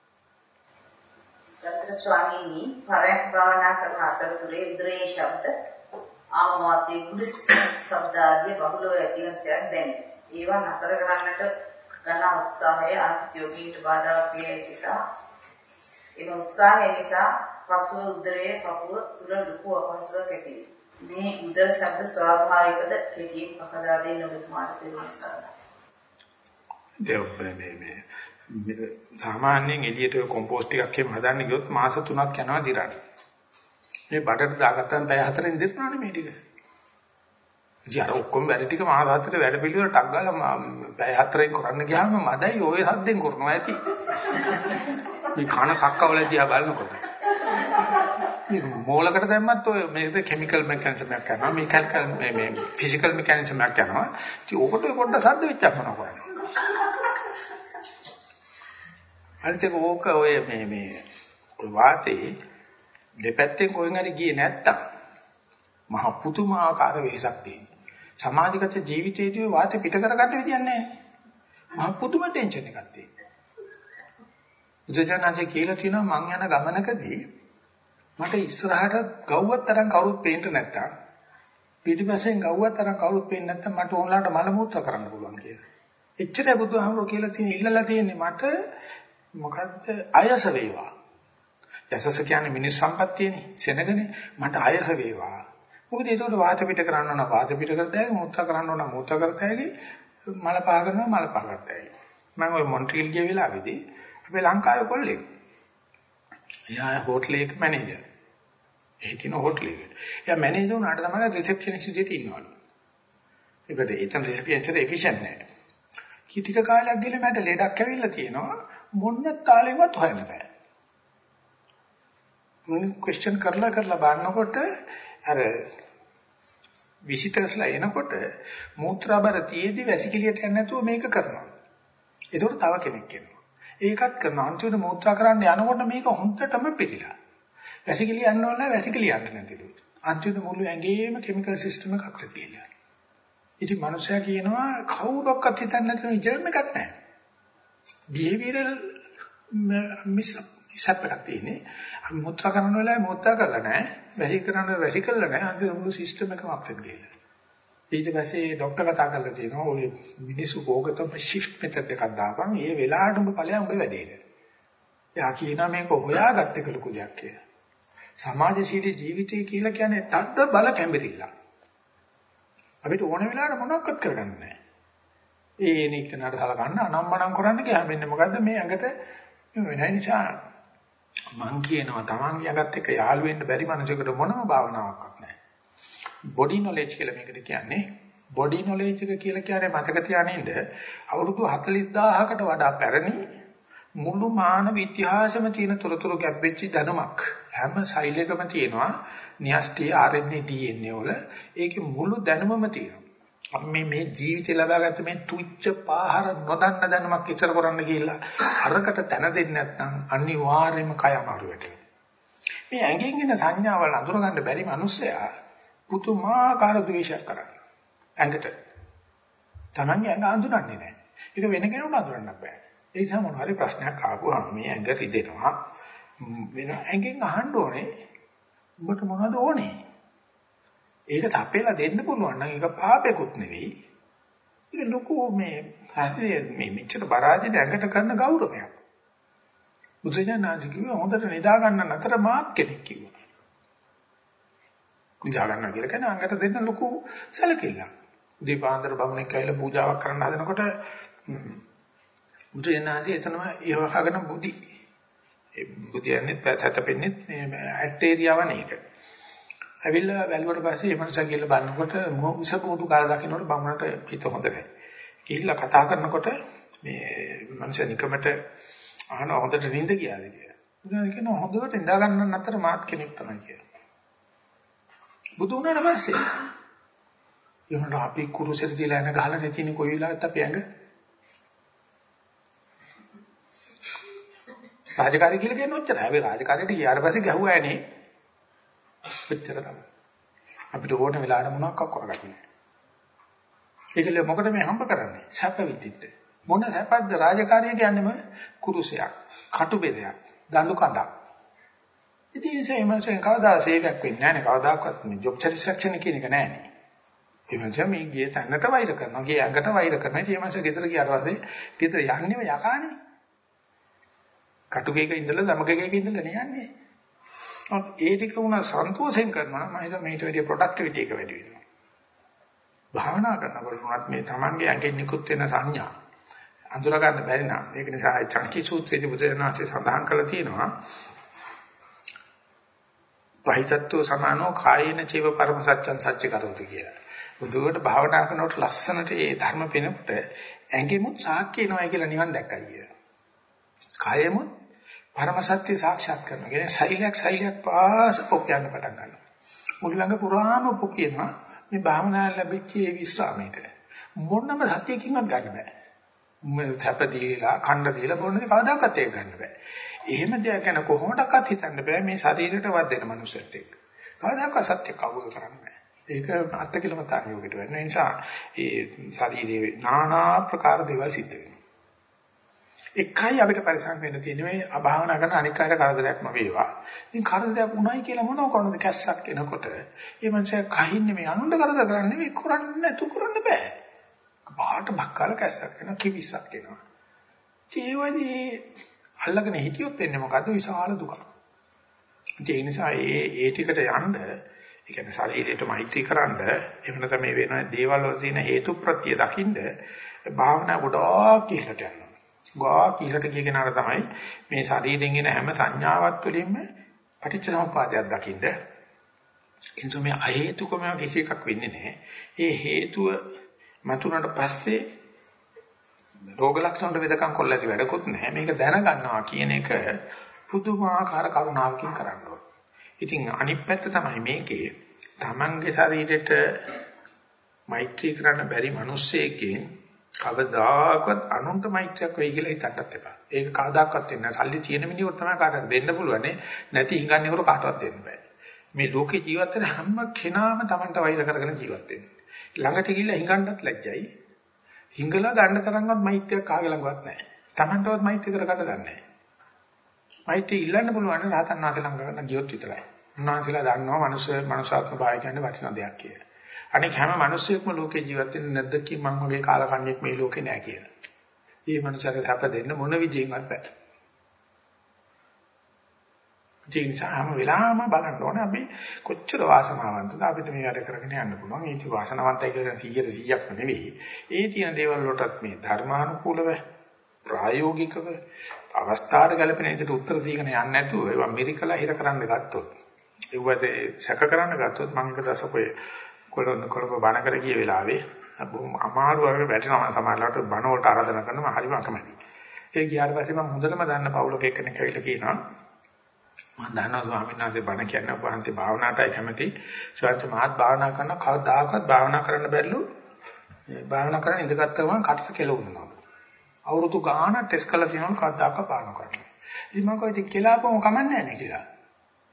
Speaker 2: දත්තර ස්වාමීනි පරයක් භාවනා කරන අතරතුරේ උදරයේ ශබ්ද ආමාතේ කුඩස් ශබ්ද ආදී බහුලව ඇතිවසයක් දැනේ. ඒවා නතර කරන්නට ගන්න උත්සාහය අන්තියෝගීට බාධාවක් වේ සිතා. එම උත්සාහය නිසා පසුව උදරයේ පපුව තුල ලොකු අපහසුතාවක් ඇති වේ. මේ උදර ශබ්ද ස්වාභාවිකද කෙටියෙන් පහදා දෙන්න ඔබතුමාට තේරුම් ගන්න.
Speaker 1: සාමාන්‍යයෙන් එළියට කොම්පෝස්ට් ටිකක් එහෙම හදන්න ගියොත් මාස 3ක් යනවා දිරන්න. මේ බඩට දාගත්තාම පැය 4න් දිරනවානේ මේ ටික. ඉතින් අර ඔක්කොම වැඩ ටික මාස 4 වැඩ පිළිවෙල ටක් ගාලා පැය 4න් කරන්න ගියාම මදයි ඔය සද්දෙන් කරනවා ඇති. මේ කන කක්කවල දිහා බලනකොට මේ මූලකට දැම්මත් ඔය මේකද කිමිකල් මෙකැනිසම් එකක් කරනවා මෙකැනිකල් මේ ෆිසිකල් මෙකැනිසම් එකක් කරනවා. ඉතින් ඕකට පොඩ්ඩක් සද්ද වෙච්චක් මොනවා කරන්නේ. අනිත් ඕක ඔය මේ වාතේ දෙපැත්තෙන් කොහෙන් හරි ගියේ නැත්තම් මහ පුදුමාකාර වෙහසක් තියෙනවා. සමාජගත ජීවිතයේදී වාතේ පිට කරගන්න විදියක් නැහැ. මහ පුදුම ටෙන්ෂන් එකක් තියෙනවා. උදේජානන්සේ කියලා තියෙනවා මං යන ගමනකදී මට ඉස්සරහට ගව්වක් තරම් කවුරුත් පේන්න නැත්තම් පිටිපස්සෙන් ගව්වක් තරම් කවුරුත් පේන්නේ නැත්තම් මට ඕනලාට මල මූත්‍රා කරන්න පුළුවන් කියලා. එච්චරයි බුදුහාමුදුරුවෝ කියලා තියෙන ඉල්ලලා තියෙන්නේ මට මොකද්ද අයස වේවා. යසස කියන්නේ මිනිස් සම්පත්තියනේ සෙනගනේ මට අයස වේවා. මොකද ඒකට වාත පිට කරන්න ඕන වාත පිට කරතයි මූත්‍රා කරන්න ඕන මූත්‍රා කරතයි මල පහ කරනවා මල පහ කරතයි. මම ওই මොන්ට්‍රීල් ගිය වෙලාවේදී අපේ ලංකාවේ කොල්ලෙක්. එයා හෝටලයක මැනේජර්. ඒ තියෙන හෝටලෙක. එයා මැනේජර් වුණාට තමයි රිසෙප්ෂනිස්ට් විදිහට ඉන්නවලු. ඒකද ඒතන රිසෙප්ෂනිස්ට් එෆිෂන්ට් නැහැ. කීටික කාලයක් ගිහලා මට ලෙඩක් ඇවිල්ලා තියෙනවා මොන්න තාලෙවත් හොයන්න බෑ. මම ක්වෙස්චන් කරලා බලනකොට අර විසිටර්ස්ලා එනකොට මූත්‍රාබර තියේදී වැසිකිළියට යන්නේ නැතුව මේක කරනවා. ඒකට තව කෙනෙක් එනවා. ඒකත් කරනවා. අන්තිමට මූත්‍රා කරන්න යනකොට මේක හොඳටම පිළිලා. වැසිකිළිය යන්න ඕන නැහැ වැසිකිළිය යන්න නැතිලු. අන්තිමට මුළු ඇඟේම කිමිකල් සිස්ටම් එකක් අක්සෙට් ඉතින් මනුස්සයා කියනවා කවුරක්වත් හිතන්නේ නැති ජර්ම් එකක් නැහැ. බිහේවියරල් මිස්අප්පයක් තියෙන්නේ. අපි මුත්‍රා කරන වෙලාවේ මුත්‍රා කරලා නැහැ. වැසි කරන වැසි කරලා නැහැ. අන්තිම මුළු සිස්ටම් එකම අප්සෙට් ගිහලා. ඊට පස්සේ ડોක්ටර් කතා කරලා තියෙනවා ඔය මිනිස්සු කෝකටම shift method එකක් දාපන්. ඒ වෙලාවට උඹ ඵලයන් උඹ වැඩේට. එයා කියනවා මේක හොයාගත්ත එක ලොකු දෙයක් කියලා. සමාජශීලී ජීවිතය කියලා කියන්නේ තද්ද බල කැඹිරිල්ල. අපිට ඕන වෙලාවට මොනවක්වත් කරගන්න නැහැ. ඒ නිකනට සලකන්න අනම්මනම් කරන්න ගියාම වෙන්නේ මොකද්ද මේ ඇඟට වෙන නිසා මං කියනවා තමන්ගේ ඇඟත් එක්ක යාළු වෙන්න බැරි මනුස්සයෙකුට මොනම භාවනාවක්වත් නැහැ. බොඩි නොලෙජ් කියලා මේකට කියන්නේ. බොඩි නොලෙජ් එක කියලා කියන්නේ මතක තියානින්න අවුරුදු 40000කට වඩා පැරණි මුළු මානව ඉතිහාසෙම තියෙන තොරතුරු ගැබ්බෙච්ච දැනුමක්. හැම සෛලයකම තියෙනවා න්‍යෂ්ටි RNA DNA වල ඒකේ මුළු දැනුමම තියෙනවා. අපි මේ ජීවිතේ ලබාගත්ත මේ තුච්ච පාහර නොදන්න දැනුමක් ඉස්සර කරන්න ගිහිල්ලා අරකට තැන දෙන්නේ නැත්නම් අනිවාර්යයෙන්ම කය අමාරු වෙනවා. මේ ඇඟෙන් එන සංඥාවල් අඳුරගන්න බැරි මිනිස්සයා පුදුමාකාර ද්වේෂයක් කරනවා. ඇඟට. Tamange ඇඟ අඳුරන්නේ නැහැ. ඒක වෙන කෙනෙකුට අඳුරන්න බෑ. ඒ නිසා මොන හරි ප්‍රශ්නයක් ආවම මේ ඇඟ රිදෙනවා. වෙන ඇඟෙන් අහන්න ඕනේ ඔබට මොනවද ඕනේ? ඒක සපේලා දෙන්න පුළුවන් නම් ඒක පාපෙකුත් නෙවෙයි. ඒක ලොකු මේ මෙච්චර බරාජින ඇඟට කරන ගෞරවයක්. බුදුසසුනාජි කිව්වා හොඳට නිදා ගන්න අතර මාත් කෙනෙක් කිව්වා. නිදා ගන්න කියලා කියන අඟට දෙන්න ලොකු සැලකිල්ලක්. දීපාන්තර බමුණෙක් කියලා පූජාවක් කරන්න හදනකොට බුදුසසුනාජි එතනම ඒවහගෙන බුදි. ඒ බුදියන්නේ පැතපෙන්නේ මේ ඇටේරියාව නේක. ඇවිල්ලා වැළුවට පස්සේ මේ මනුස්සයා කියලා බලනකොට විස කුඩු කාලා දකින්නකොට බමුණට හිත හොඳ නැහැ. ගිහිල්ලා කතා කරනකොට මේ මනුස්සයා නිකමට අහන හොඳට නිින්ද ගියාද කියලා. බුදුන් කියනවා හොඳට නිදා ගන්න අතර මාත් කෙනෙක් තමයි කියලා. බුදු වුණාට පස්සේ එහෙනම් අපි කුරුසෙට තියලා යන ගහලා නැතිනේ කොයි වෙලාවත් අපි ඇඟ රාජකාරී කියලා කියන්නේ ඔච්චරයි. අපි රාජකාරියට ගියාට පස්සේ ගැහුවා නේ. ඔච්චර තමයි. අපිට ඕන වෙලාවට මොනවක් කරගන්න. ඒකල මොකද මේ හම්බ කරන්නේ? සැප විඳින්න. මොන සැපද රාජකාරිය කියන්නේම කුරුසයක්, කටු බෙදයක්, දඬු කඳක්. ඉතින් ඒ මනුස්සයන් කවදා සේවයක් වෙන්නේ නැහැ නේ. කවදාකවත් මේ ජොබ් සැටිස්ෆැක්ෂන් කියන එක නැහැ නේ. ඒ මනුස්සයා මේ ගියේ තැන්නට වෛර කරනවා, ගියේ ඇඟට වෛර කරනවා. ඉතින් මේ මනුස්සයා ගෙදර ගියාට පස්සේ ගෙදර යන්නේම යකානේ. කටුකේක ඉඳලා දමකේක ඉඳලා යන්නේ. ඒ ටික උනා සන්තෝෂෙන් කරනවා නම් මම හිතුවා මේට වැඩිය ප්‍රොඩක්ටිවිටි එක වැඩි වෙනවා. භාවනා කරනකොට උනත් මේ Tamange ඇඟෙන් නිකුත් වෙන සංඥා අඳුර ගන්න බැරි නම් ඒක නිසා චංකි සූත්‍රයේදී බුදුරජාණන්සේ සඳහන් කරලා තියෙනවා පහිතත්ව සමානෝ කායේන චේව පරම සත්‍යං සත්‍ය කරෝති කියලා. බුදුවට භාවනා කරනකොට ලස්සනට ඒ ධර්ම පෙනෙකට ඇඟෙමුත් සාක්ෂි වෙනවා කියලා නිවන් දැක්කයි කියලා. කායෙමුත් පරම සත්‍ය සාක්ෂාත් කරනවා. කියන්නේ සෛලයක් පාස පොක්යන්න පටන් ගන්නවා. මුළු ළඟ පුරාම පොකියනවා මේ භාවනා ලැබිච්ච ඒ විශ්‍රාමයට. මොනම සත්‍යකින්වත් ගන්න බෑ. තප දීලා, ඛණ්ඩ දීලා බොන්නේ කවදාකවත් ඒක ගන්න බෑ. එහෙම දෙයක් ගැන කොහොමඩක්වත් හිතන්න බෑ මේ ශරීරයට වදින මනුස්සයෙක් එක්ක. කවදාකවත් සත්‍ය කවුරු කරන්න බෑ. ඒක අත්කිලමතාන් යෝගයට වෙන නිසා ඒ ශරීරයේ নানা ප්‍රකාර දේවල් සිද්ධ වෙනවා. එකයි අපිට පරිසම් වෙන්න තියෙන්නේ මේ අභාවනා කරන අනික් අයට කරදරයක්ම වේවා. ඉතින් කරදරයක් උණයි කියලා මොනව කරනද කැස්සක් එනකොට මේ මනුස්සයා කහින්නේ මේ අනුන්ට කරදර කරන්නේ නෙවෙයි කරන්නේ නැතු කරන්න බෑ. පාට බක්කාල කැස්සක් එනවා කිවිසක් එනවා. ඒ වගේ අල්ලගෙන හිටියොත් වෙන්නේ මොකද්ද විශාල දුකක්. ඒ නිසා ඒ ටිකට යන්න ඒ කියන්නේ ශරීරයට මෛත්‍රී කරන්න එහෙම නැත්නම් මේ වෙන දේවල් වල තියෙන හේතු ප්‍රත්‍ය දකින්න භාවනා ගොඩාක් ඉහළට යනවා. ගා කීලට ගිය කෙනාට තමයි මේ ශරීරයෙන් එන හැම සංඥාවක් වලින්ම පටිච්චසමුප්පාදයක් දකින්න. එනිසා මේ අහේතුකම කිසි එකක් වෙන්නේ නැහැ. ඒ හේතුව මතුනට පස්සේ රෝග ලක්ෂණ වලට වෙදකම් කොල්ල ඇති වැඩකුත් නැහැ. මේක දැනගන්නවා කියන එක පුදුමාකාර කරුණාවකින් කරන්න ඕනේ. ඉතින් අනිත් පැත්ත තමයි මේකේ තමන්ගේ ශරීරයට මෛත්‍රී කරන්න බැරි මිනිස්සෙකින් කවදාකවත් අනුන්ට මෛත්‍රියක් වෙයි කියලා හිතන්නත් එපා. ඒක කවදාකවත් වෙන්නේ නැහැ. සල්ලි තියෙන මිනිහෙකුට තමයි කාටවත් දෙන්න පුළුවන්. නැති හිඟන්නේකට කාටවත් දෙන්න බෑ. මේ ලෝකේ ජීවත් වෙන හැම කෙනාම Tamanට වෛර කරගෙන ජීවත් වෙන්නේ. ළඟට ගිහිල්ලා හිඟන්නත් ලැජ්ජයි. හිඟලා ගන්න තරම්වත් මෛත්‍රියක් කාගේ ළඟවත් නැහැ. Tamanටවත් මෛත්‍රී කරගන්න දන්නේ නැහැ. මෛත්‍රී ඉල්ලන්න පුළුවන් රහතන් වහන්සේ ළඟ ගියොත් විතරයි. උන්වහන්සේලා දන්නවා මනුෂ්‍යාත්ම භාවය කියන්නේ වටිනා දෙයක් කියලා. අනෙක් හැම මිනිස්සෙක්ම ලෝකේ ජීවත් වෙන්නේ නැද්ද කි මං වගේ කාලකන්ණියෙක් මේ ලෝකේ නැහැ කියලා. මේ මනුස්සයාට හැප දෙන්න මොන විදියෙන්වත් බෑ. ඒ නිසා හැම වෙලාවම බලන්න ඕනේ අපි කොච්චර වාසනාවන්තද අපිට මේ වැඩ කරගෙන යන්න පුළුවන්. ඒක වාසනාවන්තයි කියලා 100%ක්ම නෙවෙයි. ඒ තියෙන දේවල් වලටත් මේ ධර්මානුකූලව ප්‍රායෝගිකව අවස්ථාවට ගැලපෙන විදිහට උත්තර දීගෙන යන්නේ නැතුව ඒවා මිරිකලා හිර කරන්න ගත්තොත් ඒවද සැක කරන්න ගත්තොත් මම එක දවසක කොළඹ බණ කර ගිය වෙලාවේ බොහොම අමාරු වගේ වැටෙනවා සමහරවිට බණ වලට ආරාධනා කරනවා හරිම අකමැතියි. ඒ ගියාට පස්සේ මම හොඳටම දන්න පවුලක එක්කෙනෙක් ඇවිල්ලා කියනවා මම දන්නවා ස්වාමීන් වහන්සේ බණ කියන්නේ වහන්සේ භාවනාවටයි කැමති. ස්වාමීන් මහත් භාවනා කරන කවදාකවත් භාවනා කරන්න බැරිලු. භාවනා කරන ඉඳගත් ගමන් කටට කෙලවුනවා. අවුරුදු ගාණක් ටෙස්ට් කරලා තියෙනවා කවදාකවත් භාවනා කරන්න. ඉතින් මම කිව්වා ඉතින් කෙලාපම කමන්නේ නැහැ නේ කියලා.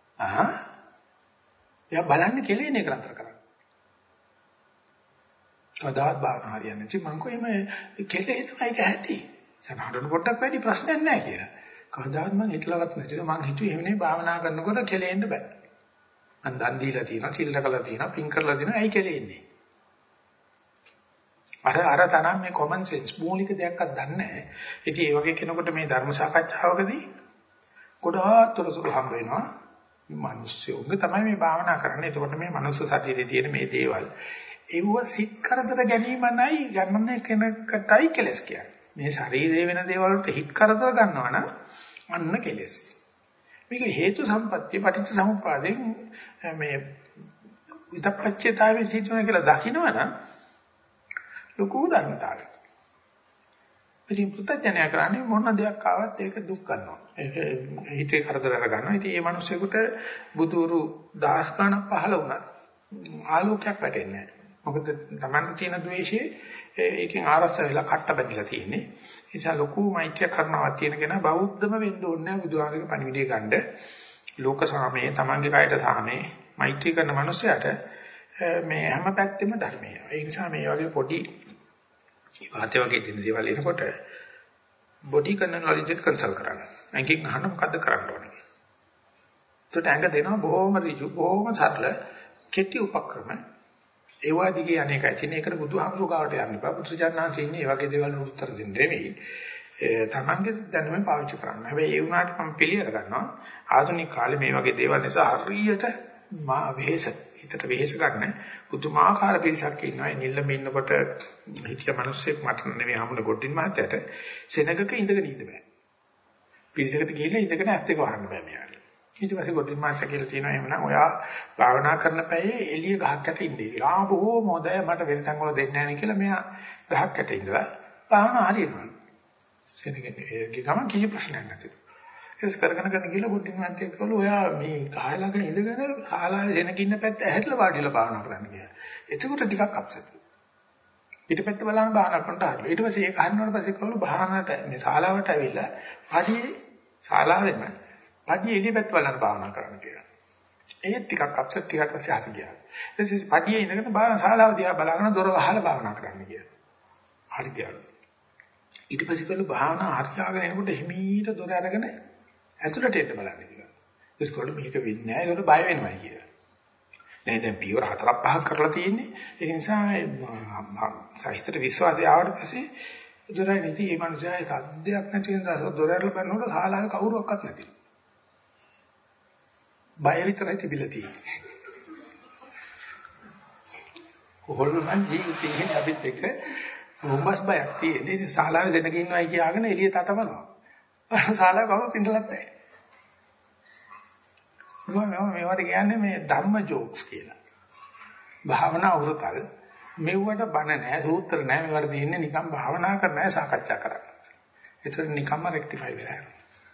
Speaker 1: එයා බලන්නේ කෙලෙන එක නතර කරන්න. කවදාවත් භාවනා හරියන්නේ නැති මං කොහේම කෙලෙනවා ඒක ඇති. සමහරවිට පොඩ්ඩක් වැඩි ප්‍රශ්නයක් නැහැ කියලා. කවදාවත් මං හිතලවත් නැතිද මං හිතුවේ එහෙම නේ භාවනා කරනකොට කෙලෙන්න බෑ. මං දන් දීලා තියෙනවා, සිල් රැකලා තියෙනවා, පින් කරලා තියෙනවා, ඇයි කෙලෙන්නේ? අර තරම් මේ common sense මූලික දෙයක්වත් දන්නේ නැහැ. ඉතින් ඒ වගේ කෙනෙකුට මේ ධර්ම සාකච්ඡාවකදී ගොඩාක් තොරතුරු හම්බ වෙනවා. මේ මිනිස්සුන්ගේ තමයි මේ භාවනා කරන්නේ. එතකොට මේ මනුස්ස ශරීරයේ තියෙන මේ දේවල් ඒව සිත් කරදර ගැනීමයි ගන්න කෙනෙක්ටයි කෙලස් කියන්නේ. මේ ශරීරයේ වෙන දේවල් වලට හිත් කරදර ගන්නවා නම් අන්න කෙලස්. මේක හේතු සම්පත්‍ය පටිච්ච සමුප්පාදයෙන් මේ විතප්පච්චේතාවේ සිටින කියලා දකින්නවනම් ලොකු ධර්මතාවයක්. ඉතින් පුත්තජනය කරන්නේ මොන දෙයක් ආවත් ඒක දුක් ගන්නවා. ඒක හිතේ කරදර ගන්නවා. ඉතින් මේ මිනිස්සුෙකුට බුදුරු දහස් ගණන් පහළ වුණත් ආලෝකයක් වැටෙන්නේ නැහැ. මොකද Tamante තියෙන ද්වේෂයේ ඒකෙන් ආරස්ස වෙලා කට්ට බැඳිලා තියෙන්නේ. ඒ නිසා ලොකු මෛත්‍රිය කරනවා තියෙන කෙනා බෞද්ධම වෙන්න ඕනේ නැහැ බුදුහාමගේ පණිවිඩය ගන්න. ලෝක සාමයේ Tamange කයට සාමයේ මෛත්‍රී කරන මනුස්සයාට මේ හැම පැත්තෙම ධර්මය. ඒ නිසා මේ වගේ පොඩි වාතය වගේ දෙන දේවල් එනකොට බොඩි කනොලොජි කන්සල්ට් කරන්න. අංකින් අහන්න මොකද්ද කරන්න ඕනේ. ඒකට අංග දෙනවා බොහොම ඍජු බොහොම සරල කෙටි උපක්‍රම. ඒ වාදිගේ අනේකයි තියෙන එකට බුදුහාමුදුරු ගාවට යන්න එපා. පුත්‍රජානනාංශ ඉන්නේ මේ වගේ දේවල් වලට උත්තර දෙන්න නෙවෙයි. තමන්ගේ දැනුම පාවිච්චි කරන්න. හැබැයි ඒ වුණාට මම පිළියර ගන්නවා. ආධුනික කාලේ මේ වගේ දේවල් නිසා හරියට වෙහෙස හිතට වෙහෙස ගන්න පුදුමාකාර පිරිසක් ඉන්නවා. නිල්ලම ඉන්නකොට හිතිය මිනිස්සෙක් මට නෙවෙයි හමුන ගොඩින් මහත්තයට සෙනගක ඉඳගෙන ඉන්න බෑ. පිරිසකට ගිහිල්ලා ඉඳගෙන ඇස් දෙක වහන්න බෑ මෙයාට. ඊට පස්සේ ගොඩින් මහත්තයා කියලා තියෙනවා එහෙමනම් ඔයා භාවනා කරන පැයේ එළිය ගහක් යට ඉන්නේ කියලා. ආ බොහොම හොඳයි මට වෙනතන් වල දෙන්නේ නැහැ නේ කියලා මෙයා ගහක් යට ඉඳලා භාවනා හරියනවා. සෙනගෙන් ඒ ගමන් කිසි ප්‍රශ්නයක් නැතිලු. ඒක කරගෙන ගිහලා ගොඩින් මහත්තයා කිව්වලු ඔයා මේ කාය ළඟ ඉඳගෙන ශාලාවේ සෙනගින්න පැත්ත ඇහැట్లా වාඩිලා භාවනා කරන්න කියලා. එතකොට ටිකක් අප්සෙට්. පිටපැත්ත බලන භාවනා කරනට හරියලා. ඊට පස්සේ ඒක හරිනවට පස්සේ කිව්වලු භාවනාවට මේ ශාලාවට ඇවිල්ලා පඩියේ ශාලාවෙම පඩියේ එළියපැත්ත බලන භාවනා කරන්න කියලා. ඒත් ටිකක් අප්සෙට් ටිකක් පස්සේ හරි ගියා. ඊට පස්සේ පඩියේ ඉඳගෙන භාවනා ශාලාව දිහා බලාගෙන දොර වහලා භාවනා කරන්න කියලා. හරි ගියා. ඊට පස්සේ කළු භාවනා හරියාගෙන එනකොට හිමීට දොර අරගෙන ඇතුළට එන්න බලන්න කියලා. ඒස්කොල්ල මේක වෙන්නේ නැහැ ඒකට බය වෙනවා කියලා. නෑ දැන් පියවර 4-5ක් කරලා තියෙන්නේ. ඒ නිසා සාහිත්‍යට විශ්වාසය ආවට පස්සේ දොරයි නැති මේ මනුස්සයා සද්දයක් නැති නිසා දොර අරලා බලනකොට ශාලාවේ කවුරුවක්වත් නැතිලු. බය විතරයි තිබිලා තියෙන්නේ. කොහොල්මන් ජීවිතේ අපිත් එක්ක මොම්බස් බයක් තියෙන්නේ. ඉතින් ශාලාවේ දෙනක ඉන්නවයි කියාගෙන එළිය තටමනවා. ශාලාව කවුරුත් ඉඳලත් නැහැ. මේවට කියන්නේ මේ ධර්ම ජෝක්ස් කියලා. භාවනා උරතල් මෙව්වට බන නැහැ, සූත්‍ර නැහැ. මේවට තියෙන්නේ නිකන් භාවනා කරන්න නැහැ, සාකච්ඡා කරන්න. ඒතර නිකම්ම රෙක්ටිෆයි වෙලා යනවා.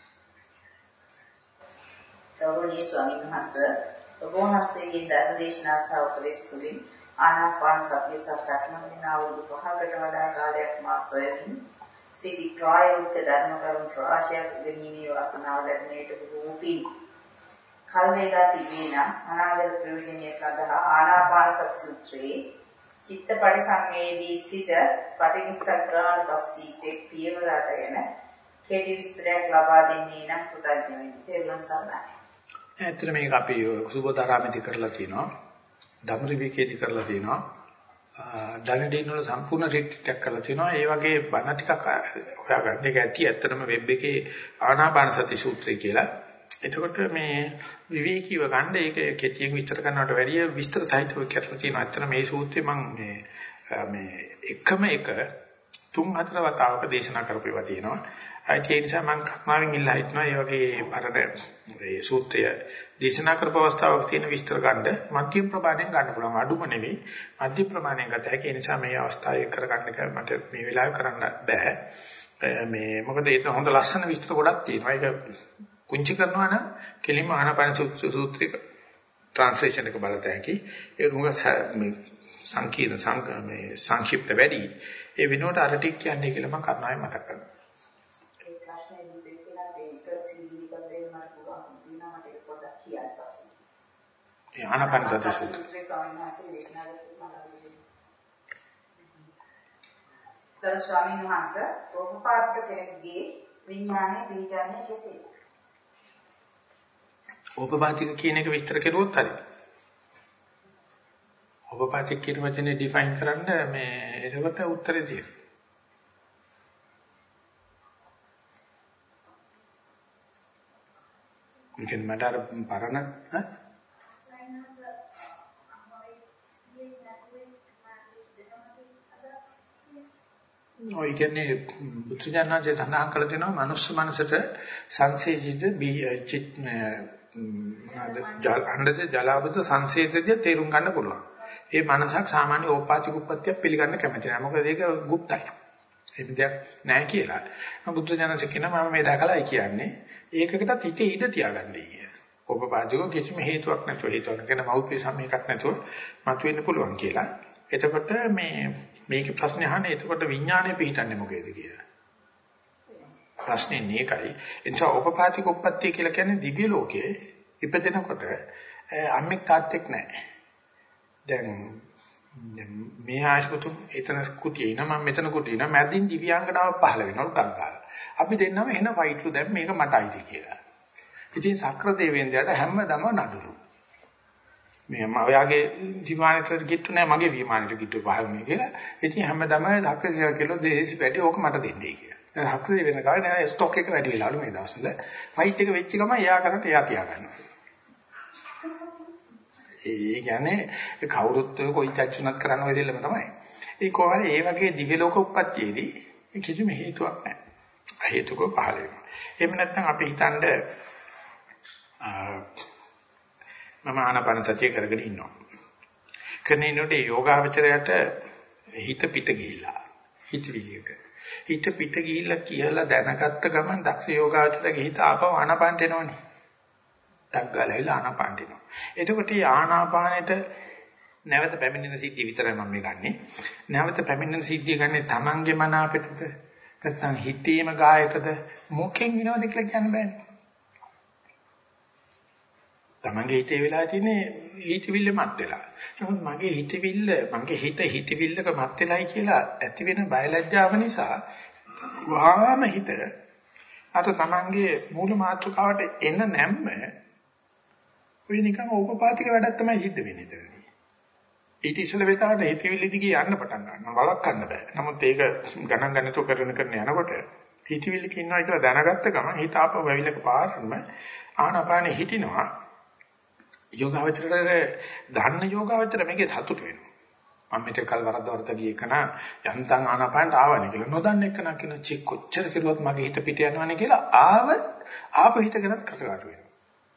Speaker 2: ගෞරවනීය ස්වාමීන් වහන්සේ ඔබ වහන්සේගේ ධර්මදේශනා සහ උපදෙස් තුලින් ආනාපාන සතිය සසකන වෙන අවුරුදු 5කට වඩා කාලයක් මා සොයමින් සිටි ප්‍රායෝගික ධර්ම කරුණු රාශියක් ඉගෙනීමේ වාසනාව ලැබෙන්නට බුදුපී කල්වේලා තිබෙන අනාගත ප්‍රයෝජනීය සඳහා ආනාපාන සති සූත්‍රයේ චිත්ත පරිසංවේදී සිට පටිනිස්සග්ගාන පස්සී තෙක් පියවරට යන කෙටි විස්තරයක් ලබා දෙන්නේ නම් පුතඥ වෙන්නේ තේරුම් සරණයි.
Speaker 1: ඇත්තට මේක අපි සුබෝධාරාමේදී කරලා තියෙනවා. ධම්මරිවිකේදී කරලා තියෙනවා. ඩලඩින් වල සම්පූර්ණ රිට්‍රීට් එකක් කරලා තියෙනවා. ඒ වගේ බණ ටිකක් හොයාගන්න එක ඇති. ඇත්තටම වෙබ් එකේ ආනාපාන සති සූත්‍රය කියලා. එතකොට මේ විවේකීව ගන්න ඒක කෙටියෙන් විස්තර කරනවට වැඩිය විස්තර සහිතව කරලා තියෙනවා. ඇත්තට මේ සූත්‍රය මම මේ එකම එක 3-4 වතාවක දේශනා කරපේවා තියෙනවා. ඒ නිසා මම කර්මාවෙන් ඉල්ලා හිටනවා මේ වගේ පරණ මේ සූත්‍රය දේශනා කරපු අවස්ථාවක තියෙන විස්තර ගන්න මධ්‍යම ප්‍රමාණයෙන් ගන්න පුළුවන්. අඩුම නෙවෙයි මධ්‍යම ප්‍රමාණයෙන් ගත හැකි. ඒ නිසා මේ අවස්ථාවේ කරගන්න එක මට මේ වෙලාවේ කරන්න බෑ. මේ මොකද ඒක හොඳ ලස්සන විස්තර ගොඩක් තියෙනවා. ඒක කුංචි කරනවා නම් කෙලින්ම ආනාපාන සූත්‍රික ට්‍රාන්ස්ලේෂන් එක බලත හැකි. ඒ රුංග මේ සංකීර්ණ සංක්ෂිප්ත වැඩි. ඒ වෙනුවට අර ටික කියන්නේ කියලා මම කරුණාවෙන් මතක් කරනවා. ආනාපාන සති සූත්‍රය.
Speaker 2: කර ස්වාමීන් වහන්සේ ඕපපාතික කෙනෙකුගේ විඥානයේ පිළිගන්නේ කෙසේද?
Speaker 1: ඕපපාතික කියන එක විස්තර කරුවොත් හරි. ඕපපාතික කියන වචනේ ඩිෆයින් කරන්න මේ ඒකට උත්තරේ තියෙනවා. මේකෙන් මට අර පරණ ඔය කියන්නේ බුදුජානනාංශය සඳහන් කළ දෙනවා මනුස්ස මනසට සංසේජිත අnder ජලාබුත සංසේජිත තේරුම් ගන්න පුළුවන්. ඒ මනසක් සාමාන්‍ය ඕපාතික උප්පත්තියක් පිළිගන්න කැමති නැහැ. මොකද ඒක গুপ্তයි. ඒක දෙයක් නැහැ කියලා. බුදුජානනාංශ කියනවා මම මේ දැකලායි කියන්නේ. ඒකකටත් හිතේ ඉඳ තියාගන්නයි කිය. ඕපාතික කිසිම හේතුවක් නැතුව හේතුවක් ගැන මෞපිය සමයකට නැතුව මතුවෙන්න පුළුවන් කියලා. එතකොට මේකේ ප්‍රශ්නේ අහන්නේ එතකොට විඥානය පිටින්නේ මොකේද කියලා. ප්‍රශ්නේ මේකයි. එනිසා ඕපපාතික උප්පත්තිය කියලා කියන්නේ දිව්‍ය ලෝකයේ ඉපදෙනකොට අම්මෙක් තාත්තෙක් නැහැ. දැන් මේ ආශුතු එතන කුටියේ ඉන්න මම මෙතන කුටියේ ඉන්න මැදින් දිව්‍යාංගනාවක් පහළ වෙනවා ටක් ගාලා. අපි දෙන්නම එන ෆයිට්ලු දැන් මේක මට අයිති කියලා. ඉතින් සක්‍ර දෙවියන්ට හැමදම නඩුරු. මේ ඔයාගේ විමානයට කිට්ටු නෑ මගේ විමානයට කිට්ටු පහළුනේ කියලා. ඉතින් හැමදම ලක්ක කිලෝ දෙහි වැඩි ඕක මට දෙන්නයි කියලා. දැන් හක්සේ වෙන කාලේ නෑ ස්ටොක් එක වැඩි වෙලාලු මේ දවස්වල. ෆයිට් එක වෙච්ච ගමන් එයා කරට එයා තියා ගන්නවා. ඒ කියන්නේ කවුරුත් කොයි චච්චුණත් කරන්න ඔය දෙල්ලම තමයි. ඒ කොහොමද මේ වගේ දිව්‍ය ලෝක උප්පත්තියේදී කිසිම හේතුවක් නෑ. හේතුක පහළ වෙනවා. එහෙම නැත්නම් අපි හිතන්නේ මම ආනාපාන සතිය කරගෙන ඉන්නවා. කනේනොට යෝගාවචරයට හිත පිට ගිහිල්ලා. හිතවිලියක. හිත පිට ගිහිල්ලා කියලා දැනගත්ත ගමන් දක්ෂ යෝගාවචරයේ හිත ආපහු ආනාපානට එනවනේ. ඩග්ගලයිලා ආනාපානට එනවා. එතකොට මේ ආනාපානෙට නැවත පැමිණෙන සිද්ධිය විතරයි මම මේ ගන්නෙ. නැවත පැමිණෙන සිද්ධිය ගන්නෙ Tamange මන අපිටද නැත්නම් හිතේම ගායකද මොකෙන් වෙනවද කියලා කියන්න බෑනේ. තමන්ගේ හිතේ වෙලා තියෙන්නේ හිතවිල්ල මත් වෙලා. නමුත් මගේ හිතවිල්ලක මත් වෙලයි කියලා ඇති වෙන බයලජ්ජාව නිසා වහාම හිත අර තමන්ගේ මූල මාතෘකාවට එන නැම්ම ඔය නිකන් ඕපපාතික වැඩක් තමයි සිද්ධ වෙන්නේ එතනදී. ඊට ඉස්සෙල්ල වෙතාවට හිතවිල්ල දිගේ යන්න පටන් ගන්නවා. වළක්වන්න බෑ. නමුත් ඒක ගණන් ගන්නතෝ කරන යනකොට හිතවිල්ලක ඉන්නවා කියලා දැනගත්ත ගමන් හිත ආපහු වැවිලක පාරම ආනාපානෙ හිටිනවා. යෝගාවචරයේ ධර්ම යෝගාවචර මේකේ සතුට වෙනවා. මම මෙතන කල් වරද්ද ගියේ කන යන්තම් ආනාපානට ආවනේ කියලා නොදන්න එකන කියන චෙක් කොච්චර කෙරුවත් මගේ හිත පිට යනවනේ කියලා ආපහු හිත ගැනත් කසකාටු වෙනවා.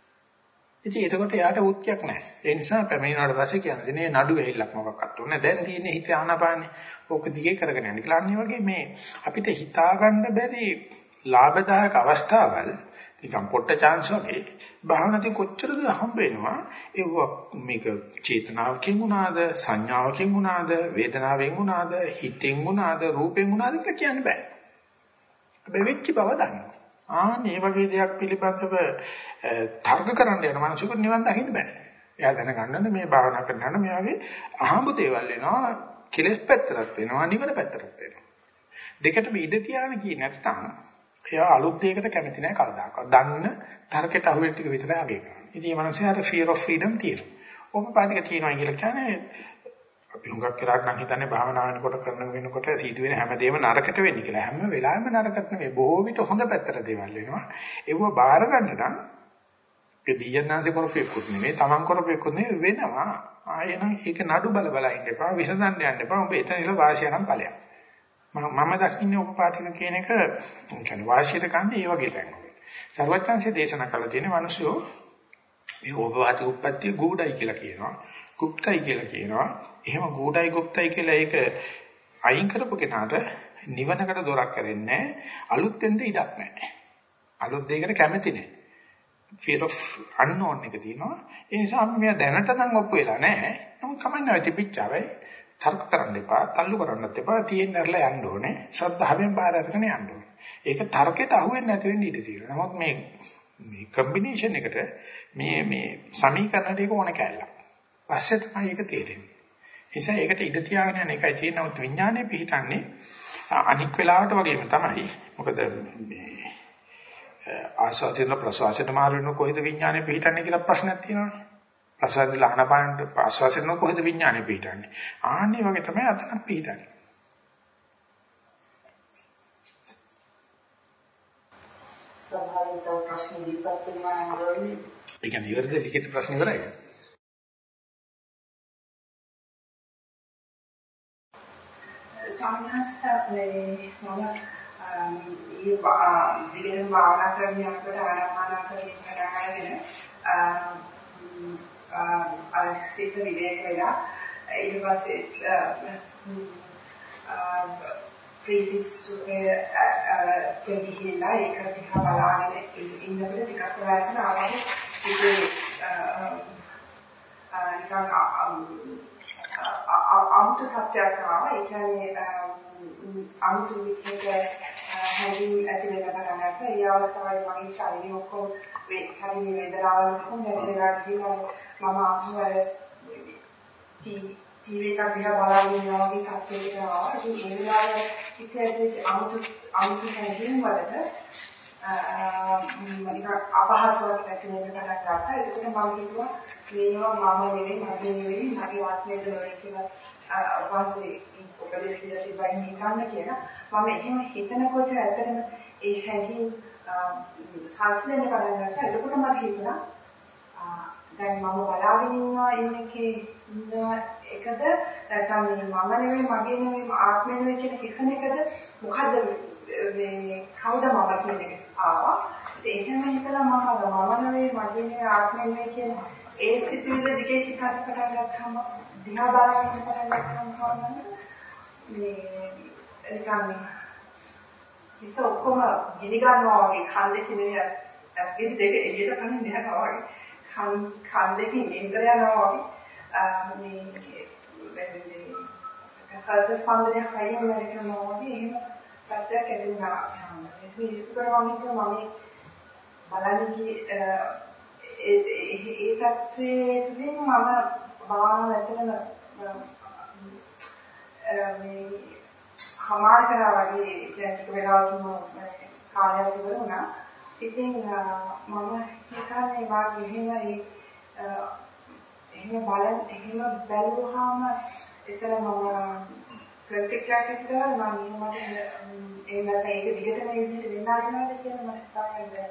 Speaker 1: ඉතින් එතකොට යාට උත්‍යක් නැහැ. ඒ නිසා පැමිණිනාට පස්සේ කියන්නේ නේ නඩු වෙහිල්ලක් මොකක්වත් උන්නේ. දැන් තියෙන්නේ හිත ආනාපානේ. ඕක දිගේ කරගෙන යන්න. කියලා අනිත් වගේ මේ අපිට හිතා ගන්න බැරි ලාභදායක අවස්ථාවල් නිකම් පොට්ට chance වගේ භාවනාවේ කොච්චරද හම්බ වෙනවා ඒක මේක චේතනාවකින් වුණාද සංඥාවකින් වුණාද වේදනාවෙන් වුණාද හිතෙන් වුණාද රූපෙන් වුණාද කියලා කියන්න බෑ. හැබැයි වෙච්ච බව දන්නවා. මේ වගේ දෙයක් පිළිබඳව තර්ක කරන්න යන මනුස්සයෙකුට නිවන් දකින්න බෑ. එයා දැනගන්න මේ භාවනා කරනකොට මේ වගේ අහඹු දේවල් එනවා කෙලෙස් පැත්තට වෙනවා නිවන පැත්තට වෙනවා. දෙකටම ඉඳ තියාගෙන කිය නැත්නම් එයා අලුත් දෙයකට කැමති නැහැ කවදාකවත්. දන්න තර්කයට අහුවෙන ටික විතරයි අගය කරන්නේ. ඉතින් මේ මනුස්සයාට fear of freedom තියෙනවා. ඕපපාතික තියෙනවා කියලා කියන්නේ අපි හුඟක් වෙලාවක් නම් හිතන්නේ භාවනා වෙනකොට සිදුවෙන හැමදේම නරකට වෙන්නේ කියලා. හැම වෙලාවෙම නරකට නෙවෙයි. බොහෝ විට හොඳ පැත්තට දේවල් වෙනවා. ඒව බාර ගන්න නම් ඒ දියන්නාසේ කරපෙකුත් නෙවෙයි, Taman කරපෙකුත් නෙවෙයි වෙනවා. ආයෙනම් ඒක නඩු බල ඉන්න එපා, විසඳන්න යන්න එපා. ඔබ එතන ඉල වාසිය නම් ඵලයක්. මම දකින්නේ ඕපපාතික කියන එක කියන්නේ වාසියට ගන්න ඒ වගේ තැන්. සර්වඥාන්සේ දේශනා කළ තියෙන මිනිස්සු මේ ඕපපාතික උප්පත්තිය ගුඩයි කියලා කියනවා. গুপ্তයි කියලා කියනවා. එහෙම ගුඩයි গুপ্তයි කියලා ඒක අයින් කරපු කෙනාට නිවනකට දොරක් කරෙන්නේ නැහැ. අලුත් වෙන්න ඉඩක් නැහැ. අලුත් දෙයකට කැමති නැහැ. fear of unknown එක තියෙනවා. ඒ නිසා අපි මෙයා දැනට නම් ඔප්පු වෙලා නැහැ. නමුත් කමන්නේ නැති පිටචාවයි තර්ක කරන්න එපා, තල්ලු කරන්නත් එපා, තියෙන්න ඇරලා යන්න ඕනේ. ශ්‍රද්ධාවෙන් බාර අරගෙන යන්න ඕනේ. ඒක තර්කයට අහුවෙන්නේ නැති වෙන්න ඉඩ තියෙනවා. නමුත් මේ කම්බිනේෂන් එකට මේ සමීකරණයට ඒක ඕන කැලලක්. පස්සේ තමයි ඒක තේරෙන්නේ. නිසා ඒකට ඉඩ තියාගෙන යන එකයි තියෙන. නමුත් විඥානය පිහිටන්නේ අනික් වෙලාවට වගේම තමයි. මොකද මේ ආස්වාදයෙන් ප්‍රසවාසයට මාරු වෙන කොහෙද විඥානේ පිහිටන්නේ කියලා ප්‍රශ්නයක් තියෙනවානේ. ප්‍රසවාසයෙන් ආනපානට ආස්වාදයෙන් කොහෙද විඥානේ පිහිටන්නේ? ආන්නේ වගේ තමයි අතන පිහිටන්නේ.
Speaker 2: ස්වභාවික ප්‍රශ්න දීපත් වෙනවා නේද?
Speaker 1: ඒ කියන්නේ ඉවරද ලිඛිත ප්‍රශ්න ඉවරයි.
Speaker 5: සම්හස්තනේ මම දිගටම භාවනා කරන යනකොට ආනාපානසතිය කරගෙන සිත විවේක වෙලා ඊට පස්සේ ප්‍රීතිසුඛේ දෙවිහිලා ඒක දිහා බලාගෙන ඉන්නකොට ටිකක් වෙලාවකට ආවම ඉතින් නිකන් අමුතු සත්‍යයක් ආවා. ඒ කියන්නේ අමුතු විදිහට හැදීම් ඇති වෙන පටන් ගත්තා. ඒ අවස්ථාවේ මගේ ශරීරය ඔක්කොම ශරීර වේදනාවල් ඔක්කොම දැනෙලා ගිහින් මම අහවල ටීවී එකක් දිහා බලාගෙන ඉන්නවා වගේ තත්ත්වයකට ආවා. ඉතින් ඒ වෙලාවේ ඉතින් අමුතු හැදීම් වලට මම අපහසුතාවක් ඇති වෙන පටන් ගත්තා. ඒකට මම කිව්වා මේවා මම නෙවෙයි මගේ නෙවෙයි මගේ ආත්මයද නෙවෙයි කියලා වහන්සේ උපදෙස් දීලා තිබයින් හිතන්න කියලා. මම එහෙම හිතනකොට ඇත්තටම ඒ හැඟීම් සංස්ලේන පටන් ගත්තා. එතකොට මට හිතුණා දැන් මම බලාගෙන ඉන්නවා ඉන්නකේ ඉන්න එකද නැත්නම් මේ මම නෙවෙයි මගේ නෙවෙයි ආත්මය නෙවෙයි කියන හිතන එකද මොකද්ද මේ කවුද මම කියන එක ආවා. එහෙම හිතලා මම නෙවෙයි මගේ නෙවෙයි ආත්මය නෙවෙයි කියන ඒ සිතුවිලි දිගේ හිතට පටන් ගත්තාම දිහා බලන්න පටන් ගත්තාම මේ නිකන් ඉත ඔක්කොම ගිනි ගන්නවා වගේ කන් දෙකේ නෙවෙයි ඇස් ගෙඩි දෙක එළියට කන්නේ නැහැ වගේ කන් දෙකෙන් ඉන්ද්‍ර යනවා වගේ මේ හෘද ස්පන්දනය හයියෙන් වෙනවා වගේ එහෙම සත්‍යයක් ඇති වුණා. ඒක කරවන්නේ මම බලන්නේ ඒ තත්ත්වයේ තුලින් මම භාවනාව ඇතුළම මේ හමාර කරා වගේ ටික වෙලාවකින් කාලයක් ඉවර වුණා. ඉතින් මම හිතන්නේ වාගේ එහෙම බැලුවාම එතන මම ප්‍රතික්‍රියා කරලා මම ඒ නැත්නම් ඒක දිගටම මේ විදිහට වෙන්න ආරම්භ කියලා මම හිතන්නේ.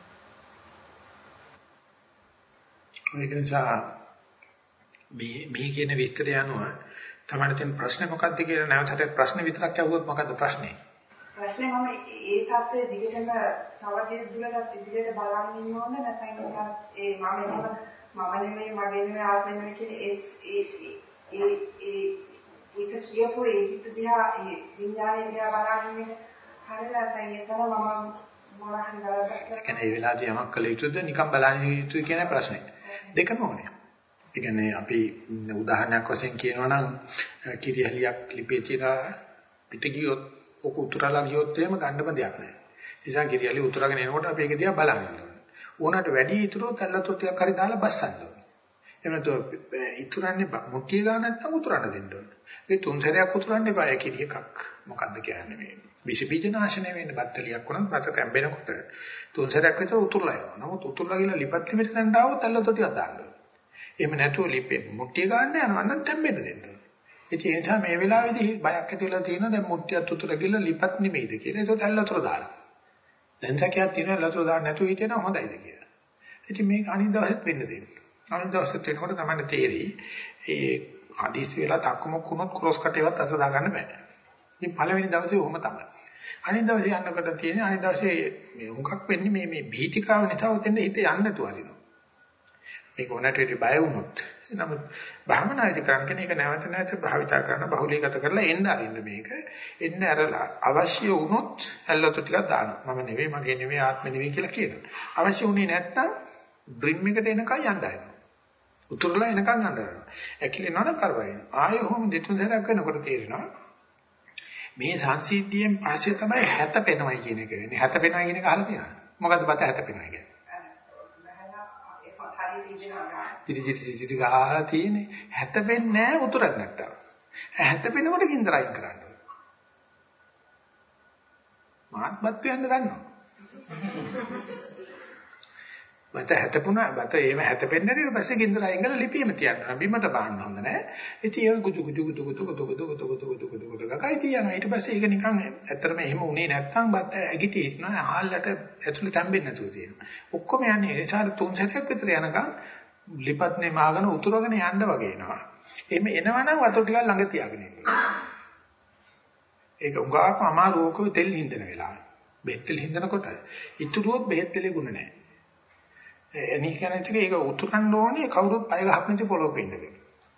Speaker 1: ඒක නිසා මේ කියන විස්තරය අනුව තමයි තියෙන ප්‍රශ්නේ මොකක්ද කියලා නැවතට ප්‍රශ්න විතරක් අහුවොත් මොකද්ද ප්‍රශ්නේ?
Speaker 5: ප්‍රශ්නේ මම ඒ තත්ත්වයේ දිගටම තව දුරටත් ඉදිරියට බලන් ඉන්න ඕන නැත්නම් ඒ මම නෙමෙයි මගේ නෙමෙයි ආත්මෙ නෙමෙයි කියන ඒක කියපු ඒ හිත දිහා ඒ විඥානය දිහා බලන් ඉන්න හරියට නැත්නම් ඒතන මම මොනවාහරි කරලා
Speaker 1: ඒ වෙලාවදී යමක් කළ යුතුද නිකන් බලන්න යුතුද කියන ප්‍රශ්නේ. දෙකම ඕනේ. ඒ කියන්නේ අපි උදාහරණයක් වශයෙන් කියනවා නම් කිරියලියක් ලිපේ තියලා පිට ගියොත් ඔක උතුරලා ගියොත් එහෙම ගන්නම දෙයක් නැහැ. ඒ නිසා කිරියලිය උතුරගෙන එනකොට අපි ඒක දිහා බලන්න ඕනේ. ඕනට වැඩි ඉතුරුත් ඇල්ලතො ටිකක් හරි දාලා බස්සන්න ඕනේ. එහෙම නැත්නම් ඉතුරන්නේ මුට්ටිය ගන්න නැත්නම් උතුරන්න දෙන්න ඕනේ. ඒ තුන් සැරයක් උතුරන්න එපා ඒ කිරි එකක්. මොකද්ද කියන්නේ මේ විස බීජ නාශනය වෙන්න බත්තලියක් වුණත් බත තැම්බෙනකොට තුන් සැරයක් විතර උතුරලා යනවා. නමුත් උතුරලා ගිහලා ලිපත් ලිපිට දැන් ආවොත් ඇල්ලතො ටිකක් දාන්න ඕනේ. එහෙම නැතුව ලිපේ මුට්ටිය ගන්න යනවා නම් තැම්බෙන්න දෙන්න ඕනේ. ඒ නිසා මේ වෙලාවේදී බයක් ඇති වෙලා තියෙනවා දැන් මුට්ටියත් උතුර ගිහලා ලිපත් නෙමෙයිද කියලා. ඒකට ඇල්ලතො දාලා. දැන් සැකයක් තියෙනවා ඇල්ලතො දාන්න නැතුව හිටියනම් හොඳයිද කියලා. ඉතින් මේක අනිත් දවසෙත් වෙන්න දෙන්න. අනිත් දවසෙත් වෙනකොට තමයි තේරෙයි. ඒ හදිසි වෙලා තක්කමුක් වුණොත් ක්‍රොස් කටේවත් අස දා ගන්න බෑ. ඉතින් පළවෙනි දවසේ ඔහොම තමයි. අනිත් දවසේ යන්නකොට තියෙන අනිත් දවසේ මේ හුඟක් වෙන්නේ මේ භීතිකාව නිසා උතෙන්ද හිත යන්නේ නැතුව හරිනවා. මේක උනටට බය වුණොත් නමුත් භාවනාදි කරන්නේ ඒක නැවත නැවත භාවිතා කරන බහුලීගත කරලා එන්න අරින්න මේක එන්න ඇරලා අවශ්‍ය වුණොත් ඇල්ලතො ටිකක් දානවා. මම නෙවෙයි මගේ නෙවෙයි ආත්මෙ නෙවෙයි කියලා කියනවා. අවශ්‍ය වුණේ නැත්නම් ඩ්‍රීම් එකට එනකන් යන්න හදනවා. උතුරලා එනකන් යන්න හදනවා. ඇකිලෙනවා නම් කරවයින්. ආයෙ ඔහොම දෙතුන් සැරයක් වෙනකොට තේරෙනවා මේ සංසිද්ධියෙන් පස්සේ තමයි හැතපෙනවයි කියන එක වෙන්නේ. හැතපෙනවා කියන එක අහලා තියෙනවද? මොකද්ද බත හැතපෙනවා කියන්නේ? ඉතිරි ගහලා තියෙන්නේ හැතපෙන්නේ නැහැ උතුරක් නැත්තම්. හැතපෙනකොට ගින්දරයින් කරන්න ඕනේ. මාත්මත් පියන්න දන්නවා. බත හැතපුණා බත එහෙම හැතපෙන්නේ ඊට පස්සේ ගින්දර අයින් කරලා ලිපියෙම තියන්න. බිමට බාන්න හොඳ නැහැ. ඉතින් ඒක කුජු ගකයි තියනවා. ඊට පස්සේ ඒක නිකන් ඇත්තටම එහෙම උනේ නැත්නම් බත ඇගිටි ඉන්නවා. හාල්ලට ඇතුළේ තැම්බෙන්නේ නැතුව තියෙනවා. ඔක්කොම යන්නේ ඒ නිසා 3 සැරයක් විතර යනකම් ලිපත්නේ මාගෙන උතුරගෙන යන්න වගේ එනවා. එහෙම එනවනම් වතුර ටිකක් ළඟ තියාගෙන ඉන්න. ඒක උගාක අමාරුවක තෙල් හින්දන වෙලාව. බෙහෙත් තෙල් හින්දනකොට ඉතුරුවත් බෙහෙත් තෙලේ ගුණ නැහැ. එනිකනට ඒක උතුරන්න ඕනේ කවුරුත් පය ගහක් නැති පොළොක ඉඳගෙන.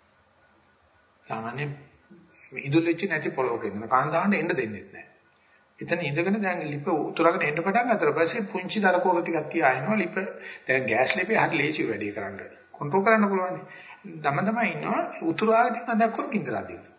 Speaker 1: සාමාන්‍ය ඉදුල් වෙච්ච නැති පොළොක ඉඳන කාන්දාන්න එන්න දෙන්නේ නැහැ. එතන ඉඳගෙන දැන් ලිප උතුරගෙන එන්න පටන් ගන්නතර පස්සේ පුංචි දරකෝල ටිකක් තියාිනවා ලිප. දැන් ගෑස් ලිපේ හරි ලේසි වැඩි කරන්න. කන්ට්‍රෝල් කරන්න පුළුවන්. දම තමයි ඉන්නවා උතුරාගෙන ඉන්න දැක්කොත් ගින්දරා දෙනවා.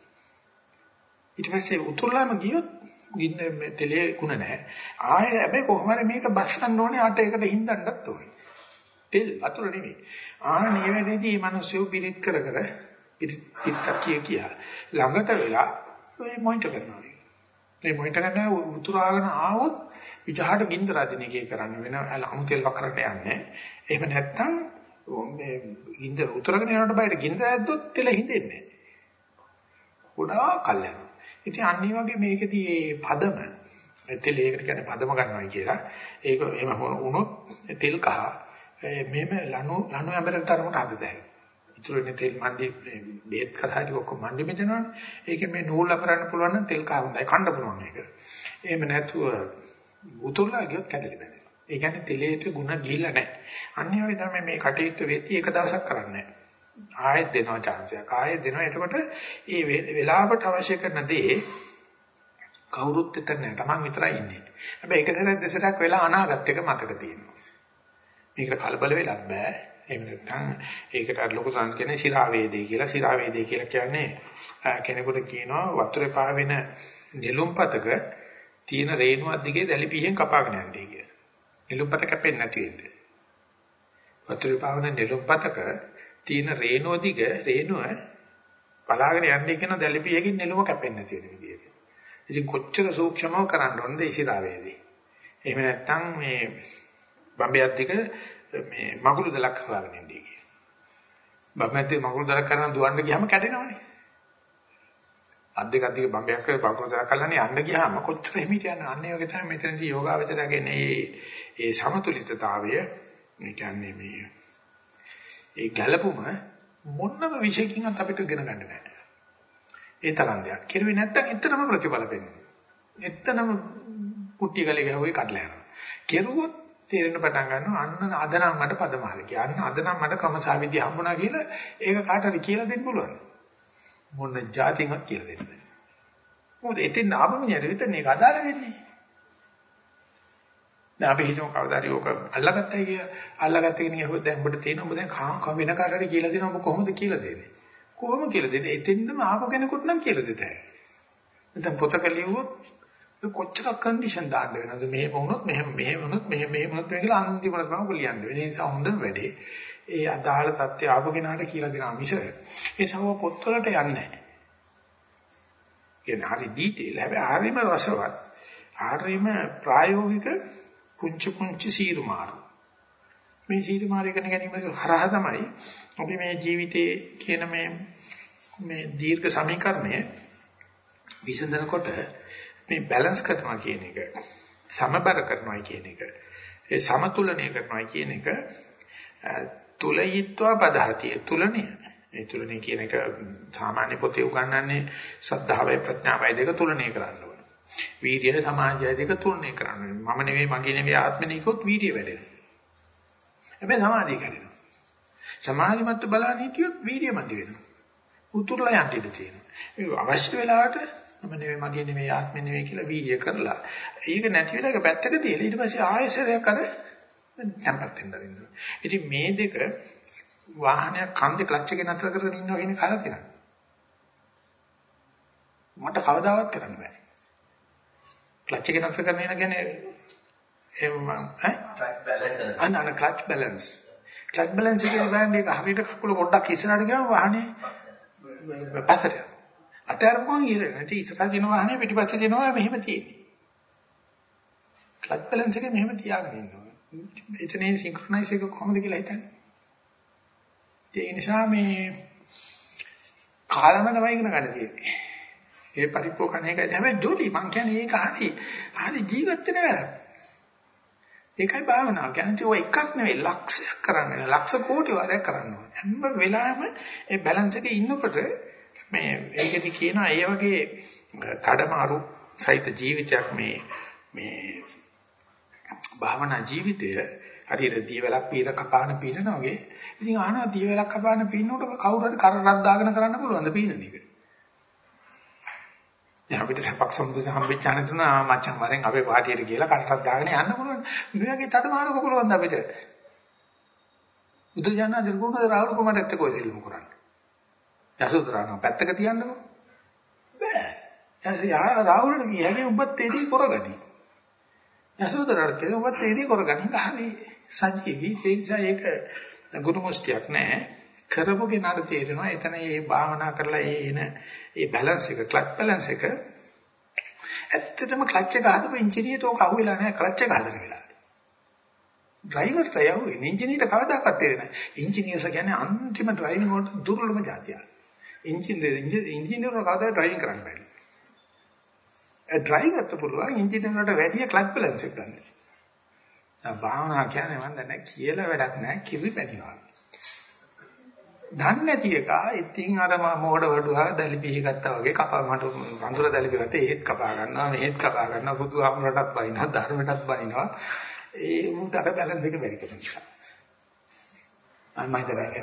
Speaker 1: ඊට පස්සේ උතුරලාම ගියොත් ගින්න තෙලේ ගුණ නැහැ. ආයෙ හැබැයි කොහොම හරි මේක බස්සන්න ඕනේ අට එකට හින්දන්නත් ඕනේ. තෙල් වතුර නෙමෙයි. ආන්නේ වෙලේදී මේ මිනිස්සු පිළිත් කර පිටක් කිය ළඟට වෙලා මේ මොනිටර් කරනවා. මේ මොනිටර් කරන උතුරාගෙන ආවොත් විජහට ගින්දර අදින එකේ කරන්න වෙන අමුතෙල් වකරට යන්නේ. එහෙම නැත්නම් මේ ගින්දර උතුරගෙන යනකොට බයට ගින්දර ඇද්දොත් තෙල හින්දෙන්නේ නැහැ. ගොඩාක් කල් යනවා. ඉතින් අනිත් වගේ මේකදී මේ පදම තෙල් ඒකට කියන්නේ පදම ගන්නවා කියලා. ඒක එහෙම වුණොත් තෙල් කහ මෙහෙම ලනු ඇඹරෙන තරමට හදතයි. ඉතුරුනේ තෙල් මණ්ඩි බෙහෙත් කතාටි ඔක්කොම මණ්ඩි මෙතනවනේ. ඒකේ මේ නූල් අපරන්න පුළුවන් නම් තෙල් කහ හොඳයි කන්න පුළුවන් ඒක. එහෙම නැතුව උතුරලා ගියොත් කැදලි බෑ. ඒ කියන්නේ තෙලේට ಗುಣ ගිහිල්ලා නැහැ. අනිත් වගේ තමයි මේ කටයුත්ත වෙති එක දවසක් කරන්නේ නැහැ. ආයෙත් දෙනවා chance එකක්. ආයෙත් දෙනවා. එතකොට මේ වෙලාවට අවශ්‍ය කරන දේ කවුරුත් එතන නැහැ. Taman විතරයි ඉන්නේ. හැබැයි එක සැරයක් දෙසරක් වෙලා අනාගත එක මතක තියෙනවා. මේකට කලබල වෙලක් බෑ. එහෙම නැත්නම් ඒකට අර ලොකු සංස්කෘතියේ ශිරා වේදේ කියලා. ශිරා වේදේ කියලා කියන්නේ කෙනෙකුට කියනවා වතුරේ පාවෙන නෙළුම්පතක තියෙන රේණුවක් දිගේ දැලිපිහෙන් කපාගෙන යන්නේ කියලා. නෙළුම්පත කැපෙන්නේ නැති වෙන්නේ. වතුරේ පාවෙන නෙළුම්පතක තියෙන රේණුව දිග රේණුව බලාගෙන යන්නේ කියන දැලිපියකින් නෙළුම කැපෙන්නේ නැති වෙන විදියට. ඉතින් කොච්චර සූක්ෂමව කරන්න ඕනද ඒ ශිරා වේදේ. එහෙම නැත්නම් මේ බම්බයක් දිග මේ මගුල් දලක් හොයාගෙන ඉන්නේ කිය. බම්බයක් මගුල් දලක් කරන දුවන්න ගියාම කැඩෙනවනේ. අත් දෙක අත් දෙක බම්බයක් කරලා මගුල් දලක් කරලානේ යන්න ගියාම කොච්චර හිමිට යන අන්නේ වගේ තමයි මෙතනදී යෝගාවචරයෙන් ඒ සමතුලිතතාවය මේ කියන්නේ මේ ඒ ගැළපුම මොනම විශේෂකින්වත් අපිට ඉගෙන ගන්න බෑ. ඒ තරම් දෙයක්. කෙරුවේ නැත්තම් එතනම ප්‍රතිඵල දෙන්නේ. එතනම කුට්ටිය ගලේ ගහුවේ කඩලා යනවා. කෙරුවොත් තේරෙන්න පටන් ගන්නවා අන්න අද නම් මට පදමාල කියලා. අන්න අද නම් මට ක්‍රමසාවිදි හම්බුණා කියලා ඒක කාට හරි කියලා දෙන්න පුළුවන්. මොන જાතින්වත් කියලා දෙන්න බෑ. මොකද එතින් ආපමිනියට විතර මේක අදාළ වෙන්නේ. දැන් අපි හිතමු කවදාද යෝක අල්ලගත්තයි කියලා. අල්ලගත්ත කෙනෙක් හොද දැන් ඔබට තියෙන ඔබ දැන් කම වෙන කාට හරි කියලා දෙනවා ඔබ කොහොමද කියලා දෙන්නේ? කොහොම කියලා දෙන්නේ? එතින්ම ආපු කෙනෙකුට නම් කියලා දෙතයි. නැත්නම් පොතක ලියුවොත් කොච්චර කන්ඩිෂන් දාන්න වෙනවද මෙහෙම වුණොත් මෙහෙම වුණොත් මෙහෙම වුණොත් කියලා අන්තිමට තමයි ලියන්න වෙන්නේ. ඒ නිසා හොඳ වැඩේ ඒ අදාළ தත්ත්වය ආපු කෙනාට කියලා දෙනවා මිස ඒ සමව පොත්වලට යන්නේ නැහැ. කියන්නේ හරි ඩීටේල් හැබැයි හරිම රසවත්. හරිම ප්‍රායෝගික පුංචි සීරු මාරු. මේ සීරු මාරු කරන ගැනීම හරහා තමයි අපි මේ ජීවිතයේ කියන මේ දීර්ඝ සමීකරණය විසඳනකොට මේ බැලන්ස් කරනවා කියන එක සමබර කරනවා කියන එක ඒ සමතුලනය කරනවා කියන එක තුලයිත්වා පදහතිය තුලනය ඒ තුලනය කියන එක සාමාන්‍ය පොතේ උගන්වන්නේ ශ්‍රද්ධාවයි ප්‍රඥාවයි දෙක තුලනය කරන්න ඕනේ වීර්යය සමාධිය දෙක තුලනය කරන්න ඕනේ මම නෙවෙයි මගේ නෙවෙයි ආත්මෙ නෙකොත් වීර්යය වැඩෙනවා හැබැයි සමාධිය කැඩෙනවා සමාධිමත් බලන්න හිටියොත් වීර්යය මදි වෙනවා උතුරලා යන්න ඉඩ තියෙනවා අවශ්‍ය වෙලාවට මම නෙවෙයි මගේ නෙවෙයි ආත්මෙ නෙවෙයි කියලා වීර්ය කරලා ඒක නැති වෙලා ඒක පැත්තක තියලා ඊට පස්සේ ආයෙසරයක් අර tempat වෙන්න වෙනවා. ඉතින් මේ දෙක වාහනයක් කන්දේ ක්ලච් එකේ නතර කරගෙන ඉන්නවා කියන කාලය තියෙනවා. මට කවදාවත් කරන්න බෑ. ක්ලච් එකේ නතර කරගෙන යන කියන්නේ අන්න ක්ලච් බැලන්ස්. ක්ලච් බැලන්ස් එකේ බලන්නේ ඒක හරියට කකුල පොඩ්ඩක් ඉස්සරහට ගියාම වාහනේ පස්සට යනවා. අතහැරපුවම ඉර නැති ඉස්සරහ දින වාහනේ පිටිපස්සේ දිනවා මෙහෙම තියෙන්නේ. ක්ලච් බැලන්ස් එක මෙහෙම තියාගෙන ඉන්න ඕනේ. එතනේ සින්ක්‍රොනයිස් එක කොහොමද කියලා හිතන්නේ. ඒ නිසා මේ කාලම තමයි ඉගෙන ගන්න තියෙන්නේ. ඒ පරිපෝකණ එකයි තමයි ජොලි. මං කියන්නේ ඒක හරි ජීවත් වෙන වැඩක්. ඒකයි භාවනාව කියන්නේ ඔය එකක් නෙවෙයි ලක්ෂයක් කරන්න වෙනවා. ලක්ෂ කෝටි වාරයක් කරන්න ඕනේ. හැම වෙලාවෙම ඒ බැලන්ස් එකේ ඉන්නකොට මේ ඒකෙදි කියනවා ඒ වගේ කඩමාරු සහිත ජීවිතයක් මේ භාවනා ජීවිතය හරියට දියවැලක් පීර කපාන පීනන වගේ. ඉතින් ආනවා දියවැලක් කපාන පීනනකොට කවුරු හරි කරරක් දාගෙන කරන්න පුළුවන්ද පීනන එක? දැන් අපිට සපක් සම්බුද්ධ හම්බෙච්චාන තුන මචං වරෙන් අපේ පාටියට ගිහලා කරරක් දාගෙන යන්න පුළුවන්. මේ වගේ තඩමාරක පුළුවන්ද අපිට? බුදුජානක දිරුණද රාහුල කුමාරයත් එක්ක ඔය දෙල්ලම කරන්නේ. යසෝදරාව පැත්තක තියන්නකෝ. බෑ. යා රාහුලට කියන්නේ ඔබත් ඒදී කරගනි. යසෝදරාට කියන්නේ ඔබත් ඒදී කරගනි. හරි සජීවී ඒක ගුරු මුස්තියක් නෑ. කරපු කෙනාට තේරෙනවා එතන මේ භාවනා කරලා ඒ බැලන්ස් එක ක්ලච් බැලන්ස් එක ඇත්තටම ක්ලච් එක හදපු ඉන්ජිනියර්ට ඕක අහුවෙලා නැහැ ක්ලච් එක හදන වෙලාවේ. ඩ්‍රයිවර්ට යවුවේ ඉන්ජිනියර්ට කවදාකවත් තේරෙන්නේ නැහැ. ඉන්ජිනියර්ස් කියන්නේ අන්තිම ඩ්‍රයිවිං වලට දුර්ලභම જાතියක්. ඉන්ජිනියර් කවදාවත් ඩ්‍රයිවිං කරන්න බෑ. ඒ ඩ්‍රයිවර්ට පුළුවන් ඉන්ජිනියර්ට වැඩි ක්ලච් බැලන්ස් එක ගන්න. භාවනා කියන්නේ මම දන්නේ කියලා වැඩක් නැහැ කිරිපැණිවා. දන්නේ නැති එක ඉතින් අර මොඩ වඩුවා දැලිපිහි ගත්තා වගේ කපා මට වඳුර දැලිපි ගත්තේ ඒත් කපා ගන්නවා මෙහෙත් කපා ගන්නවා බුදුහාමරටත් බයිනවා ධර්මයටත් බයිනවා ඒ උන්ට අර බැලන්ස් එක බැරි කෙනෙක් නිසා මම හිතන්නේ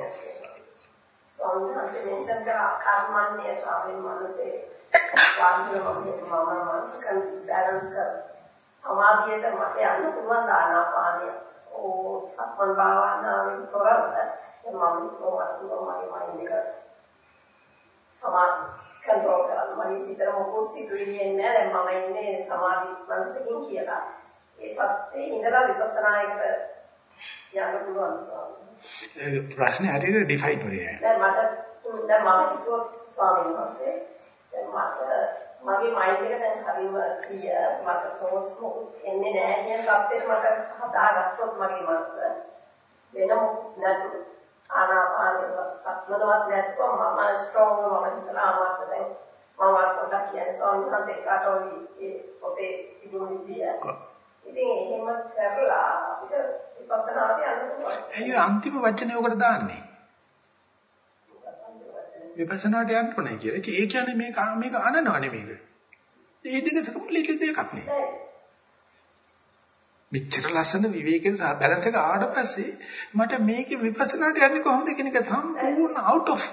Speaker 4: සෝමනසේ මෙන්ෂන් කරා කර්මන්නේ ආවෙන් මනසේ වාන්දරම මානසික බැලන්ස් කර සමාධියට මට යන්න පුළුවන් ආනාපානිය ඕ සම්පන්න භාවනාවෙන් තොරව මම මගේ මයින්ඩ් එක සමාධි කන්ට්‍රෝල් කරලා මම සිතර මොකෝ සිතුවිලි එන්නේ නැහැ මම ඉන්නේ සමාධි මනසකින් කියලා ඒ පැත්තේ ඉඳලා විපස්සනා එකට යන්න පුළුවන්
Speaker 1: ඒ ප්‍රශ්නේ හරියට ඩිෆයින් වෙන්නේ
Speaker 4: නැහැ දැන් මම හිතුවා ස්වාමීන් වහන්සේ දැන් මගේ මයින්ඩ් එක දැන් හරිම ක්ලියර් මට තෝස් මොකුත් එන්නේ නැහැ කියන පැත්තට මට හදාගත්තොත් මගේ මනස වෙන මොකුත් නැතු ආනාපානෙ සක්මනවත් නැත්නම් මම ස්ට්‍රෝං මම හිතලා ආවත් දැන් මම පොඩ්ඩක් කියන්නේ සෝන්හන්ත එකට ඒ පොතේ තිබුණු විදිය. ඉතින් එහෙම කරලා අපිට විපස්සනාට යන්න පුළුවන්.
Speaker 1: ඒ අන්තිම වචනේ උකට දාන්නේ. විපස්සනාට යන්න ඕනේ කියලා. ඒ කියන්නේ මේක අනනව නෙමෙයික. ඒ දෙක කම්ප්ලීට්ලි දෙකක් නේ. මෙච්චර ලස්සන විවේකයෙන් බැලන්ස් එක ආවට පස්සේ මට මේකේ විපස්සනාට යන්නේ කොහොමද කියන එක සම්පූර්ණ out of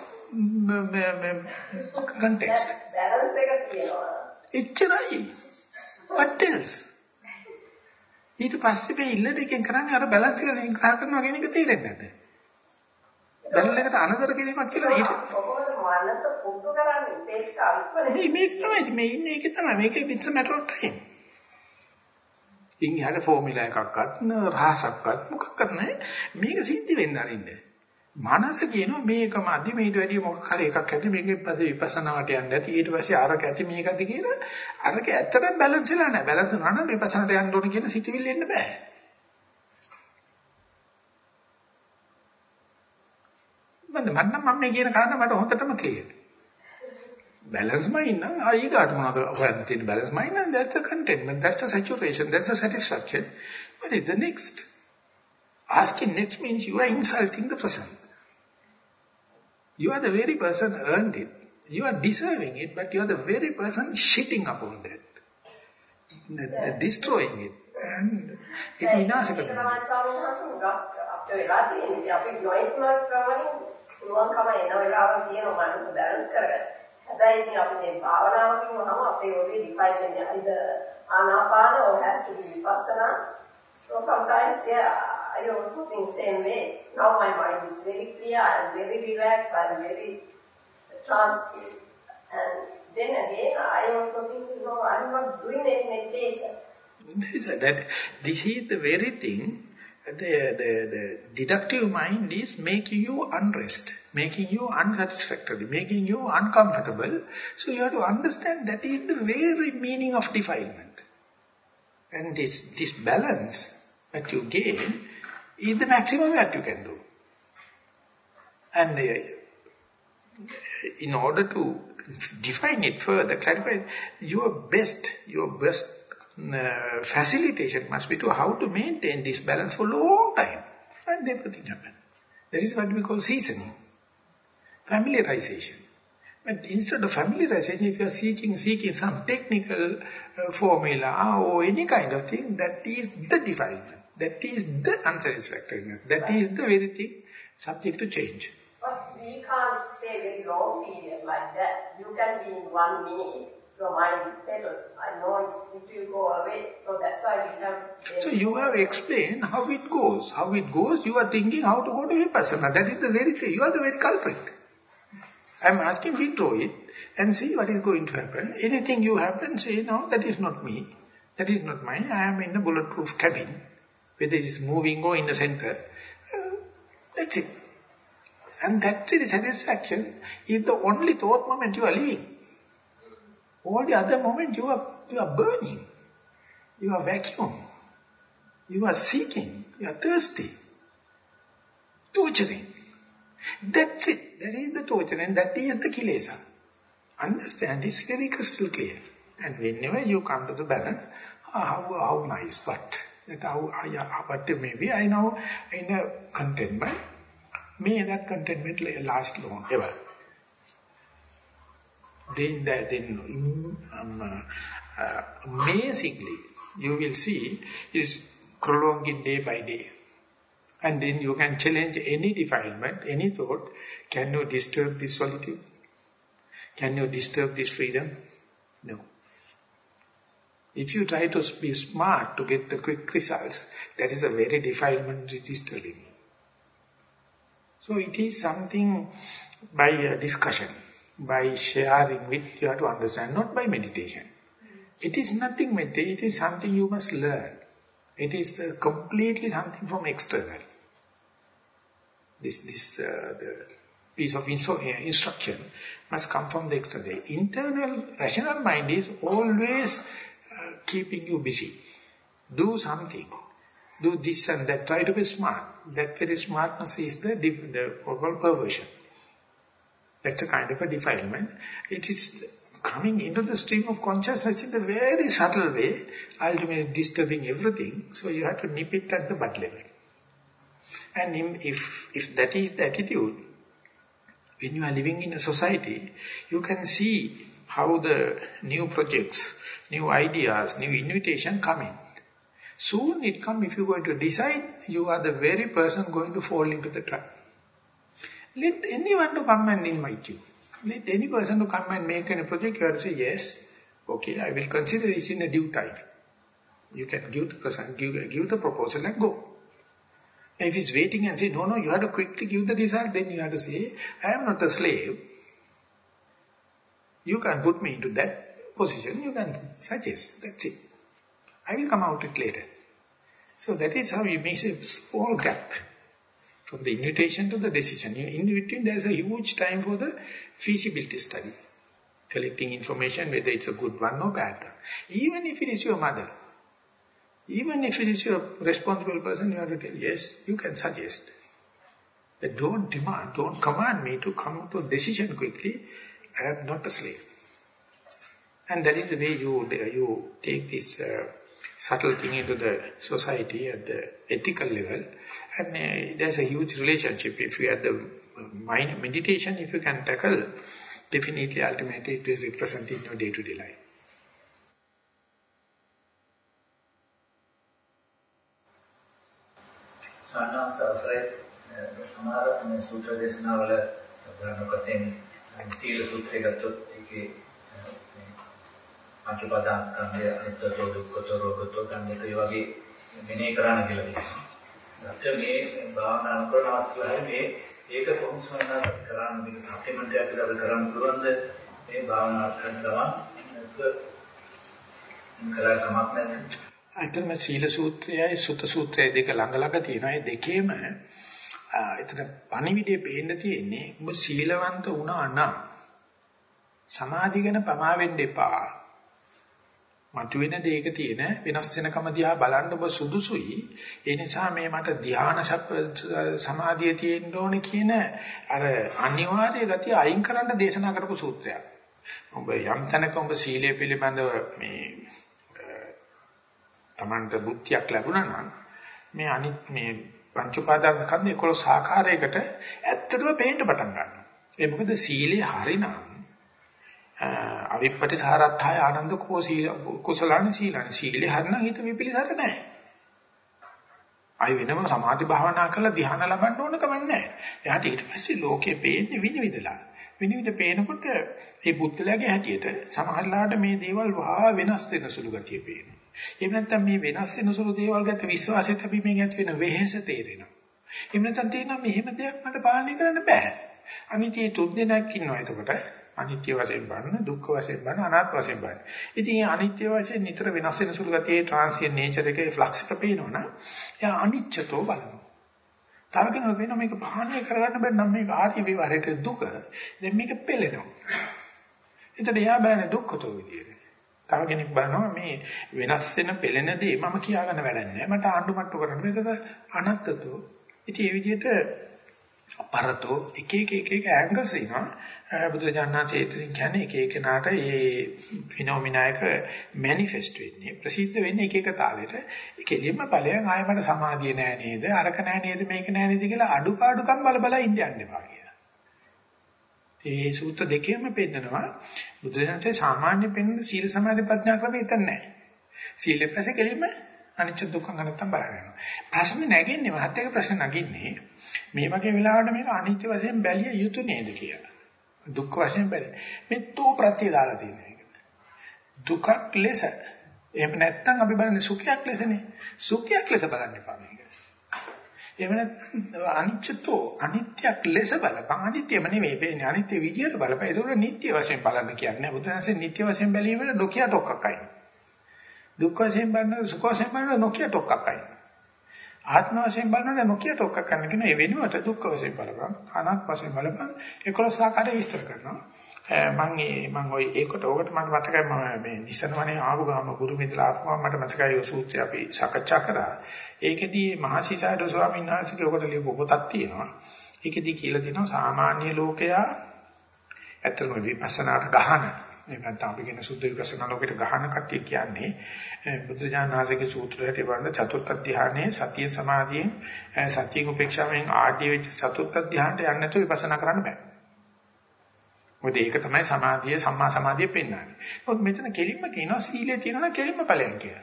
Speaker 1: context.
Speaker 4: බැලන්ස් එක තියෙනවා.
Speaker 1: එච්චරයි. what else? ඊට පස්සේ මේ ඉල්ල දෙකෙන් කරන්නේ අර බැලන්ස් එක විග්‍රහ කරනවා කියන එක තේරෙන්නේ නැද්ද? බැලන්ස් එකට අනතර කිරීමක් කියලා ඊට
Speaker 4: කොහොමද මනස පුරුදු කරන්නේ උපේක්ෂාව ඉක්මනට.
Speaker 1: මේක තමයි මේ ඉන්නේ ඒකේ තමයි මේකේ it's a matter of time. ඉන්නේ ෆෝමියුලා එකක්වත් රහසක්වත් මොකක්වත් නැහැ මේක සිද්ධ වෙන්න අරින්න මනස කියනවා මේකම අදි මේට වැඩිය මොකක් හරි එකක් ඇති මේකෙන් පස්සේ විපස්සනාවට යන්න ඇති ඊට පස්සේ අරක ඇති මේකද කියලා අරක ඇත්තටම බැලන්ස් වෙලා නැහැ බැලන්ස් වුණා නම් විපස්සනාට යන්න ඕන කියන සිතිවිල්ල එන්න බෑ මම මේ කියන කාරණා මට හොඳටම ක්ලියර් balance mind නම් ඊගාට මොනවද හොයන්න තියෙන balance mind නම් that's the contentment that's the saturation that's the satisfaction what is the next asking next means you are insulting the present you are the very person earned it you are deserving it but you are the very person shitting upon that destroying it and it විනාශ කරනවා
Speaker 4: අපේ වෙලා තියෙන්නේ අපි නොයෙක් ප්‍රවණින් පුළුවන්කම එන වෙලාවක තියෙන මනස බැලන්ස් කරගන්න හැබැයි ඉතින් අපි මේ භාවනාවකින් වහම අපේ ඔළුවේ ඩිෆයින් වෙන්නේ either ආනාපාන or has to be vipassana. So sometimes I also think same way. Now my mind is very clear, I am very relaxed, I am very tranquil. And then again I also think, I am not doing any meditation.
Speaker 1: This is the very thing. The deductive mind is making you unrest, making you unsatisfactory, making you uncomfortable. So you have to understand that is the very meaning of defilement. And this balance that you gain is the maximum that you can do. And in order to define it further, clarify it, your best facilitation must be to how to maintain this balance for a long time. And everything happens. That is what we call seasoning, familiarization. But instead of familiarization, if you are seeking some technical formula or any kind of thing, that is the defilement. That is the unsatisfactoriness. That is the very thing subject to change.
Speaker 4: But we can't stay very long period like that. You can be in 1 minute, your mind is settled. I know it will go away. So that's why we have...
Speaker 1: So you have explained how it goes. How it goes, you are thinking how to go to Vipassana. That is the very thing. You are the very culprit. I am asking, withdraw it and see what is going to happen. Anything you happen, say, no, that is not me. That is not mine. I am in a bulletproof cabin. Whether it is moving or in the center. That's it. And that satisfaction is the only thought moment you are living. All the other moment you are burning. You are vacuum. You are seeking. You are thirsty. Torturing. That's it. That is the torture and that is the kilesa. Understand, it's very crystal clear. And whenever you come to the balance, how nice, but that what maybe I know in a contentment, may that contentment last long, ever. Then amazingly, you will see is prolonging day by day. And then you can challenge any defilement, any thought. Can you disturb this solitude? Can you disturb this freedom? No. If you try to be smart to get the quick results, that is a very defilement disturbing. So it is something by discussion, by sharing with you have to understand, not by meditation. It is nothing meditation, it is something you must learn. It is completely something from external. The piece of instruction must come from the external. The internal, rational mind is always keeping you busy. Do something. Do this and that. Try to be smart. That very smartness is the perversion. That's a kind of a defilement. It is coming into the stream of consciousness in a very subtle way, ultimately disturbing everything. So you have to nip it at the bud level. And if that is the attitude, when you are living in a society, you can see how the new projects, new ideas, new invitation come in. Soon it comes, if you are going to decide, you are the very person going to fall into the trap. Let anyone to come and invite you. Let any person to come and make a project, you have to say, yes, okay, I will consider this in a due time. You can give the proposal and go. If it's waiting and say, no, you have to quickly give the result, then you have to say, I am not a slave. You can put me into that position, you can suggest, that's it. I will come out it later. So that is how you make a small gap from the invitation to the decision. In between there is a huge time for the feasibility study. Collecting information, whether it's a good one or bad one. Even if it is your mother, even if it is your responsible person, you have to tell, yes, you can suggest. But don't demand, don't command me to come to a decision quickly. I am not a slave. And that is the way you take this subtle thing into the society at the ethical level. And there's a huge relationship. If you have the mind meditation, if you can tackle, definitely ultimately it will represent in your day-to-day life.
Speaker 3: සාමාන්‍ය අවසරයි සමහර මේ සූත්‍ර දේශනාවල උදාහරණයක් සීල සූත්‍රය ගත්තොත් ඒකේ පංච උපාදානස්කන්ධය අනිත්‍යතෝ දුක්ඛතෝ රෝගතෝ ගන්නතෝ ඒ වගේ මෙනෙහි කරන්න කියලා තියෙනවා. දැන් මේ භාවනා කරන අවස්ථාවේ ඒක කොහොමද කරන්නේ මේක සප්ලිමන්ට් එකක් විතර කරන්න පුළුවන්ද මේ භාවනා කරන ගමන් කරා කමක් නැද්ද?
Speaker 1: අතන සීල සූත්‍රයයි සුත සූත්‍රයයි දෙක ළඟ තියෙනවා. ඒ දෙකේම එතන පණිවිඩය පේන්න තියෙන්නේ ඔබ සීලවන්ත වුණා නම් සමාධි ගැන පමා වෙන්න එපා. මතුවෙන දෙයක තියෙන වෙනස් වෙනකම දිහා බලන්න ඔබ සුදුසුයි. ඒ නිසා මේ මට ධ්‍යාන සමාධිය තියෙන්න ඕනේ කියන අර අනිවාර්ය ගතිය අයින් කරන්න දේශනා කරපු සූත්‍රයක්. ඔබ යම් තැනක ඔබ සීලය පිළිබඳව මේ තමන්ට බුද්ධියක් ලැබුණා නම් මේ අනිත් මේ පංච උපාදාන ස්කන්ධ 11 ආකාරයකට ඇත්තටම පේන්න පටන් ගන්නවා. ඒ මොකද සීලේ හරිනම් අවිපටිසාරත්ථය ආනන්ද කෝ සීල කුසලාන සීලන සීලේ හරිනම් හිත විපිලිසර නැහැ. ආයි වෙනම සමාධි භාවනා කරලා ධ්‍යාන ලබන්න ඕන කම නැහැ. එයාට ඊට පස්සේ ලෝකේ පේන්නේ විනිවිදලා. විනිවිද පේනකොට මේ බුද්ධලගේ හැටියට සමහරලාට මේ දේවල් වහා වෙනස් වෙන සුළු ගතිය පේනවා. එහෙම නැත්නම් මේ වෙනස් වෙන සුළු දේවල් ගැන විශ්වාසය තිබීමෙන් ඇති වෙන වෙහෙස තේරෙනවා. එහෙම නැත්නම් තේරෙනවා මෙහෙම දෙයක් මට පාලනය කරන්න බෑ. අනිත්‍ය තුන් දෙනෙක් ඉන්නවා එතකොට. අනිත්‍ය වශයෙන් බලන, දුක්ඛ වශයෙන් බලන, අනාත්ම වශයෙන් බලන. ඉතින් මේ අනිත්‍ය වශයෙන් නිතර වෙනස් වෙන සුළු ගතියේ ට්‍රාන්සියන්ට් නේචර් එකේ ෆ්ලක්ස් එක පේනවනම් එයා අනිච්චතෝ බලනවා. තව කෙනෙකුට වෙන මේක පාලනය කරගන්න බැරි නම් මේක ආර්ය විවරයට දුක. දැන් මේක පෙළෙනවා. එතකොට එයා බලන්නේ දුක්ඛතෝ විදියට. තව කෙනෙක් බලනවා මේ වෙනස් වෙන පෙළෙන දේ මම කියාගන්න වැඩක් නැහැ. මට ආණ්ඩුමට්ටු කරන්න. මේක අනත්තතෝ. ඉතින් මේ විදිහට අපරතෝ එක ඇන්ගල්ස් එනවා. බුදුරජාණන්සේ ඉතින් කියන්නේ එක එකනාට මේ ෆිනොමිනායක මැනිෆෙස්ට් වෙන්නේ ප්‍රසිද්ධ වෙන්නේ එක එක තාලෙට. ඒකෙදිම ඵලයන් ආයෙ මට සමාධිය නෑ නේද? අරක නෑ නේද? මේක නෑ නේද කියලා අඩුපාඩුකම් බල ඉන්න යන්න එපා කියලා. ඒ සූත්‍ර දෙකේම පෙන්නනවා බුදුරජාණන්සේ සාමාන්‍ය පෙන්න සීල සමාධි ප්‍රඥා ක්‍රමය හිතන්නේ නැහැ. සීලෙ පස්සේ කෙලින්ම අනිච්ච දුක්ඛ අනත්තම් බලනවා. ප්‍රශ්නේ නැගෙන්නේ මහත් එක ප්‍රශ්න නගින්නේ මේ වගේ වෙලාවට මේක අනිත්‍ය වශයෙන් බැලිය යුතු නේද කියලා. දුක්ඛ වශයෙන් බැලේ. මේ තෝ ප්‍රත්‍ය දාලා තියෙන එක. දුකක් ලෙස. එහෙම නැත්නම් අපි බලන්නේ සුඛයක් ලෙසනේ. සුඛයක් ලෙස බලන්න එපා මේක. එහෙම නැත්නම් අනිච්චතෝ අනිත්‍යක් ලෙස බලපන්. අනිත්‍යම නෙමෙයි වෙන්නේ. අනිත්‍ය විදියට බලපන්. ඒක නිට්ටය වශයෙන් බලන්න කියන්නේ. බුදුන්සේ නිට්ටය වශයෙන් බැලීමේ නොකිය ටොක්ක්ක් අයින්. දුක්ඛ වශයෙන් බලන සුඛ වශයෙන් බලන නොකිය ටොක්ක්ක් අයින්. ආත්ම වශයෙන් බලනකොට නොකිය ටොක්ක්ක් කරන කෙනා ඒ වෙනුවට දුක්ඛ වශයෙන් බලපන්. අනාත්ම වශයෙන් බලපන්. 11 ආකාරයට විස්තර කරනවා. මම ওই ඒකට ඕකට මට මතකයි මම මේ නිසනවනේ ආපු ගාම ගුරු මිත්‍රලා ආපුවම මට මතකයි ඔය සූත්‍රය අපි සාකච්ඡා කරා. ඒකෙදී මහසිසාරද ස්වාමීන් වහන්සේගේ ඔකට ලියපු පොතක් තියෙනවා. ඒකෙදී කියලා තියෙනවා සාමාන්‍ය ලෝකයා ඇත්තම විපස්සනාට ගහන මේ නැත්නම් අපි කියන සුද්ධ විපස්සනා ලෝකෙට ගහන කට්ටිය කියන්නේ බුද්ධ ඥානසිකේ සූත්‍රයට වඩා චතුර්ථ ධානයේ සතිය සමාධියෙන් සතිය උපේක්ෂාවෙන් ආඩ්‍ය වෙච්ච චතුර්ථ ධානයට යන්නේ නැතුව විපස්සනා කරන්න බෑ. මොකද ඒක තමයි සමාධිය සම්මා සමාධිය පෙන්වන්නේ. මොකද මෙතන කෙලින්ම කියනවා සීලයේ තියෙනවා කෙලින්ම ඵලයන් කියලා.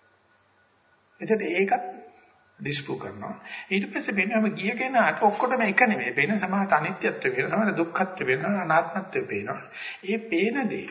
Speaker 1: එතකොට ඒකත් ඩිස්ප්‍රූව් කරනවා. ඊට පස්සේ වෙනම ගිය කෙනාට ඔක්කොටම එක නෙමෙයි. වෙන සමහරට අනිත්‍යත්වය වෙන සමහරට දුක්ඛත්වය වෙන අනාත්මත්වය පේනවා. ඒ පේන දේ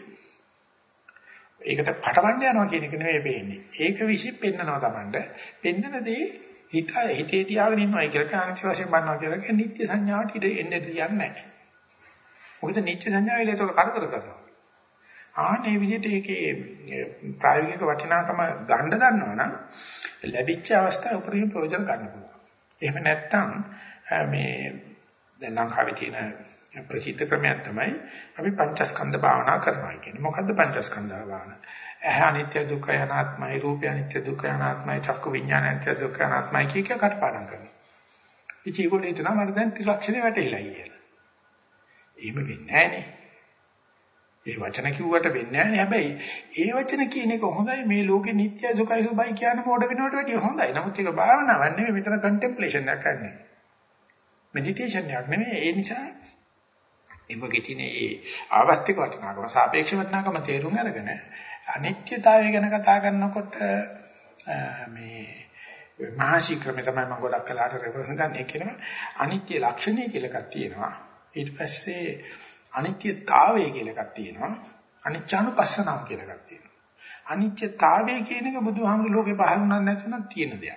Speaker 1: ඒකට පටවන්න යනවා කියන එක නෙමෙයි පේන්නේ. ඒක විශ්ින් පෙන්නනවා Tamande. පෙන්නන දේ හිතේ තියාගෙන ඉන්නවා කියලා අනිත්‍ය වශයෙන් බලනවා කියලා නිත්‍ය සංඥාවට ඉඳ එන්නේ තියන්නේ නැහැ. මොකද නිත්‍ය සංඥාවල ඒක කරදර කරනවා. ආනේ විදිහට ඒකේ ප්‍රායෝගික වටිනාකම ගන්න දන්නවනම් ලැබිච්ච අවස්ථාව උපරිම ප්‍රයෝජන ගන්න පුළුවන්. එහෙම නැත්නම් මේ දැන් ලංකාවේ තියෙන ප්‍රචිත ක්‍රමයක් තමයි අපි පංචස්කන්ධ භාවනා කරනවා කියන්නේ. මොකද්ද පංචස්කන්ධ භාවනා? ඇහැ අනිත්‍ය දුක්ඛ අනාත්මයි, රූපය අනිත්‍ය දුක්ඛ අනාත්මයි, චක්කු විඥාන අනිත්‍ය දුක්ඛ අනාත්මයි කිය කටපාඩම් කරනවා. ඉතින් ඒගොල්ලෝ හිතනවා මට දැන් ත්‍රිලක්ෂණේ වැටහිලා කියලා. එහෙම වෙන්නේ නැහනේ. ඒ වචන කිව්වට වෙන්නේ නැහැ. හැබැයි ඒ වචන කියන එක හොඳයි මේ ලෝකේ නිට්ටය සුඛයි සුබයි කියන මොඩ වෙනවට වැඩිය හොඳයි. නමුත් ඒක භාවනාවක් නෙමෙයි මෙතන කන්ටෙම්ප්ලේෂන් එකක් කරන්නේ. මෙඩිටේෂන් එකක් නෙමෙයි. ඒ නිසා එමගේ තියෙන ඒ ආවස්තික වචනාකම සාපේක්ෂ වචනාකම තේරුම් අරගෙන අනිත්‍යතාවය ගැන කතා කරනකොට මේ මහසි ක්‍රමය තමයි මම ගොඩක් කලාට රෙෆරන්ස් ගන්න. ඒ කියනවා අනිත්‍ය ලක්ෂණය කියලා එකක් තියෙනවා. ඊට පස්සේ අනිත්‍යතාවය කියලා එකක් තියෙනවා. අනිච්චානුපස්සනාව කියලා එකක් තියෙනවා. අනිත්‍යතාවය කියන එක බුදුහාමුදුරුවෝ ලෝකේ පහළ වුණා නැතුණක් තියෙන දෙයක්.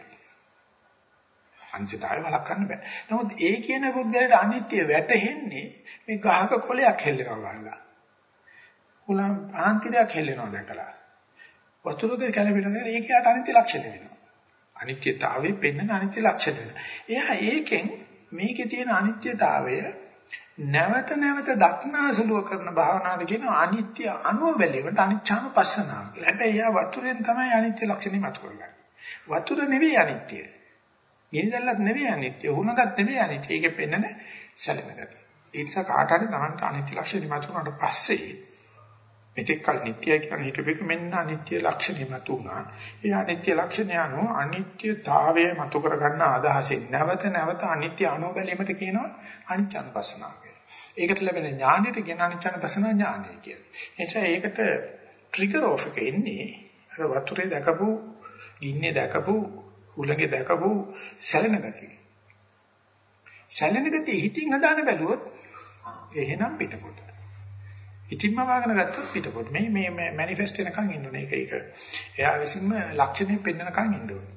Speaker 1: අනිත්‍යතාවය වළක්වන්න බෑ. නමුත් ඒ කියන බුද්ධයට අනිත්‍ය වැටහෙන්නේ මේ ගහක කොළයක් හෙල්ලෙනවා වගේ. උලම් ආන්තිරයක් හෙල්ලෙනවා දැකලා. වතුරක කැළඹෙනවා ඒකේ අනිත්‍ය ලක්ෂණ වෙනවා. අනිත්‍යතාවයේ පෙන්වන අනිත්‍ය ලක්ෂණ වෙනවා. එයා ඒකෙන් මේකේ තියෙන අනිත්‍යතාවය නැවත නැවත දක්නාසලුව කරන භාවනාවට කියන අනිත්‍ය අනුව බැලීමට අනිච්ඡානුපස්සනාව කියලා. හැබැයි යා වතුරෙන් තමයි අනිත්‍ය ලක්ෂණය මත කරගන්නේ. වතුර නෙවෙයි අනිත්‍ය. ගිනිදැල්ලක් නෙවෙයි අනිත්‍ය. උණුගත් නෙවෙයි අනිත්‍ය. ඒකෙ පෙන්නන සැලෙන ගතිය. ඒ නිසා කාට හරි තමන්ට අනිත්‍ය ලක්ෂණය මත කරනාට පස්සේ මෙතෙක් කල නිට්ටයයි කියන හිතෙක මෙන්න අනිත්‍ය ලක්ෂණය මත උනා. ඒ අනිත්‍ය ලක්ෂණය අනුව අනිත්‍යතාවය මත කරගන්න අදහසින් නැවත නැවත අනිත්‍ය අනුව බැලීමට කියනවා අනිච්චානුපස්සනාව. ඒකට ලැබෙන ඥානෙට කියන අනිච්චානුපස්සනා ඥානය කියලා. ඒ නිසා ඒකට ට්‍රිගර් ඔෆ් එක එන්නේ අර වතුරේ දැකපු, ඉන්නේ දැකපු, උලඟේ දැකපු සැලෙන ගතිය. සැලෙන ගතිය හිතින් හදාන බැලුවොත් එහෙනම් පිටකොට. ඉතින්ම වාගෙන ගත්තොත් පිටකොට. මේ මැනිෆෙස්ට් වෙනකන් ඉන්න ඕනේ. ඒක. එයා විසින්ම ලක්ෂණය පෙන්නනකන් ඉන්න ඕනේ.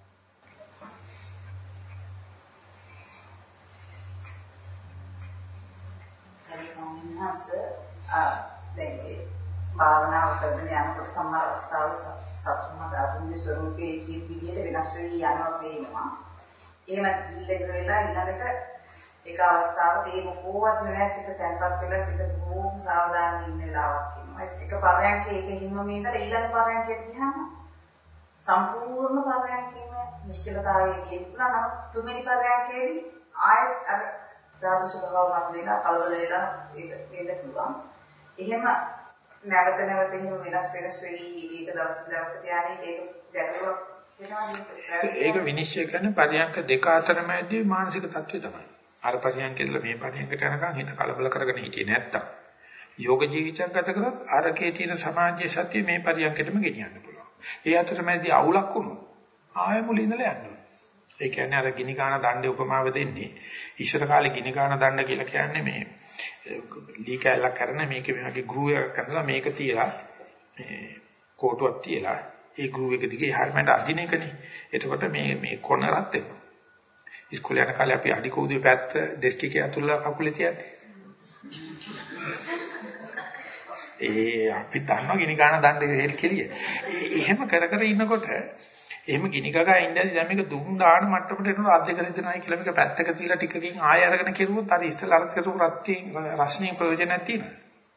Speaker 6: දැන් භාවනාව කරගෙන යනකොට සමහර අවස්ථාවල සතුටුම ධාතුන්ගේ ස්වરૂපයේ කියන විදිහට වෙනස් වෙවි යනවා පේනවා. එහෙම ඉල්ලක වෙලා ඊළඟට ඒක අවස්ථාවක ඒ මොකවත් නැහැ සිත තැන්පත් වෙලා සිත බොහොම සාවධානව ඉන්න වෙලාවක් ඉන්නවා. ඒක පරයන්කේ ඒක හිමම ඉඳලා ඊළඟ පරයන්කයට ගියාම සම්පූර්ණ පරයන්කේම නිශ්චලතාවයේ කියනවා. නම් තුන්වෙනි පරයන්කේදී ආයෙත් අර ධාතු ස්වභාවයක් වෙලා කලබල වෙලා ඒක වෙන්න පුළුවන්. එහෙම නැවත නැවත එහෙම වෙනස් වෙවි ඒක දවසට යන්නේ ඒක ගැටලුවක් වෙනවා.
Speaker 1: ඒක විනිශ්චය කරන පරියන්ක දෙක අතර මැදදී මානසික තත්ත්වය තමයි. අර පරියන්කෙදලා මේ පරියන්කට යනකම් හිත කලබල කරගෙන හිටියේ නැත්තම් යෝග ජීවිතයක් ගත කරොත් අරකේ තියෙන සමාජයේ සත්‍ය මේ පරියන්කෙටම ගෙනියන්න පුළුවන්. ඒ අතර මැදදී අවුලක් වුණොත් ආයෙ මුලින් ඉඳලා යන්න ඕනේ. ඒ කියන්නේ අර ගිනි ගාන දණ්ඩේ උපමාව දෙන්නේ. ඉස්සර කාලේ ගිනි ගාන දණ්ඩ කියලා කියන්නේ මේ ලී කැලක් කරන මේක වගේ ගෲ එකක් කරලා මේක තියලා මේ කෝටුවක් තියලා ඒ ගෲ එක දිගේ හැරමඩ අදින එකනේ. එතකොට මේ කොන රත් වෙනවා. ඉස්කෝලේ යන කාලේ අපි අඩි කෝදුවේ පැත්ත ඩෙස්ක් එකේ අතුල්ලා කකුලේ තියන්නේ. අපි දන්නවා ගිනි ගාන දණ්ඩේ හේල් කෙලිය. එහෙම කර කර ඉන්නකොට එහෙම ගිනි ගගා ඉඳලා දැන් මේක දුම් දාන මට්ටමට එනවා අධ්‍ය කර දෙනයි කියලා මේක පැත්තක තියලා ටිකකින් ආය අරගෙන කෙරුවොත් අර ඉස්සෙල්ලා අර කරපු රස්නේ ප්‍රයෝජනයක් තියෙනවා.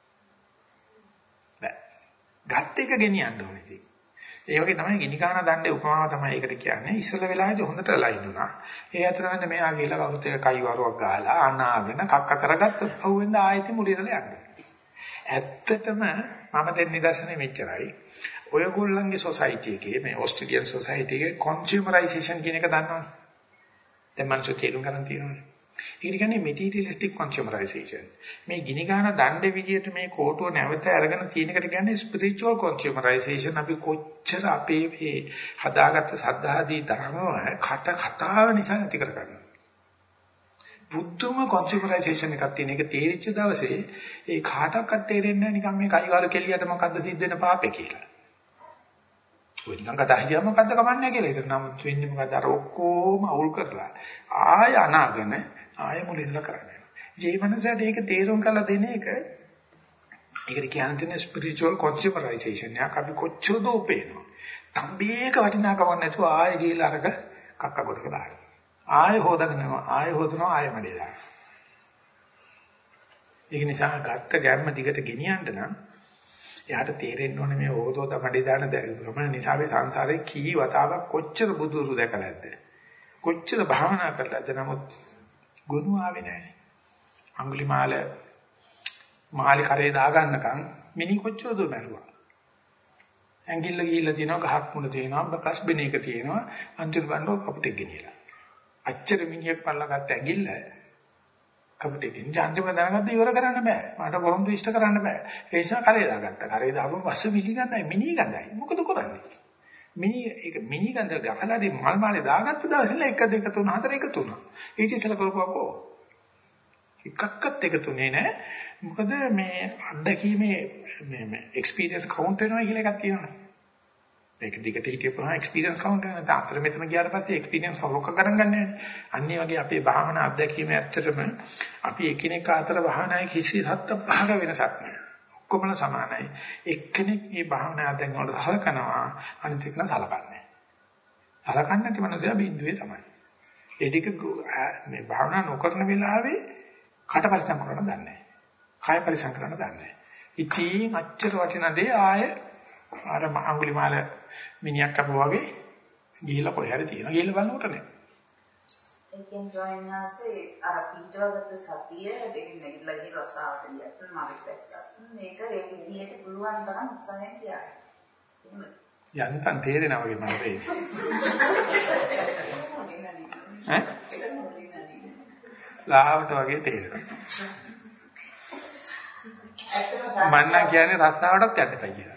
Speaker 1: බෑ. ගත් එක ගෙනියන්න ඕනේ ඉතින්. ඒ වගේ තමයි ගිනි ගාන දණ්ඩේ උපමාව තමයි ඒකට කියන්නේ. ඉස්සෙල්ලා වෙලාවේදී හොඳට ලයින්ුණා. ඒ අතරමැද මෙයා ගිහලා කවුරුත් එක කයි වරුවක් ගහලා අනාගෙන කක්ක කරගත්තොත් අවුෙන්ද ආයෙත් මුලින්දලා යන්නේ. ඇත්තටම මම දෙන්න නිදර්ශනේ මෙච්චරයි. ඔයගොල්ලන්ගේ සොසයිටි එකේ මේ ඕස්ට්‍රේලියන් සොසයිටි එකේ කන්සියුමරයිසේෂන් කියන එක දන්නවනේ. දැන් මනස තේරුම් ගන්න තියෙනවනේ. ඒක කියන්නේ මෙටීරියලිස්ටික් කන්සියුමරයිසේෂන්. මේ ගිනි ගන්න දණ්ඩේ විදියට මේ කෝටුව නැවත අරගෙන තියෙන එකට කියන්නේ ස්පිරිචුවල් කන්සියුමරයිසේෂන්. අපි කොච්චර අපේ මේ හදාගත්ත සද්ධාදී ධර්මව කට කතාව නිසා නැති කරගන්නවා. බුද්ධම කන්සියුමරයිසේෂන් එකක් තියෙන එක තේරිච්ච දවසේ ඒ කාටවත් තේරෙන්නේ නැහැ නිකන් මේ කයිවාර කෙලියට මොකද්ද සිද්ධ වෙන පාපේ කියලා. ඔය නිකන් කතා හිතියා මොකද්ද කමන්නේ කියලා. ඒක නම් වෙන්නේ මොකද අර ඔක්කොම අවුල් කරලා ආය අනාගෙන ආය මුලින්දලා කරන්නේ. ජීවනසට ඒක තේරුම් කරලා දෙන එක ඒකට කියන්නේ ස්පිරිචුවල් කන්සියුමරයිසේෂන් එකක්. අපි කොච්චර දෝපේනවා. තම්බේක වටිනාකමක් නැතුව ආය ගිහලා අරක කක්ක කොටක දානවා. ආය හොදනවා ආය හොදනවා ආය මඩේ දානවා. ඒක නිසා ගත්ත ගැම්ම දිගට ගෙනියන්න නම් එයාට තේරෙන්න ඕනේ මේ ඕතෝත මඩේ දාන ගමන නිසා මේ සංසාරේ කී වතාවක් කොච්චර බුදුරු දැකලාද කොච්චර භාවනා කරලාද නමුත් ගුණ ආවේ නැහැ. අඟුලිමාල මාලි කරේ දාගන්නකම් මිනි කොච්චර දෝ මැරුවා. ඇඟිල්ල ගිහිල්ලා තියෙනවා ගහක් මුල තියෙනවා බස් බෙන එක තියෙනවා අන්තිම බණ්ඩෝ කපුටෙක් ගෙනියලා. අච්චර මිනිහෙක් පල්ලා ගත්ත ඇඟිල්ල කපුටෙක් ඉන්ජාන්තිම දැනගත්ත ඉවර කරන්න බෑ. මට පොරොන්දු ඉෂ්ට කරන්න බෑ. ඒ නිසා කරේ දාගත්තා. කරේ දාපුවම පස්සේ මිලි ගඳයි මිනි ගඳයි. මොකද කරන්නේ? මිනි ගඳ ගහලාදී මල් මාලේ දාගත්ත දවසේ 1 2 3 4 එකතු වුණා. ඊට ඉස්සෙල්ලා කරපුවකෝ එකක්වත් එකතුනේ නෑ. මොකද මේ අත්දැකීමේ මේ එක්ස්පීරියන්ස් කවුන්ට් වෙනවා කියලා එකක් තියෙනවා. මේක දිගට හිටියපුවා එක්ස්පීරියන්ස් කවුන්ට් වෙනවා. දැන් අතර මෙතන ගියාට පස්සේ එක්ස්පීරියන්ස් අවලෝක ගණන් ගන්න නැහැ. අනිත් වගේ අපේ භාවනා අත්දැකීම ඇත්තටම අපි එකිනෙක අතර භාවනායේ කිසි හත්ත පහක වෙනසක් නැහැ. ඔක්කොමල සමානයි. එක්කෙනෙක් මේ භාවනා අත්දැකීම් වලට සලකනවා අනිත් එක සලකන්නේ. සලකන්නේ නැති මනුස්සයා බිඳුවේ තමයි. ඒ ටික මේ භාවනා නොකරන වෙලාවේ කට පරිසම් කරන්න දන්නේ නැහැ. කය පරිසම් කරන්න දන්නේ නැහැ. ඉතින් අච්චර වටිනා දේ ආය අර අඟුලිමාල මිනිහක් අපෝ වගේ ගිහිලා කොහේ හරි තියෙනවා. ගිහිල්ලා බලනකොට නෑ.
Speaker 6: ඒකෙන් ජොයින් නැසේ අර පීඩවගත්තු සතිය දෙකින් නැගිටලා ගිහ රසාවට ගියත් මාර්ග පැස්සත්. මේක ඒ විදිහට පුළුවන් තරම් උත්සාහයෙන් තියාගන්න. එහෙම
Speaker 1: යන්තම් තේරෙනවා වගේ මම වෙන්නේ. ඈ? ලාවට වගේ තේරෙනවා. මන්නම් කියන්නේ රස්සාවටත් යන්න එපා කියලා.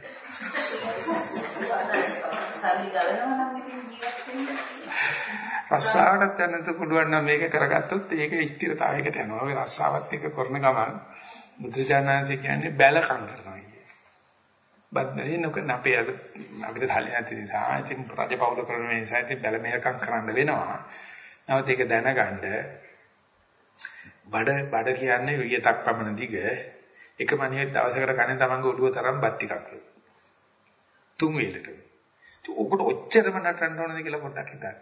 Speaker 6: සල්ලි ගලනවා නම් ඉතින් ජීවත් වෙන්න.
Speaker 1: රස්සාවටත් යන්නත් පුළුවන් නම් මේක කරගත්තොත් ඒක ස්ථිරතාවයකට යනවා. ඔය රස්සාවත් එක්ක කරන ගමන් බුදුචානන්සේ කියන්නේ බැලකම් කරනවා කියන්නේ. බද්දේ නොකන අපේ අපිට සල්ලි නැති නිසා ඉතින් රජපෞල කරන නිසා ඉතින් බැල මෙහෙකම් කරන්න වෙනවා. නමුත් ඒක දැනගන්න බඩ කියන්නේ වියතක් පමණ දිග එක මණියෙක් දවසකට කන්නේ තමන්ගේ ඔළුව තරම් බත් ටිකක් වගේ. 3 වේලට. ඔකට ඔච්චරම නටන්න ඕනද කියලා පොඩ්ඩක් හිතන්න.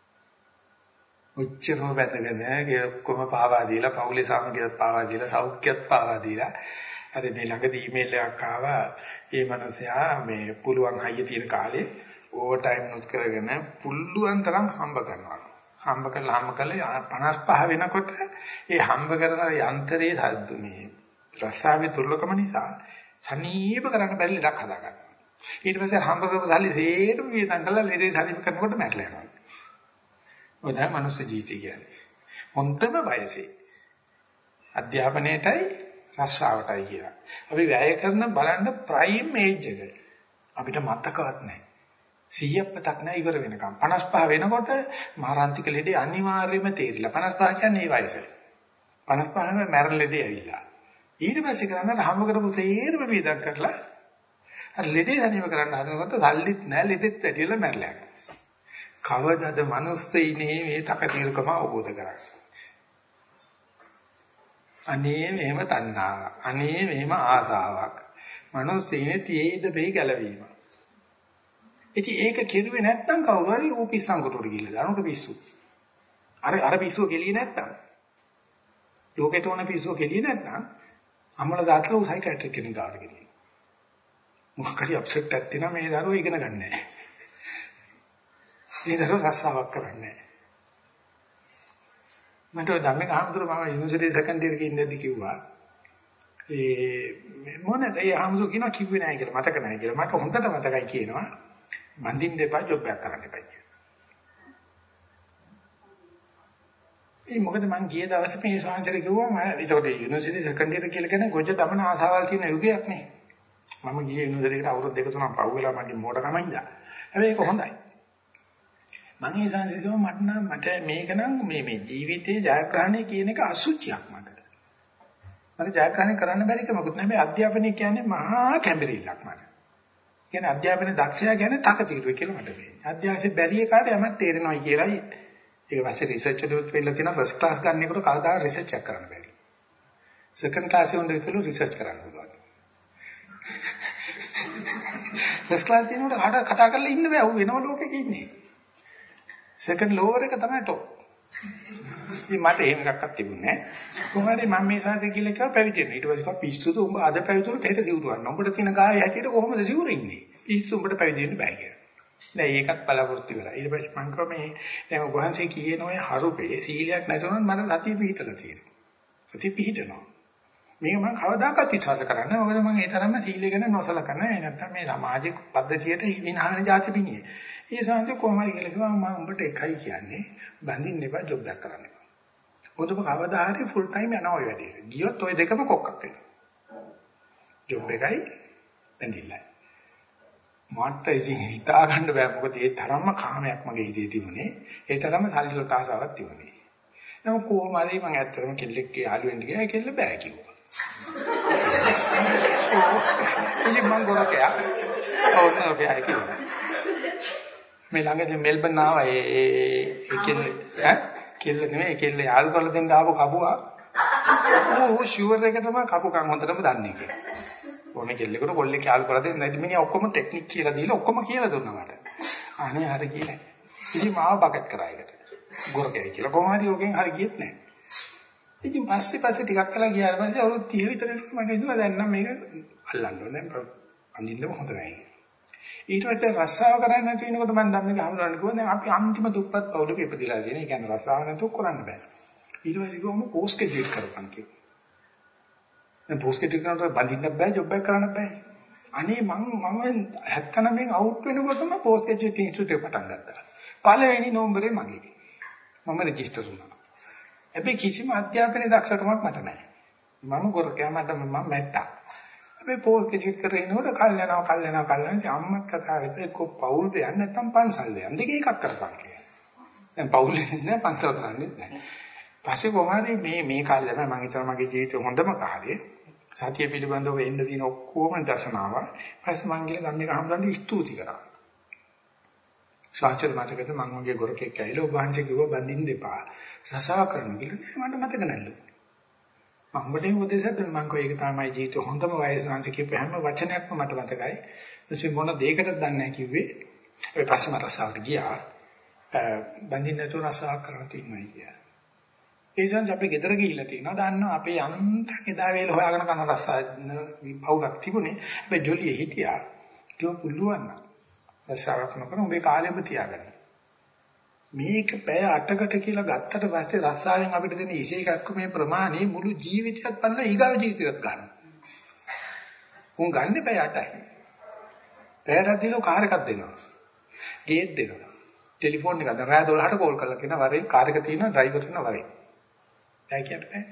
Speaker 1: ඔච්චරම වැදගෙන ඔක්කොම පාවා දීලා පවුලේ සාමගියත් පාවා දීලා සෞඛ්‍යයත් පාවා දීලා අර මේ ළඟදී ඊමේල් එකක් ආවා. ඒ මනුස්සයා මේ පුළුවන් හයිය තියෙන කාලේ ඕවර් ටයිම් නොත් කරගෙන පුළුවන් තරම් හම්බ කරනවා. හම්බ කළා 55 වෙනකොට ඒ හම්බ කරන යන්ත්‍රයේ මේ රස්සාවේ දුර්ලභම නිසා සනීප කරන්න බැරි ලඩක් හදා ගන්නවා. ඊට පස්සේ හම්බ කරපු සල්ලි සේරම වියදම් කරලා ලෙඩේ සනීප කරනකොට මැරලා යනවා. ඔය තමයි මනුස්ස ජීවිතය කියන්නේ. හොන්තම වයසේ අධ්‍යාපනයේටයි රස්සාවටයි කියලා. අපි වැය කරන බලන්න ප්‍රයිම් ඒජ් එක අපිට මතකවත් නැහැ. 100ක් නැහැ ඉවර වෙනකම්. 55 වෙනකොට මාරාන්තික ලෙඩේ අනිවාර්යයෙන්ම තේරිලා. 55 කියන්නේ ඒ වයස. 55 වෙනකොට මැරෙන ලෙඩේ ඇවිල්ලා. ඊට පස්සේ කරන්නේ හම්බ කරපු සේරම වියදම් කරලා අර ලෙඩේ සනීප කරන්න හදනකොට සල්ලිත් නැහැ ලෙඩෙත් වැඩිලා මැරලා යනවා. කවදාද මිනිස්සෙයිනේ මේ තකතිරකම අවබෝධ කරගන්නේ. අනේ මෙහෙම තණ්හාවක්. අනේ මෙහෙම ආසාවක්. මිනිස්සෙයිනේ තියේද බෙයි ගැලවීම. ඉතින් ඒක කෙරුවේ නැත්නම් කවුරු හරි ඌ පිස්සන්කොටට ගිහලා දානකොට පිස්සු. අර පිස්සුව කෙලියේ නැත්නම් ලෝකෙට ඕන පිස්සුව කෙලියේ නැත්නම් අම්මලා දාතලා ඌ සයිකියාට්‍රික් කෙනෙක් ගාවට ගෙනියන. මොකක් හරි අප්සෙට් එකක් තියෙනවා මේ දරුවෝ ඉගෙන ගන්න නැහැ. මේ දරුවෝ රස්සාවක් කරන්නේ නැහැ. මට ධම්මික ආමතුරු මම යුනිවර්සිටි සෙකන්ඩ් ඉයර් එකේ ඉඳද්දි කිව්වා මොනද ඒ ආමතුරු කියනවා කිව්වේ නැහැ කියලා මතක නැහැ කියලා. මට හොඳට මතකයි කියනවා බඳින්න එපා ජොබ් එකක් කරන්න එපා කියලා. මොකද මං ගිය දවසේ මේ ශාන්සරේ කිව්වා මම ඒකට යුනිවර්සිටි සෙකන්ඩ් ඉයර් කියලා කියන ගොජ දමන ආසාවල් තියෙන යුගයක් නේ. මම ගියේ යුනිවර්සිටි එකට අවුරුදු 2-3ක් පහු වෙලා මගේ මෝඩකම ඉඳලා. හැබැයි ඒක හොඳයි. මම ඒ ශාන්සරේ කිව්වා මට මේක නම් මේ ජීවිතයේ ජයග්‍රහණය කියන එක අසුචියක් මට. මට ජයග්‍රහණය කරන්න බැරි කමකුත් නැහැ. මේ අධ්‍යාපනය කියන්නේ මහා කැඹිරිල්ලක් මට. කියන්නේ අධ්‍යාපනයේ දක්ෂයා කියන්නේ තකතිරුවේ කියලා මට වෙන්නේ. අධ්‍යාපනයේ බැරි එකාට යමක් තේරෙනවයි කියලායි. ඒක පස්සේ රිසර්ච් වලට වෙලා තියෙන ෆස්ට් ක්ලාස් ගන්න එකට කවදා රිසර්ච් එකක් කරන්න බැරි. සෙකන්ඩ් ක්ලාස් එකේ උන්ට විතර රිසර්ච් කරන්න පුළුවන්. ෆස්ට් ක්ලාස් දිනුවට කතා කරලා ඉන්න බෑ. ඌ වෙනම ලෝකෙක ඉන්නේ. සෙකන්ඩ් ලෝවර් එක තමයි টොප්. ඉතින් මට එහෙම එකක්වත් තිබුණේ නැහැ. කොහොමද මම මේ ශාන්ති කියලා කිව්වා පැවිදි වෙන්න. ඊට පස්සේ කිව්වා පිස්සුද උඹ අද පැවිදුනොත් හෙට සිවුරු ගන්න. උඹට තියෙන කාය හැටියට කොහොමද සිවුරු ඉන්නේ? පිස්සු උඹට පැවිදි වෙන්න බෑ කියලා. දැන් ඒකත් බලාපොරොත්තු වෙලා. ඊට පස්සේ මම කිව්වා මේ දැන් ඔබවහන්සේ කියන ඔය හරුපේ සීලයක් නැතුනොත් මට සතිය පිහිටලා තියෙනවා. සතිය පිහිටනවා. මේක මම කවදාකවත් විශ්වාස කරන්නේ නැහැ. මොකද මම ඒ තරම්ම සීලය ගැන නොසලකන. ඒ නැත්තම් මේ සමාජික පද්ධතියට විනාහන જાති බිනියේ. ඒ සාන්ති කොහොමද කියලා කිව්වා මම උඹට එකයි කියන්නේ බඳින්න එපා ජොබ් එකක් කරන්න එපා. මොකද ඔබ කවදා හරි ෆුල් ටයිම් යනවා ඔය වැඩේට. ගියොත් ඔය දෙකම කොක්කක් වෙනවා. ජොබ් එකයි බඳින්නයි. මට ඉතින් හිතා ගන්න බෑ මොකද ඒ තරම්ම කාමයක් මගේ හිතේ තිබුණේ. ඒ තරම්ම සල්ලි වලට ආසාවක් තිබුණේ. නමුත් කොහොම හරි මම ඇත්තටම කෙල්ලෙක්ගේ යාළුවෙන් ගියා කෙල්ල බෑ කිව්වා. ඉතින් මම ගොරකයා. ඕන ඔකයා කිව්වා. මේ ළඟදී මෙල්බන් ආවා ඒ කෙල්ල නෙමෙයි කෙල්ල යාළු කරලා දෙන්න ආපු කපුවා. ඌ ෂුවර් එක තමයි කපුකම් හොඳටම දන්නේ කියලා. ඕනේ කෙල්ලෙකුට කොල්ලෙක් යාළු කරලා දෙන්න නැති මිනිහා ඔක්කොම ටෙක්නික් කියලා දීලා ඔක්කොම කියලා දුන්නා මට. අනේ හරි කියලා. ඉතින් මාව බකට් කරා ඒකට. ගොරකයි කියලා කොහොම හරි ඔකෙන් හරි ගියෙත් නැහැ. ඉතින් පස්සේ ටිකක් කළා ගියාට පස්සේ අවුරුදු 30 විතර මට හිතුණා දැන් නම් මේක අල්ලන්න ඕනේ. දැන් අඳින්නම හොඳ නැහැ. ඊට පස්සේ රස්සාව කරන්නේ නැති වෙනකොට මම ධම්මික හමුරන්න කිව්වා දැන් අපි අන්තිම දුප්පත් පවුලක ඉපදිලා තියෙන. ඒ කියන්නේ රස්සාව නැතුව කරන්න බෑ. ඊට පස්සේ ගොම පෝස්ට් ග්‍රැජුවේට් කරපන් කිව්වා. දැන් පෝස්ට් ග්‍රැජුවේට් කරනකොට බඳින්න බෑ, ජොබ් එකක් කරන්න බෑ. අනේ මම 79 අවුට් වෙනකොටම පෝස්ට් ග්‍රැජුවේට් ඉන්ස්ටිටියුට් එක පටන් ගත්තා. පළවෙනි නෝම්බරේ මගේ. මම රෙජිස්ටර් වුණා. හැබැයි කිසිම අධ්‍යාපනයේ දක්ෂකමක් මට නැහැ. මම ගොරකයා මම මැට්ටා. හැබැයි පෝස්ට් ග්‍රැජුවේට් කරගෙන ඉන්නකොට කල් යනවා. ඉතින් අම්මත් කතා කරලා එක්ක පවුල් දෙයක් නැත්තම් පන්සල් දෙයක්. දෙකේ එකක් කරපන් කියලා. දැන් පවුල් දෙන්නේ නැහැ, පන්සල් කරන්නේ නැහැ. පස්සේ කොහොමද මේ කාලේ තමයි මම හිතනවා මගේ ජීවිතේ හොඳම කාලේ. සතිය පිළිබඳව එන්න තියෙන ඔක්කොම දර්ශනාව. පස්සේ මං ගිහලා ධම්මික හම්බුනට ස්තුති කරා. සාචර මතකද මං වගේ ගොරකෙක් ඇවිල්ලා ඔබ වහන්සේ කිව්වා බඳින්න එපා. සසාව කරන්න කියලා නෑ මට මතක නැල්ලු. මම උඹට උපදේශයක් දුන්නා මං කෝ ඒක තමයි ජීවිතේ හොඳම වයසාංශ කියපු හැම වචනයක්ම මට මතකයි. එතකොට මොන දෙයකටද දන්නේ නැහැ කිව්වේ. ඒ පස්සේ මට රසාවට ගියා. බඳින්න නැතුව රසාව කරන්න තියෙනවා කියලා. ඒ සංජ අපි ගෙදර ගිහිල්ලා තියෙනවා. දන්නවා අපේ අන්ත එදා වේල හොයාගෙන කරන රසාව පවුලක් තිබුණේ. හැබැයි ජොලියේ හිටියා. ඒක පුළුවන් නම් රසාවක් නොකර උඹේ කාලෙම තියාගන්න. මේක පැය 8කට කියලා ගත්තට පස්සේ රස්සාවෙන් අපිට දෙන ඉසේකක්ක මේ ප්‍රමාණය මුළු ජීවිතයත් පන්නලා ඊගාව ජීවිතයත් ගන්න. උන් ගන්න පැය 8යි. පැයකට දීලා කාර් එකක් දෙනවා. ගේට් දෙනවා. ටෙලිෆෝන් එකක් දැන් රාත්‍රී 12ට කෝල් කරලා කියන වරේ කාර් එක තියෙනවා ඩ්‍රයිවර් කෙනා වරේ. දැන් කියන්න බෑ.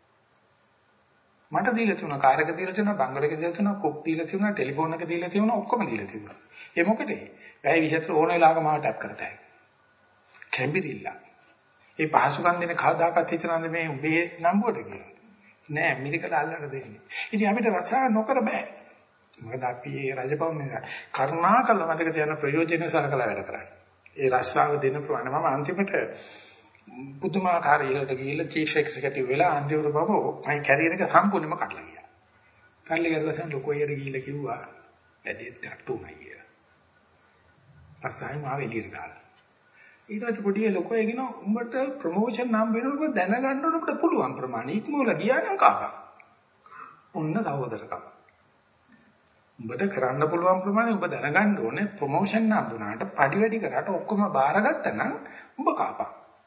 Speaker 1: මට දීලා තුන කාර් එක දීලා තුන බංගල එක දීලා තුන කොක් දීලා තුන ටෙලිෆෝන් එක දීලා තුන ඔක්කොම දීලා තුන. ඒ මොකටද? වැය 24 ඕන වෙලාවක මාව ටැප් කරතයි. කැම්බිරිල්ල. ඒ පහසුකම් දෙන කවදාකවත් හිතනද මේ උඹේ නම්බුවට කියලා. නෑ මිරිකල අල්ලන්න දෙන්නේ. ඉතින් අපිට රසාව නොකර බෑ. මොකද අපි මේ රජපෞන් නිසා කරුණාකරලා මතක තියාගන්න ප්‍රයෝජනෙ සලකලා වැඩ කරන්නේ. ඒ රසාව දෙන ප්‍රමාණය මම අන්තිමට පුදුමාකාර ඉහළට ගිහිල්ලා චීෆ් එක්සිකියුටිව් වෙලා අන්තිමට බබ මගේ කැරියර් එක සම්පූර්ණයෙන්ම කඩලා ගියා. කඩලා ගිහලා ලොකෝයර ගිහිල්ලා කිව්වා වැඩේත් ගැටුණා කියලා. රසාව මාව එළියට දාලා. ඊට පස්සේ පොඩි ලොකෝ එගෙන උඹට ප්‍රොමෝෂන් නම් වෙනකොට දැනගන්න ඕන අපිට පුළුවන් ප්‍රමාණය ඉක්මවලා ගියා නම් කාපා. ඔන්න සහෝදරකම. උඹට කරන්න පුළුවන් ප්‍රමාණය උඹ දැනගන්න ඕනේ ප්‍රොමෝෂන් නම් දුනාට පඩි වැඩි කරාට ඔක්කොම බාරගත්තා නම් උඹ කාපා.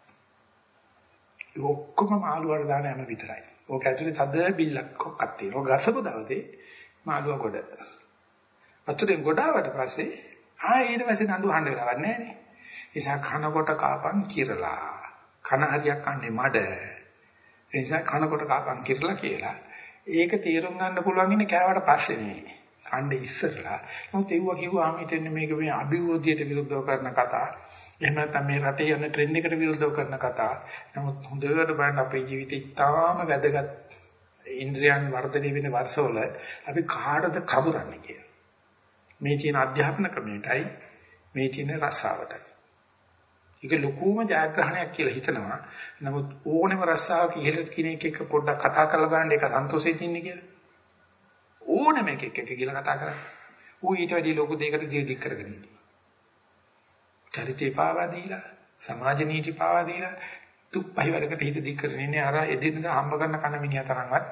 Speaker 1: ඒ ඔක්කොම මාළුවාට දාන යම විතරයි. ඕක ඇතුලේ තද බිල්ලක් කොක්කක් තියෙනවා. ගසපු දවසේ මාළුවා ගොඩ. අතුරෙන් ගොඩාවට පස්සේ ඊට පස්සේ නඩු අහන්න වෙලාවක් නැහැ නේ. නිසා කනකොට කාපන් කිරලා කන හරියක් කන්නේ මඩ ඒ නිසා කනකොට කාපන් කිරලා කියලා ඒක තීරුම් ගන්න පුළුවන් ඉන්නේ කෑවට පස්සේ නෙවෙයි කණ්ඩේ ඉස්සරලා නමුත් ඒව කිව්වාම හිතන්නේ මේක මේ අභිවෘද්ධියට විරුද්ධව කරන කතා එහෙම නැත්නම් මේ රටේ යන ට්‍රෙන්ඩ් එකට විරුද්ධව කරන කතා නමුත් හොඳට බලන්න අපේ ජීවිතේ ඉතාම වැදගත් ඉන්ද්‍රියන් වර්ධනය වෙන වර්ෂවල අපි කාටද කවුරන්නේ කියලා මේ තියෙන අධ්‍යාපන ක්‍රමයටයි මේ තියෙන රසාවටයි ඒක ලොකුම ජයග්‍රහණයක් කියලා හිතනවා. නමුත් ඕනෙම රස්සාවක ඉහළට කෙනෙක් එක්ක පොඩ්ඩක් කතා කරලා බලන්න ඒක සන්තෝෂෙත් ඉන්නේ කියලා. ඕනෙම එකෙක් එක්ක කියලා කතා කරන්නේ. ඌ ඊට වැඩි ලොකු දෙයකට ජීවිත කරගෙන ඉන්නේ. චරිතය පාවා දීලා, සමාජ නීති පාවා දීලා තුප්පහි වැඩකට හිත දික් කරගෙන ඉන්නේ අර එදිනෙදා හම්බ කරන කන මිනිහා තරම්වත්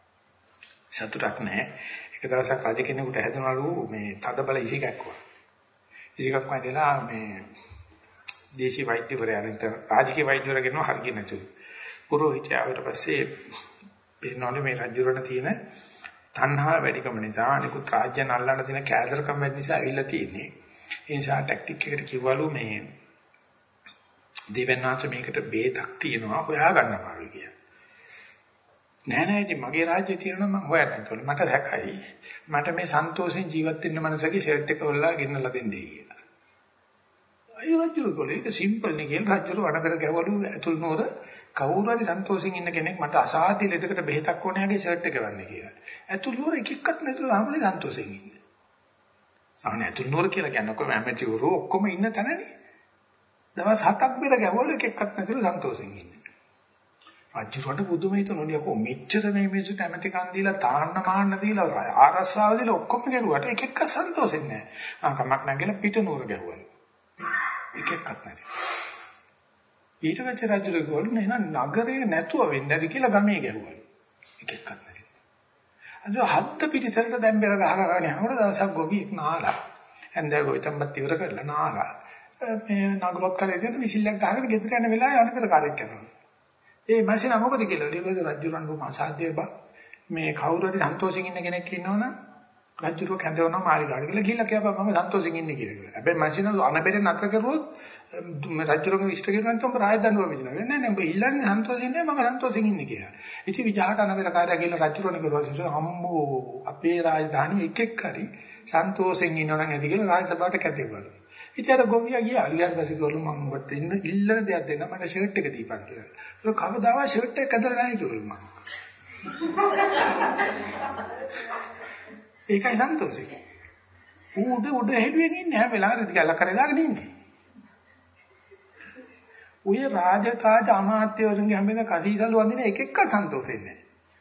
Speaker 1: සතුටක් නැහැ. එක දවසක් රජ කෙනෙකුට හැදුනලු මේ තදබල ඉසිකක්වා. ඉසිකක් වයිදලා මේ දේශීය වෛද්‍යවරයා නැත්නම් රාජකීය වෛද්‍යවරයා කියනවා හරියට නැතුළු. පුරෝහිතයාට පස්සේ වෙනවලු මේ රජුරණ තියෙන තණ්හා වැඩිකම නිසා අනිකුත් රාජ්‍යයන් අල්ලන්න තියෙන කෑදරකම වැඩි නිසා ඇවිල්ලා තියෙන්නේ. ඒ නිසා ටැක්ටික් එකට කිව්වලු මේ දෙවන්නාච මේකට බේතක් තියෙනවා හොයාගන්න අමාරුයි කියලා. නෑ ඉතින් මගේ රාජ්‍යය තියෙනවා මම හොයන්න ඕනේ. මට සැකයි. මට මේ සන්තෝෂෙන් ජීවත් වෙන්න මනසගේ ෂර්ට් එක වල්ලා ගෙන්නලා දෙන්නේ කියලා. අය රජුරු කොලේ ඒක සිම්පල් නේ කියලා රජුරු වඩකර ගැවලු ඇතුල් නෝර කවුරු හරි සන්තෝෂෙන් ඉන්න කෙනෙක් මට අසාධ්‍ය ලෙඩකට බෙහෙතක් ඕනේ යගේ ෂර්ට් එක ගන්න කියලා. ඇතුල් නෝර එක එක්කත් නැතුව ආමනේ සන්තෝෂෙන් ඉන්නේ. සාහනේ ඇතුල් නෝර කියලා කියන්නේ ඔක්කොම ඇමතිවරු ඔක්කොම ඉන්න තැනනේ. දවස් 7ක් බෙර ගැවලු එක එක්කත් නැතුව සන්තෝෂෙන් ඉන්නේ. රජුරට පුදුම හිතුණා කො මෙච්චර මේ මිනිස්සුන්ට ඇමති කන් දීලා තාන්න මාන්න දීලා ආරස්සාව දීලා ඔක්කොම ගැරුවට එක එක්ක සන්තෝෂෙන් නැහැ. කමක් නැගලා පිට නෝර ගැහුවලු. එකෙක්වත් නැති. ඊට පස්සේ රජුගේ ගෝල් නේන නගරේ නැතුව වෙන්නේ නැති කියලා ගමේ ගැහුවා. එක එකක් නැති. අද හත්ත පිටිසරට දැන් බෙර ගහගෙන යනකොට දවසක් ගොවියෙක් නාලා. හන්දෑ ගොවිතැන්පත් ඉවර කරලා නාලා. මේ නගරොත් කරේ දෙන විසිල්ලක් ගහගෙන ගෙදර යන වෙලාවේ අනිතර කාර්යයක් කරනවා. ඒ මැෂින මොකද කියලා රජුරන් බොහොම අසාධ්‍ය බා මේ කවුරු හරි සන්තෝෂෙන් ඉන්න කෙනෙක් ඉන්නවනම් රජුරෝ කැඳවනවා මාලිගාවට කියලා ගිහිල්ලා කියපන් මම සන්තෝෂෙන් ඉන්නේ කියලා. හැබැයි මැෂින අනබෙර නතර කරුවොත් රජුරෝගේ ඉෂ්ට කෙරුවා නැත්නම් රාජ දඬුවම විදිනවා. නෑ නෑ ඔබ ඉල්ලන්නේ සන්තෝෂෙන් නෑ මම සන්තෝෂෙන් ඉන්නේ කියලා. ඉතින් විජහට අනබෙර කාර්යය කියලා රජුරෝනේ කරුවා අම්මෝ අපේ රාජධානි එකෙක් හරි සන්තෝෂෙන් ඉන්නවනම් ඇති කියලා රාජ සභාවට කැඳවුවා. ඉතින් අර ගොවියා ගියා අලියාට පස්සේ ගොල්ලෝ මම ඔබට ඉල්ලන දෙයක් දෙන්න මට ෂර්ට් එක දීපන් කියලා. ඒක කවදාවත් ෂර්ට් එක ඇදලා නැහැ කිව්වලු මම. ඒකයි සන්තෝෂේ. උඩ හෙළුවෙන් ඉන්නේ හැම වෙලාවෙම ගල කරේ දාගෙන ඉන්නේ. ඔය රාජකාජ අමාත්‍යවරුන්ගේ හැමෙන කසීසලු වඳින එක එක සන්තෝෂෙන්නේ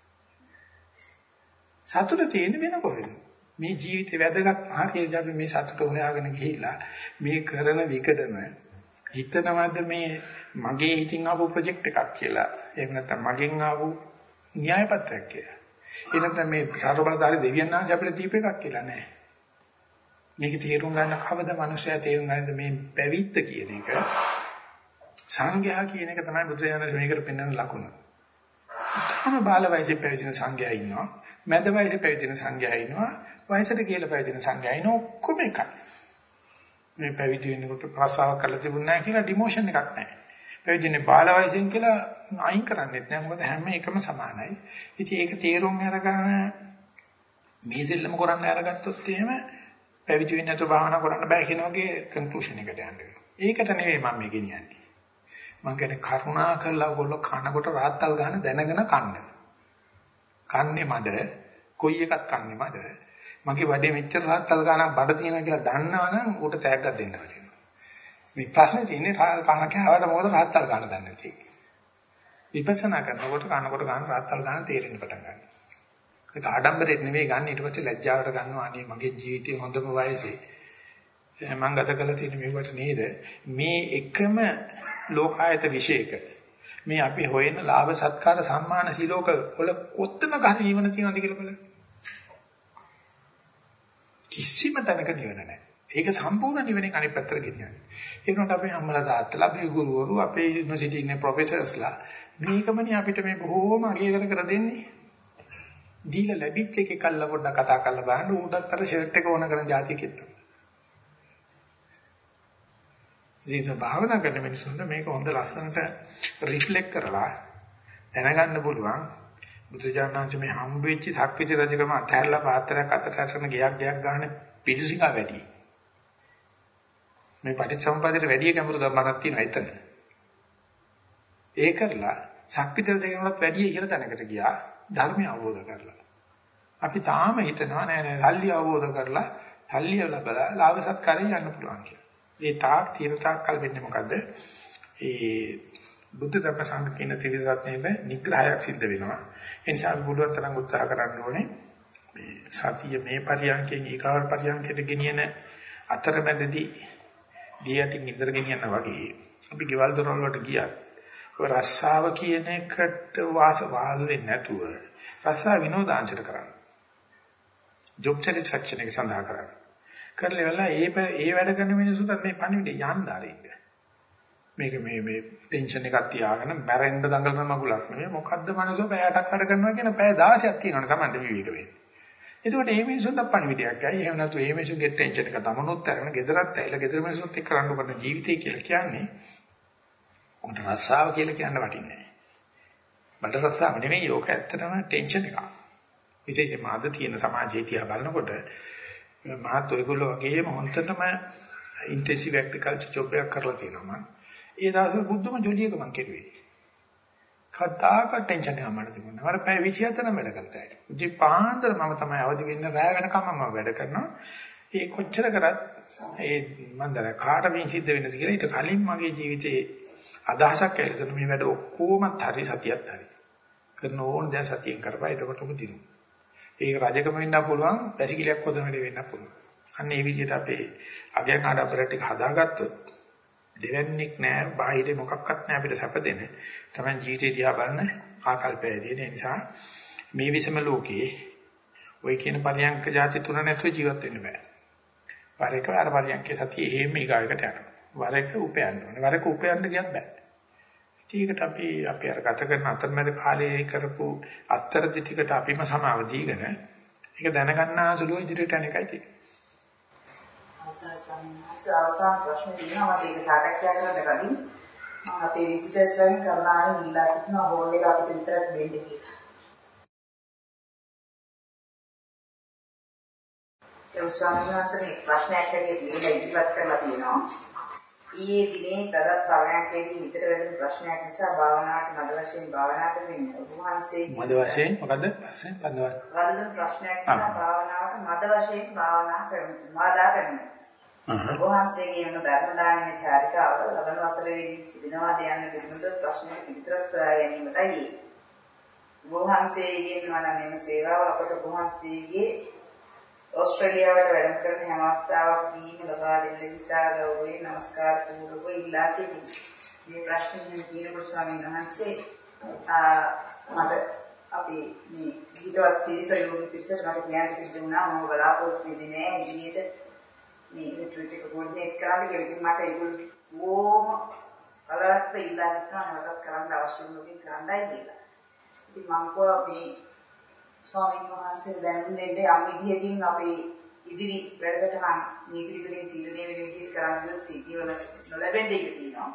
Speaker 1: නැහැ. සතුට තියෙන්නේ වෙන කොහෙද? මේ ජීවිතේ වැදගත් ආකේජ අපි මේ සතුට හොයාගෙන ගිහිල්ලා මේ කරන විකඩම හිතනවද මේ මගේ හිතින් ආපු ප්‍රොජෙක්ට් එකක් කියලා. එහෙම නැත්නම් මගෙන් ආපු න්‍යාය පත්‍රයක් කියලා. ඒ නැත්නම් මේ සර්වබලධාරී දෙවියන් වහන්සේ අපිට දීප එකක් කියලා නෑ. මේක තේරුම් ගන්න කවදා මනුස්සයා තේරුම් ගන්නද මේ පැවිද්ද කියන එක සංඝයා කියන එක තමයි බුදුරජාණන් මේකට පෙන්වන ලකුණ. තම බාල වයසේ පැවිදින සංඝයා ඉන්නවා. මැද වයසේ පැවිදින සංඝයා ඉන්නවා. වයසට කියලා පැවිදින සංඝයා ඉන්නවා. ඔක්කොම එකයි. මේ පැවිදි වෙනකොට ප්‍රසාව කරලා තිබුණ නැහැ කියලා ඩිමෝෂන් එකක් නැහැ. පැවිදිනේ බාල වයසෙන් කියලා අයින් කරන්නේත් නැහැ. මොකද හැම එකම සමානයි. ඉතින් ඒක තේරුම් අරගෙන මේ දෙල්ලම කරන්න අරගත්තොත් එහෙම පැවිදි වෙන්න නැතුව භාවනා කරන්න බෑ කියන වගේ කන්ක්ලූෂන් එකට යන්න වෙනවා. ඒකට නෙවෙයි මම මේ ගෙනියන්නේ. මම කියන්නේ කරුණා කරලා ඔයගොල්ලෝ කනකොට රාත්තල් ගන්න දැනගෙන කන්න. කන්නේ මඩ කොයි එකක් කන්නේ මඩ. මගේ වැඩේ මෙච්චර රාත්තල් ගන්නක් බඩ තියෙනවා කියලා දන්නවනම් ඌට තෑග්ගක් දෙන්න වෙනවා. මේ ප්‍රශ්නේ තියෙන්නේ කන කෑවට මොකද රාත්තල් ගන්න දන්නේ නැති. විපස්සනා කරනකොට කනකොට ගන්න රාත්තල් ගන්න තේරෙන්න පටන් ගන්නවා. ඒක ආඩම්බරෙත් නෙවෙයි ගන්න ඊට පස්සේ ලැජ්ජාවට ගන්නවා අනේ මගේ ජීවිතේ හොඳම වයසේ මම ගත කළ තියෙන මේවට නේද මේ එකම ලෝකායත විශේෂක මේ අපි හොයන ලාභ සත්කාර සම්මාන සිලෝක වල කොත්තම ගන්න ජීවන තියෙනවද කියලා බලන්න කිසිම තැනක නිවන නැහැ ඒක සම්පූර්ණ නිවනේ අනිත් පැත්තට ගෙනියන්නේ ඒක උනට අපේ අම්මලා තාත්තලා අපේ ගුරුවරු අපේ යුනිවර්සිටි ඉන්නේ ප්‍රොෆෙසර්ස්ලා මේකමනේ අපිට මේ බොහෝම අගය කර දෙන්නේ දීලා ලැබිච්ච එකේ කල්ලා පොඩ්ඩක් කතා කරලා බලන්න ඌටත් අර ෂර්ට් එක ඕන කරන જાතියෙක් තමයි. ඉතින් භාවනා කරන මිනිස්සුන්ට මේක හොඳ ලස්සනට රිෆ්ලෙක්ට් කරලා දැනගන්න පුළුවන් බුදුජානනාංශ මේ හම්බෙච්ච සක්විති රජකම අතහැරලා පාත්‍රයක් අතට අරගෙන ගයක් ගන්න පිළිසිකා වැඩි. මේ පටිච්චසමුප්පාදයට වැඩි ගැඹුරු ධර්මයක් තියෙනවා එතන. ඒ කරලා සක්විති රජකමට වැඩි ඉහළ තැනකට ගියා. ධර්මය අවබෝධ කරලා. අපි තාම හිතනවා නෑ නෑ සල්ලි අවබෝධ කරලා සල්ලි ලැබලා ලාභ සත්කාරයෙන් යන්න පුළුවන් කියලා. ඒ තාක් තීන තාක් කල් වෙන්නේ මොකද්ද? ඒ බුද්ධ ධර්ම සංඝ කියන ත්‍රිවිධ රත්නයේ නිග්‍රහයක් සිද්ධ වෙනවා. ඒ නිසා අපි බුදුන් තරම් උත්සාහ කරන්න ඕනේ. මේ සතිය මේ පරියන්කෙන් ඊකාවල් පරියන්කෙට ගෙනියන අතරමැදදී දියටින් ඉඳර ගෙනියනවා වගේ. අපි ගෙවල් දොරවල් වලට ගියා. රස්සාව කියන එකට වාල් වෙන්නේ නැතුව රස්සා විනෝදාංශයට කරන්න. ජොබ් සැටිස්ෆැක්ෂන් එක සඳහා කරන්න. කරලා වෙලා ඒ වැඩ කරන මිනිස්සුන්ට මේ පණිවිඩය යන්න ආරින්න. මේක මේ ටෙන්ෂන් එකක් තියාගෙන මැරෙන්න දඟලන මගුලක් නෙවෙයි. මොකද්ද මනසෝ පැයටක් වැඩ කරනවා කියන පැය 16ක් තියෙනවනේ Tamande විවේක වෙන්නේ. ඒකට මේ මිනිස්සුන්ට පණිවිඩයක් ගයි. එහෙම නැතු මේ මිනිස්සුන්ගේ ටෙන්ෂන් එක තමනුත් අරගෙන ගෙදරත් ඇවිල්ලා ගෙදර මිනිස්සුත් එක්ක කරන්න කරන ජීවිතය කියලා කියන්නේ උන්ට රස්සාව කියලා කියන්න වටින්නේ නැහැ. බඩ රස්සාව නෙවෙයි යෝක ඇත්තටම ටෙන්ෂන් එකක්. විශේෂයෙන්ම අද තියෙන සමාජයේ තියා බලනකොට මහත් ඔයගොල්ලෝ වගේම හොන්තටම ඉන්ටෙන්සිව් ඇග්‍රිකල්චර් ජොබ් එකක් කරලා තියෙනවා මම. ඒ දවස්වල බුද්ධම ජොලියක මම කෙරුවේ. කතාක ටෙන්ෂන් එක මට තිබුණා. මම පැය 24ම වැඩ කරලා ඉතින්. උදේ පාන්දර මම තමයි අවදි වෙන්න රැය වෙනකම් මම වැඩ කරනවා. ඒ කොච්චර කරත් ඒ මම දැන් කාට මේ සිද්ධ වෙන්නද කියලා ඊට කලින් මගේ ජීවිතේ අදහසක් ඇවිල්ලා මේ වැඩ ඔක්කොමත් හරි සතියත් හරි. කරන ඕන දේ සතියෙන් කරපුවා එතකොටම දිනු. ඒක රජකම වෙන්න පුළුවන්, පැසිකිලියක් හොදන වැඩ වෙන්න පුළුවන්. අන්න ඒ විදිහට අපේ අගයන් ආඩම්බර ටික හදාගත්තොත් දෙවන්නේක් නැහැ, බාහිර මොකක්වත් නැහැ අපිට සැප දෙන. තමයි ජීවිතය දිහා බලන ආකල්පය තියෙන නිසා මේ විසම ලෝකයේ ඔය කියන පරියන්ක જાති තුන නැතුව ජීවත් වෙන්න බෑ. වර එක අර පරියන්කේ සතිය එහෙම ඊගායකට යනවා. වර එක උපයන්න ඕනේ. වර එක උපයන්න ගියත් බෑ. ඒකට අපි අර ගත කරන අතරමැද කාලේ කරපු අත්තරදි ටිකට අපිම සමාව දීගෙන ඒක දැනගන්න සුළු ඉදිරියට යන එකයි තියෙන්නේ.
Speaker 6: අවසන් ස්වාමීන් වහන්සේ අවසන් ප්‍රශ්න තියෙනවා මට ඒක සාකච්ඡා කරන්න කලින් මම අපේ විසිටර්ස්ලාගෙන් කරුණාවෙන් ඉල්ලා සිටිනවා හෝල් එක අපිට විතරක් දෙන්න කියලා. ඒ ස්වාමීන් වහන්සේ ප්‍රශ්නයක් හැටියට ඉදිරිපත් කරලා තියෙනවා. ඊයේ දිනේ තදත් පරයන්කේදී නිතර වෙන ප්‍රශ්නයක් නිසා භාවනාවට මද වශයෙන් භාවනා කරමින් ඔබ වහන්සේ
Speaker 1: මද වශයෙන් මොකද වශයෙන් පන්දවල්
Speaker 6: වදන ප්‍රශ්නයක් නිසා භාවනාවට මද වශයෙන් භාවනා කරමින් මාදා කරමින් ඔබ වහන්සේගේ යන ධර්ම දානමය චාරිකාව ලබන වසරේදී තිබෙනවා යන පිළිබඳ ප්‍රශ්නයක් පිළිතුරක් සොයා ගැනීමටයි ඔබ වහන්සේගෙන් වන මෙම සේවාව අපට ඔබ වහන්සේගේ ඕස්ට්‍රේලියාවට වැඩම කරන හැම අවස්ථාවකදීම ලබා දෙන ලෙසිතා ගෞරවයෙන් නමස්කාර පූර්වක ඉල්ලා සිටිමි. මේ ප්‍රශ්නේ කියනකොට ස්වාමීන් වහන්සේ මට අපි මේ ඊටවත් පිළිසයෝගී පිළිසට මට කියන්න සිද්ධ වුණා මම බලාපොරොත්තු වෙන්නේ නැහැ ඉදිරියට මේ රිට්‍රීට් එක කෝඩිනේට් කරන්න කියලා. ඉතින් මට ඒගොල්ලෝ ඕම කලකට ඉල්ලා සිටිනවා නැවතත් කරන්න අවශ්‍ය වුණොත් කරන්නයි කියලා. ඉතින් මම කෝ මේ ස්වාමීන් වහන්සේ දැනුම් දෙන්න යම් විදියකින් අපේ ඉදිරි වැඩසටහන් නීති වලින් තීරණය වෙන විදිහට කරන්න සිටිවල නොලැබෙන්නේ තියෙනවා.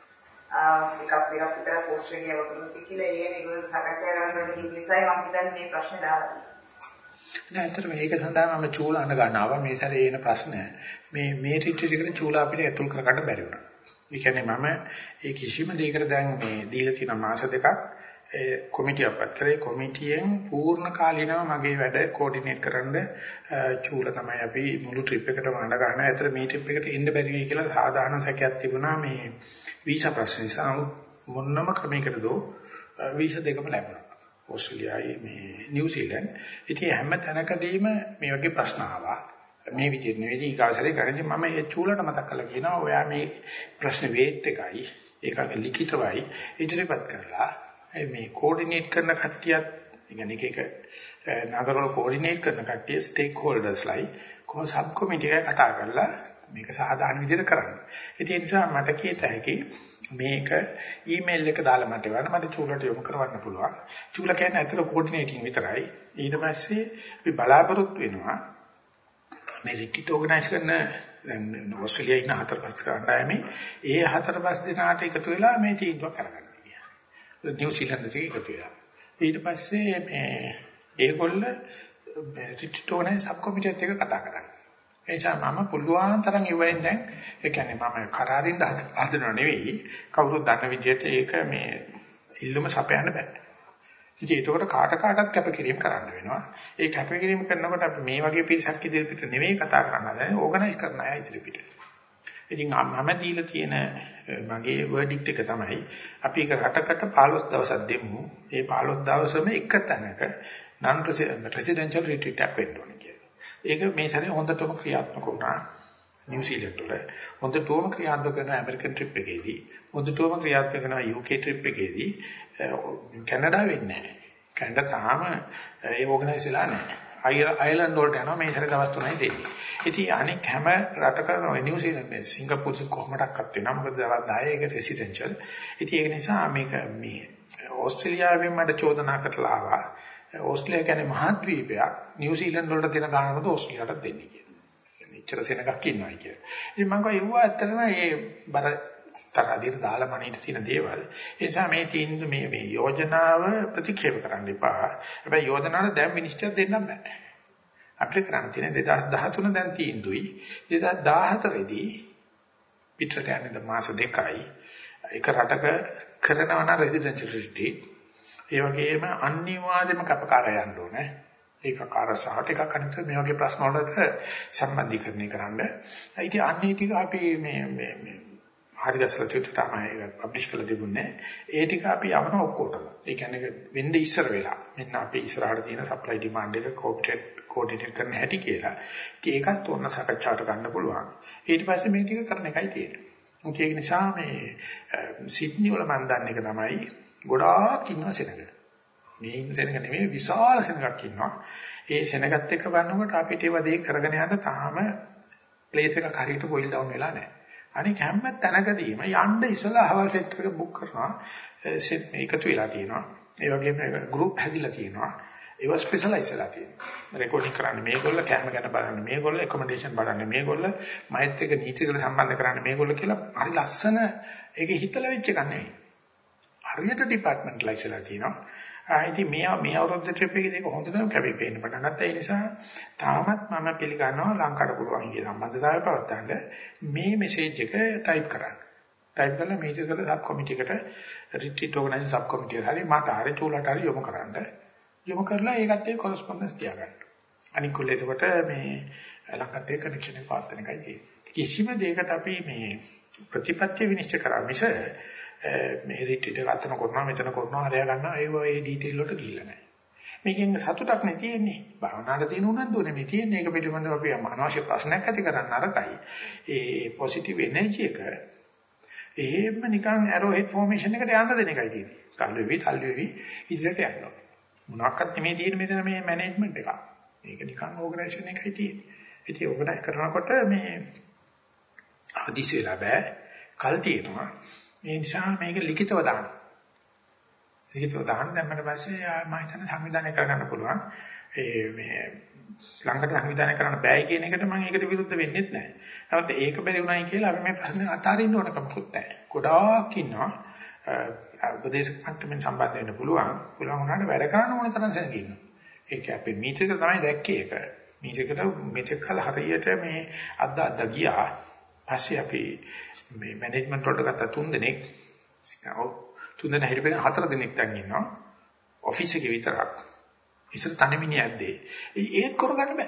Speaker 6: එකක් විතර ඕස්ට්‍රේලියාව කරනවා කියලා ඒගොල්ලෝ සාකච්ඡා කරන නිසා මම හිතන්නේ මේ ප්‍රශ්නේ දාලා තියෙනවා.
Speaker 1: නෑ ඇත්තටම මේක සඳහා මම චූල අඳ ගන්නවා මේ සැරේ එන ප්‍රශ්න මේ රිට්‍රීට් එකට චූල අපිට ඇතුල් කරගන්න බැරි වුණා. ඒ කියන්නේ මම ඒ කිසිම දෙයකට දැන් මේ දීලා තියෙන මාස දෙකක් කොමිටියක් පත් කරේ කොමිටියෙන් පූර්ණ කාලීනව මගේ වැඩ කෝඩිනේට් කරන්න චූල තමයි අපි මුළු ට්‍රිප් එකටම අඳ ගන්න. ඇත්තට මේ ට්‍රිප් එකට එන්න බැරි වෙයි කියලා සාධාරණ සැකයක් තිබුණා මේ වීසා ප්‍රශ්න නිසා. මොනම ක්‍රමයකට දෝ වීසා දෙකම ලැබුණා. ඕස්ට්‍රේලියාවේ මේ නිව්සීලන්ත. ඉතින් හැම තැනකදීම මේ වගේ ප්‍රශ්න ආවා. මේ විදිහට නෙවෙයි ඊගාසරේ කරන්නේ මම ඒ චූලට මතක් කරලා කියනවා ඔයා මේ ප්‍රශ්න වේට් එකයි ඒක ලිඛිතවයි ඉදිරිපත් කරලා මේ කෝඩිනේට් කරන කට්ටියත් يعني එක නගරවල කෝඩිනේට් කරන කට්ටිය ස්ටේක් හෝල්ඩර්ස්ලයි කොහොම සබ් කමිටි එකක් කතා කරලා මේක සාධාරණ විදිහට කරන්න. ඒ නිසා මට කියත හැකි මේක ඊමේල් එක දාලා මට එවන්න මට චූලට යොමු කරවන්න පුළුවන්. චූල කියන්නේ අතර කෝඩිනේටින් විතරයි. ඊට පස්සේ අපි බලාපොරොත්තු වෙනවා මේ රිට්‍රීට් ඕගනයිස් කරන දැන් ඕස්ට්‍රේලියාවේ ඉන්න 4-5 කණ්ඩායමේ ඒ 4-5 දෙනාට එකතු වෙලා මේ තීන්දුව කරගන්න. නිව්සීලන්තයේ එකතු වෙලා. ඊට පස්සේ මේ ඒගොල්ල රිට්‍රීට් ඕගනයිස් සබ් කොමිටියත් එක්ක කතා කරන්නේ. ඒ නිසා මම පුළුවන් තරම් ඉවෙන් දැන් ඒ කියන්නේ මම කරාරින්න හදනව නෙවෙයි කවුරුත් දන්න විදිහට ඒක මේ ඉල්ලුම සපයන්න බෑ. ඉතින් ඒකට කාටත් කැපකිරීම කරන්න වෙනවා. ඒ කැපකිරීම කරනකොට අපි මේ වගේ පිරිසක් ඉදිරියට නෙවෙයි කතා කරන්න හදන්නේ ඕගනයිස් කරන අය ඉදිරියට. ඉතින් මම දීලා තියෙන මගේ වර්ඩික්ට් එක තමයි අපි එක රටකට 15 දවසක් දෙමු. ඒ 15 දවසම එක තැනක non residential retreat එකක් වෙන්න ඕනේ කියලා. ඒක මේ සැරේ හොඳටම ක්‍රියාත්මක වුණා. නිව්සීලන්ත වල හොඳටම ක්‍රියාත්මක කරන ඇමරිකන් ට්‍රිප් එකේදී හොඳටම ක්‍රියාත්මක කරන UK ට්‍රිප් එකේදී කැනඩා වෙන්නේ නැහැ. කැනඩා තාම ඒ ඕගනයිස් වෙලා නැහැ. අයර්ලන්ඩ් වලට යනවා මේ හැර දවස් 3යි දෙන්නේ. ඉතින් අනෙක් හැම රටකම නිව්සීලන්ත සිංගප්පූර් කොහොමඩක්වත් වෙනවා. මොකද දවස් 10 ඒක රෙසිඩෙන්ෂල්. ඉතින් ඒක නිසා මේක මේ ඕස්ට්‍රේලියාවෙන් මට චෝදනා කරලා ආවා. ඕස්ට්‍රේලියාව කියන්නේ මහද්වීපයක්. නිව්සීලන්ත වලට දෙන ගානකට ඕස්ට්‍රේලියාවට දෙන්නේ කියලා. එච්චර සෙනගක් ඉන්නවයි කියලා. ඉතින් මම කිව්වා ඒව ඇත්තටම මේ බර තරදිර දාලා මනිට තියෙන දේවල්. ඒ නිසා මේ තීන්දුව මේ යෝජනාව ප්‍රතික්ෂේප කරන්න එපා. හැබැයි යෝජනාවට දැන් මිනිස්ටර් දෙන්න බෑ. අපිට කරන්න තියෙන 2013 දැන් තීන්දුවයි 2014 දී පිටරට යන්නේ මාස 2යි. එක රටක කරනවා නම් රෙසිඩෙන්ෂල් රිට්‍රීට්. ඒ වගේම අනිවාර්යයෙන්ම කපකාරය යන්න ඕනේ. ඒක කාර්යසහට එකක් අනිත් මේ වගේ ප්‍රශ්න වලට සම්බන්ධීකරණය කරන්න. ඉතින් අන්නේ ටික අපි මේ හරි ගැසලා තමයි පබ්ලිෂ් කරලා තිබුණේ. ඒ ටික අපි යවන ඔක්කොටම. ඒ කියන්නේ වෙන්නේ ඉස්සර වෙලා. මෙන්න අපි ඉස්සරහට තියෙන සප්ලයි ඩිමාන්ඩ් එක කෝඩිනේට් කරන්න හැටි කියලා. ඉතින් ඒකත් ඕන සාකච්ඡාවට ගන්න පුළුවන්. ඊට පස්සේ මේ ටික කරන එකයි තියෙන්නේ. ඒක නිසා මේ සිඩ්නි වල මම දන්න එක තමයි ගොඩාක් ඉන්නවා සෙනඟ. මේ ඉන්න සෙනඟ නෙමෙයි විශාල සෙනඟක් ඉන්නවා. ඒ සෙනඟත් එක්ක බලනකොට අපිට ඒව දෙක කරගෙන යන්න තාම ප්ලේස් එකක් හරියට බොයිල් ඩවුන් වෙලා නැහැ. අනික හැම තැනකදීම යන්න ඉස්සලා හවල් සෙට් එක බුක් කරනවා. සෙට් එකතු වෙලා තියෙනවා. ඒ වගේම ගෲප් හැදිලා තියෙනවා. ඒව ස්පෙෂලායිස් වෙලා තියෙනවා. රෙකෝඩින් කරන්නේ මේගොල්ල, කැම ගැන බලන්නේ මේගොල්ල, ඇකොමඩේෂන් බලන්නේ මේගොල්ල, මයිත් එක නීතිවල සම්බන්ධ කරන්නේ මේගොල්ල කියලා හරි ලස්සන ඒක හිතලා වෙච්ච එකක් නෙවෙයි. හරියට ඩිපාර්ට්මන්ට්ලයිස් වෙලා තියෙනවා. ඉතින් මේ අවුරුද්ද ට්‍රිප් එකේදී ඒක හොඳටම කැපී පෙනෙන්න පටන් ගත්තා. ඒ නිසා තාමත් මම පිළිගන්නවා ලංකාවට පුළුවන් කියන සම්බන්ධතාවය පවත්වන්න මේ මෙසේජ් එක ටයිප් කරන්න. ටයිප් කරලා මේක කරලා සබ් කමිටි එකට රිට්‍රීට් ඕගනයිසර් සබ් කමිටි එක හරි මට හරි චූලට හරි යොමු කරන්න. යොමු කරලා ඒකත් එක්ක කොරස්පොන්ඩන්ස් තියාගන්න. අනික කොල්ල එතකොට මේ ලංකාවත් එක්ක කනෙක්ෂන් එක පවත්වන එකයි තියෙන්නේ. කිසිම දෙයකට අපි මේ ප්‍රතිපත්ති විනිශ්චය කරා මිස මේ රිට්‍රීට් එක අතන කරනවා මෙතන කරනවා හරිය ගන්නවා ඒ ඩීටේල් වලට ගිහිල්ලා නැහැ. මේකෙන් සතුටක් නේ තියෙන්නේ. භාවනාවට තියෙන උනන්දුව නෙමෙයි තියෙන්නේ. ඒක පිළිබඳව අපි අනවශ්‍ය ප්‍රශ්නයක් ඇති කරන්න අරකයි. ඒ පොසිටිව් එනර්ජි එක එහෙම නිකන් ඇරෝ හෙඩ් ෆෝමේෂන් එකට යන්න දෙන එකයි තියෙන්නේ. තල්ලු වෙවි ඉදිරියට යනවා. මොනවාක්වත් නෙමෙයි තියෙන්නේ මෙතන මේ මැනේජ්මන්ට් එක. මේක නිකන් ඕගනයිසේෂන් එකයි තියෙන්නේ. ඉතින් ඕගනයිස් කරනකොට මේ අවදිස් වෙලා බෑ. කල් තියෙනවා. ඒ නිසා මේක ලිඛිතව දාන්න. ලිඛිතව දාන්න දැම්මම පස්සේ මම හිතන්නේ සංවිධානය කරගන්න පුළුවන්. මේ ලංකඩ සංවිධානය කරන්න බෑ කියන එකට මම ඒකට විරුද්ධ වෙන්නෙත් නැහැ. නමුත් ඒක බැරි වුණයි කියලා අපි මේ ප්‍රශ්නේ අතාරින්න ඕන කමකුත් නැහැ. ගොඩාක් ඉන්නවා උපදේශක මට්ටමින් සම්බන්ධ වෙන්න පුළුවන්. පුළුවන් වුණාට වැඩ කරන්න ඕන තරම් සෙනග ඉන්නවා. ඒක අපි මීටර් එක තමයි දැක්කේ ඒක. මීටර් එකට මෙතෙක් කල හරියට මේ අද්ද ගියා. පස්සේ අපි මේ මැනේජ්මන්ට් වලට ගත්ත 3 දෙනෙක් හිටපෙන 4 දෙනෙක් දැන් ඉන්නවා. ඔෆිස් එකේ විතරක්. ඉස්සර තනිමිනියක් දෙයි. ඒත් කරගන්න බෑ.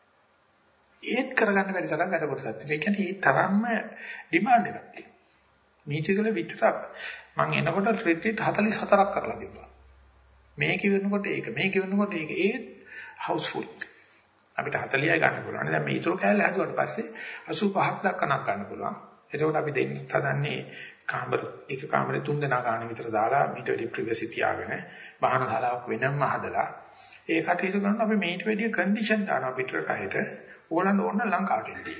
Speaker 1: ඒත් කරගන්න බැරි තරම් වැඩ කොටසක් තියෙනවා. ඒ කියන්නේ ඒ තරම්ම ඩිමාන්ඩ් එකක් තියෙනවා. මීටිකල විතරක් මම එනකොට රිට්‍රීට් 44ක් කරලා තිබ්බා. මේක වෙනකොට ඒක මේක වෙනකොට ඒක ඒත් හවුස්ෆුල්. අපිට 40යි ගන්න පුළුවන්. දැන් මේ ඊටු කෑල්ල හැදුවට පස්සේ 85ක් දක්වනක් ගන්න පුළුවන්. එතකොට අපි දෙන්න හදන්නේ එක කාමරේ 3 දෙනා ගන්න විතර දාලා මීට වැඩි ප්‍රයිවසි තියාගෙන බහන ශාලාවක් වෙනම හදලා ඒ කටයුතු කරනවා. අපි මේට වැඩි කන්ඩිෂන් දානවා පිටරට හයට. ඕගලන්ට ඕන ලංකාවට එන්නේ.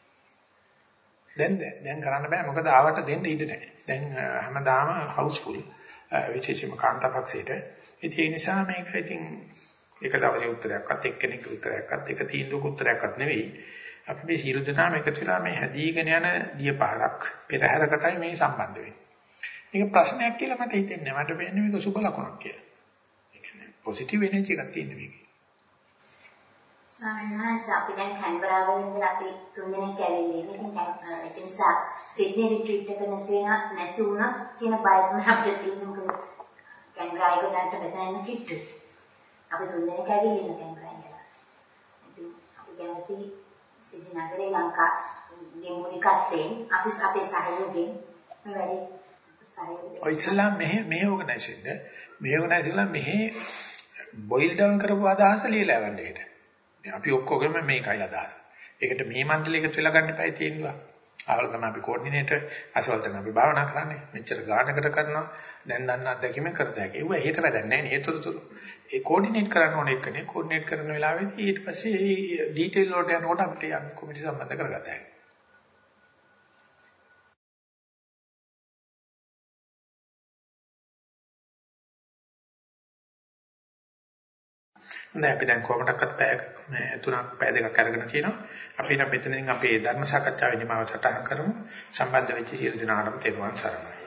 Speaker 1: දැන් කරන්න බෑ මොකද ආවට දෙන්න ඉඩ නැහැ. දැන් හැමදාම හවුස්ෆුල් විශේෂයෙන්ම කාන්තාපක්ෂයට. ඒ නිසා මේක ඉතින් එක දවසේ උත්තරයක්වත් එක්කෙනෙක් උත්තරයක්වත් එක තීන්දුවක උත්තරයක්වත් නෙවෙයි. අපි මේ සියලු දෙනාම එකතු වෙලා මේ හැදීගෙන යන දියපහරක් පෙරහැරකටයි මේ සම්බන්ධ වෙන්නේ. මේක ප්‍රශ්නයක් කියලා මට හිතෙන්නේ. මට වෙන්නේ මේක සුබ ලකුණක් කියලා. ඒ කියන්නේ පොසිටිව් එනර්ජි එකක් තියෙන මේකේ.
Speaker 7: ස්වාමීන් වහන්සේ අපි දැන් කැන්බරාවල ඉඳලා අපි 3 දිනක් ඇවිල්ලා ඉන්නේ. ඒක නිසා සිඩ්නි රිට්‍රීට් එක නැති වුණා කියන බයම අපිට තියෙන මොකද කැන්බරාවේ දැන්ට මෙතන කිට්ටු. අපි 3 දිනක් ඇවිල්ලා ඉන්න කැන්බරා ඉඳලා. ඉතින් අපි කැමති සිඩ්නි නගරේ ලංකා දෙමුනිකත්යෙන් අපි අපේ සහයෝගයෙන් මේ වැඩි සහයෝගය.
Speaker 1: ඔය ඉස්ලාම් මෙහෙ ඕගනයිසේෂන් මෙහෙ බොයිල් ඩවුන් කරපු අදහස ලියලා යවන්නේට. අපි ඔක්කොගෙම මේකයි අදහස. ඒකට මේ මණ්ඩලෙ එකතු වෙලා ගන්න එපයි තියෙනවා. ආවල තමයි අපි කෝඩිනේටර් අසවල් තමයි අපි භාවනා කරන්නේ. මෙච්චර ගානකට කරනවා. දැන් දන්න අත්දැකීම කරත හැකි. ඒව එහෙට වැඩක් නැහැ නේ. ඒතරතුරු ඒ කෝඩිනේට් කරන්න ඕන එකනේ. කෝඩිනේට් කරන වෙලාවෙදී ඊට පස්සේ මේ ඩීටේල් වලට යනකොට අපිට යම් කොමිටි සම්බන්ධ කරගත හැකියි. නෑ අපි දැන් කොහොමඩක්වත් පැය 3ක් පැය 2ක් අරගෙන තියෙනවා. අපි නම් මෙතනින් අපේ ධර්ම සාකච්ඡාවේදී මාව සටහන් කරමු. සම්බන්ධ වෙච්ච සියලු දෙනාටම තෙරුවන් සරණයි.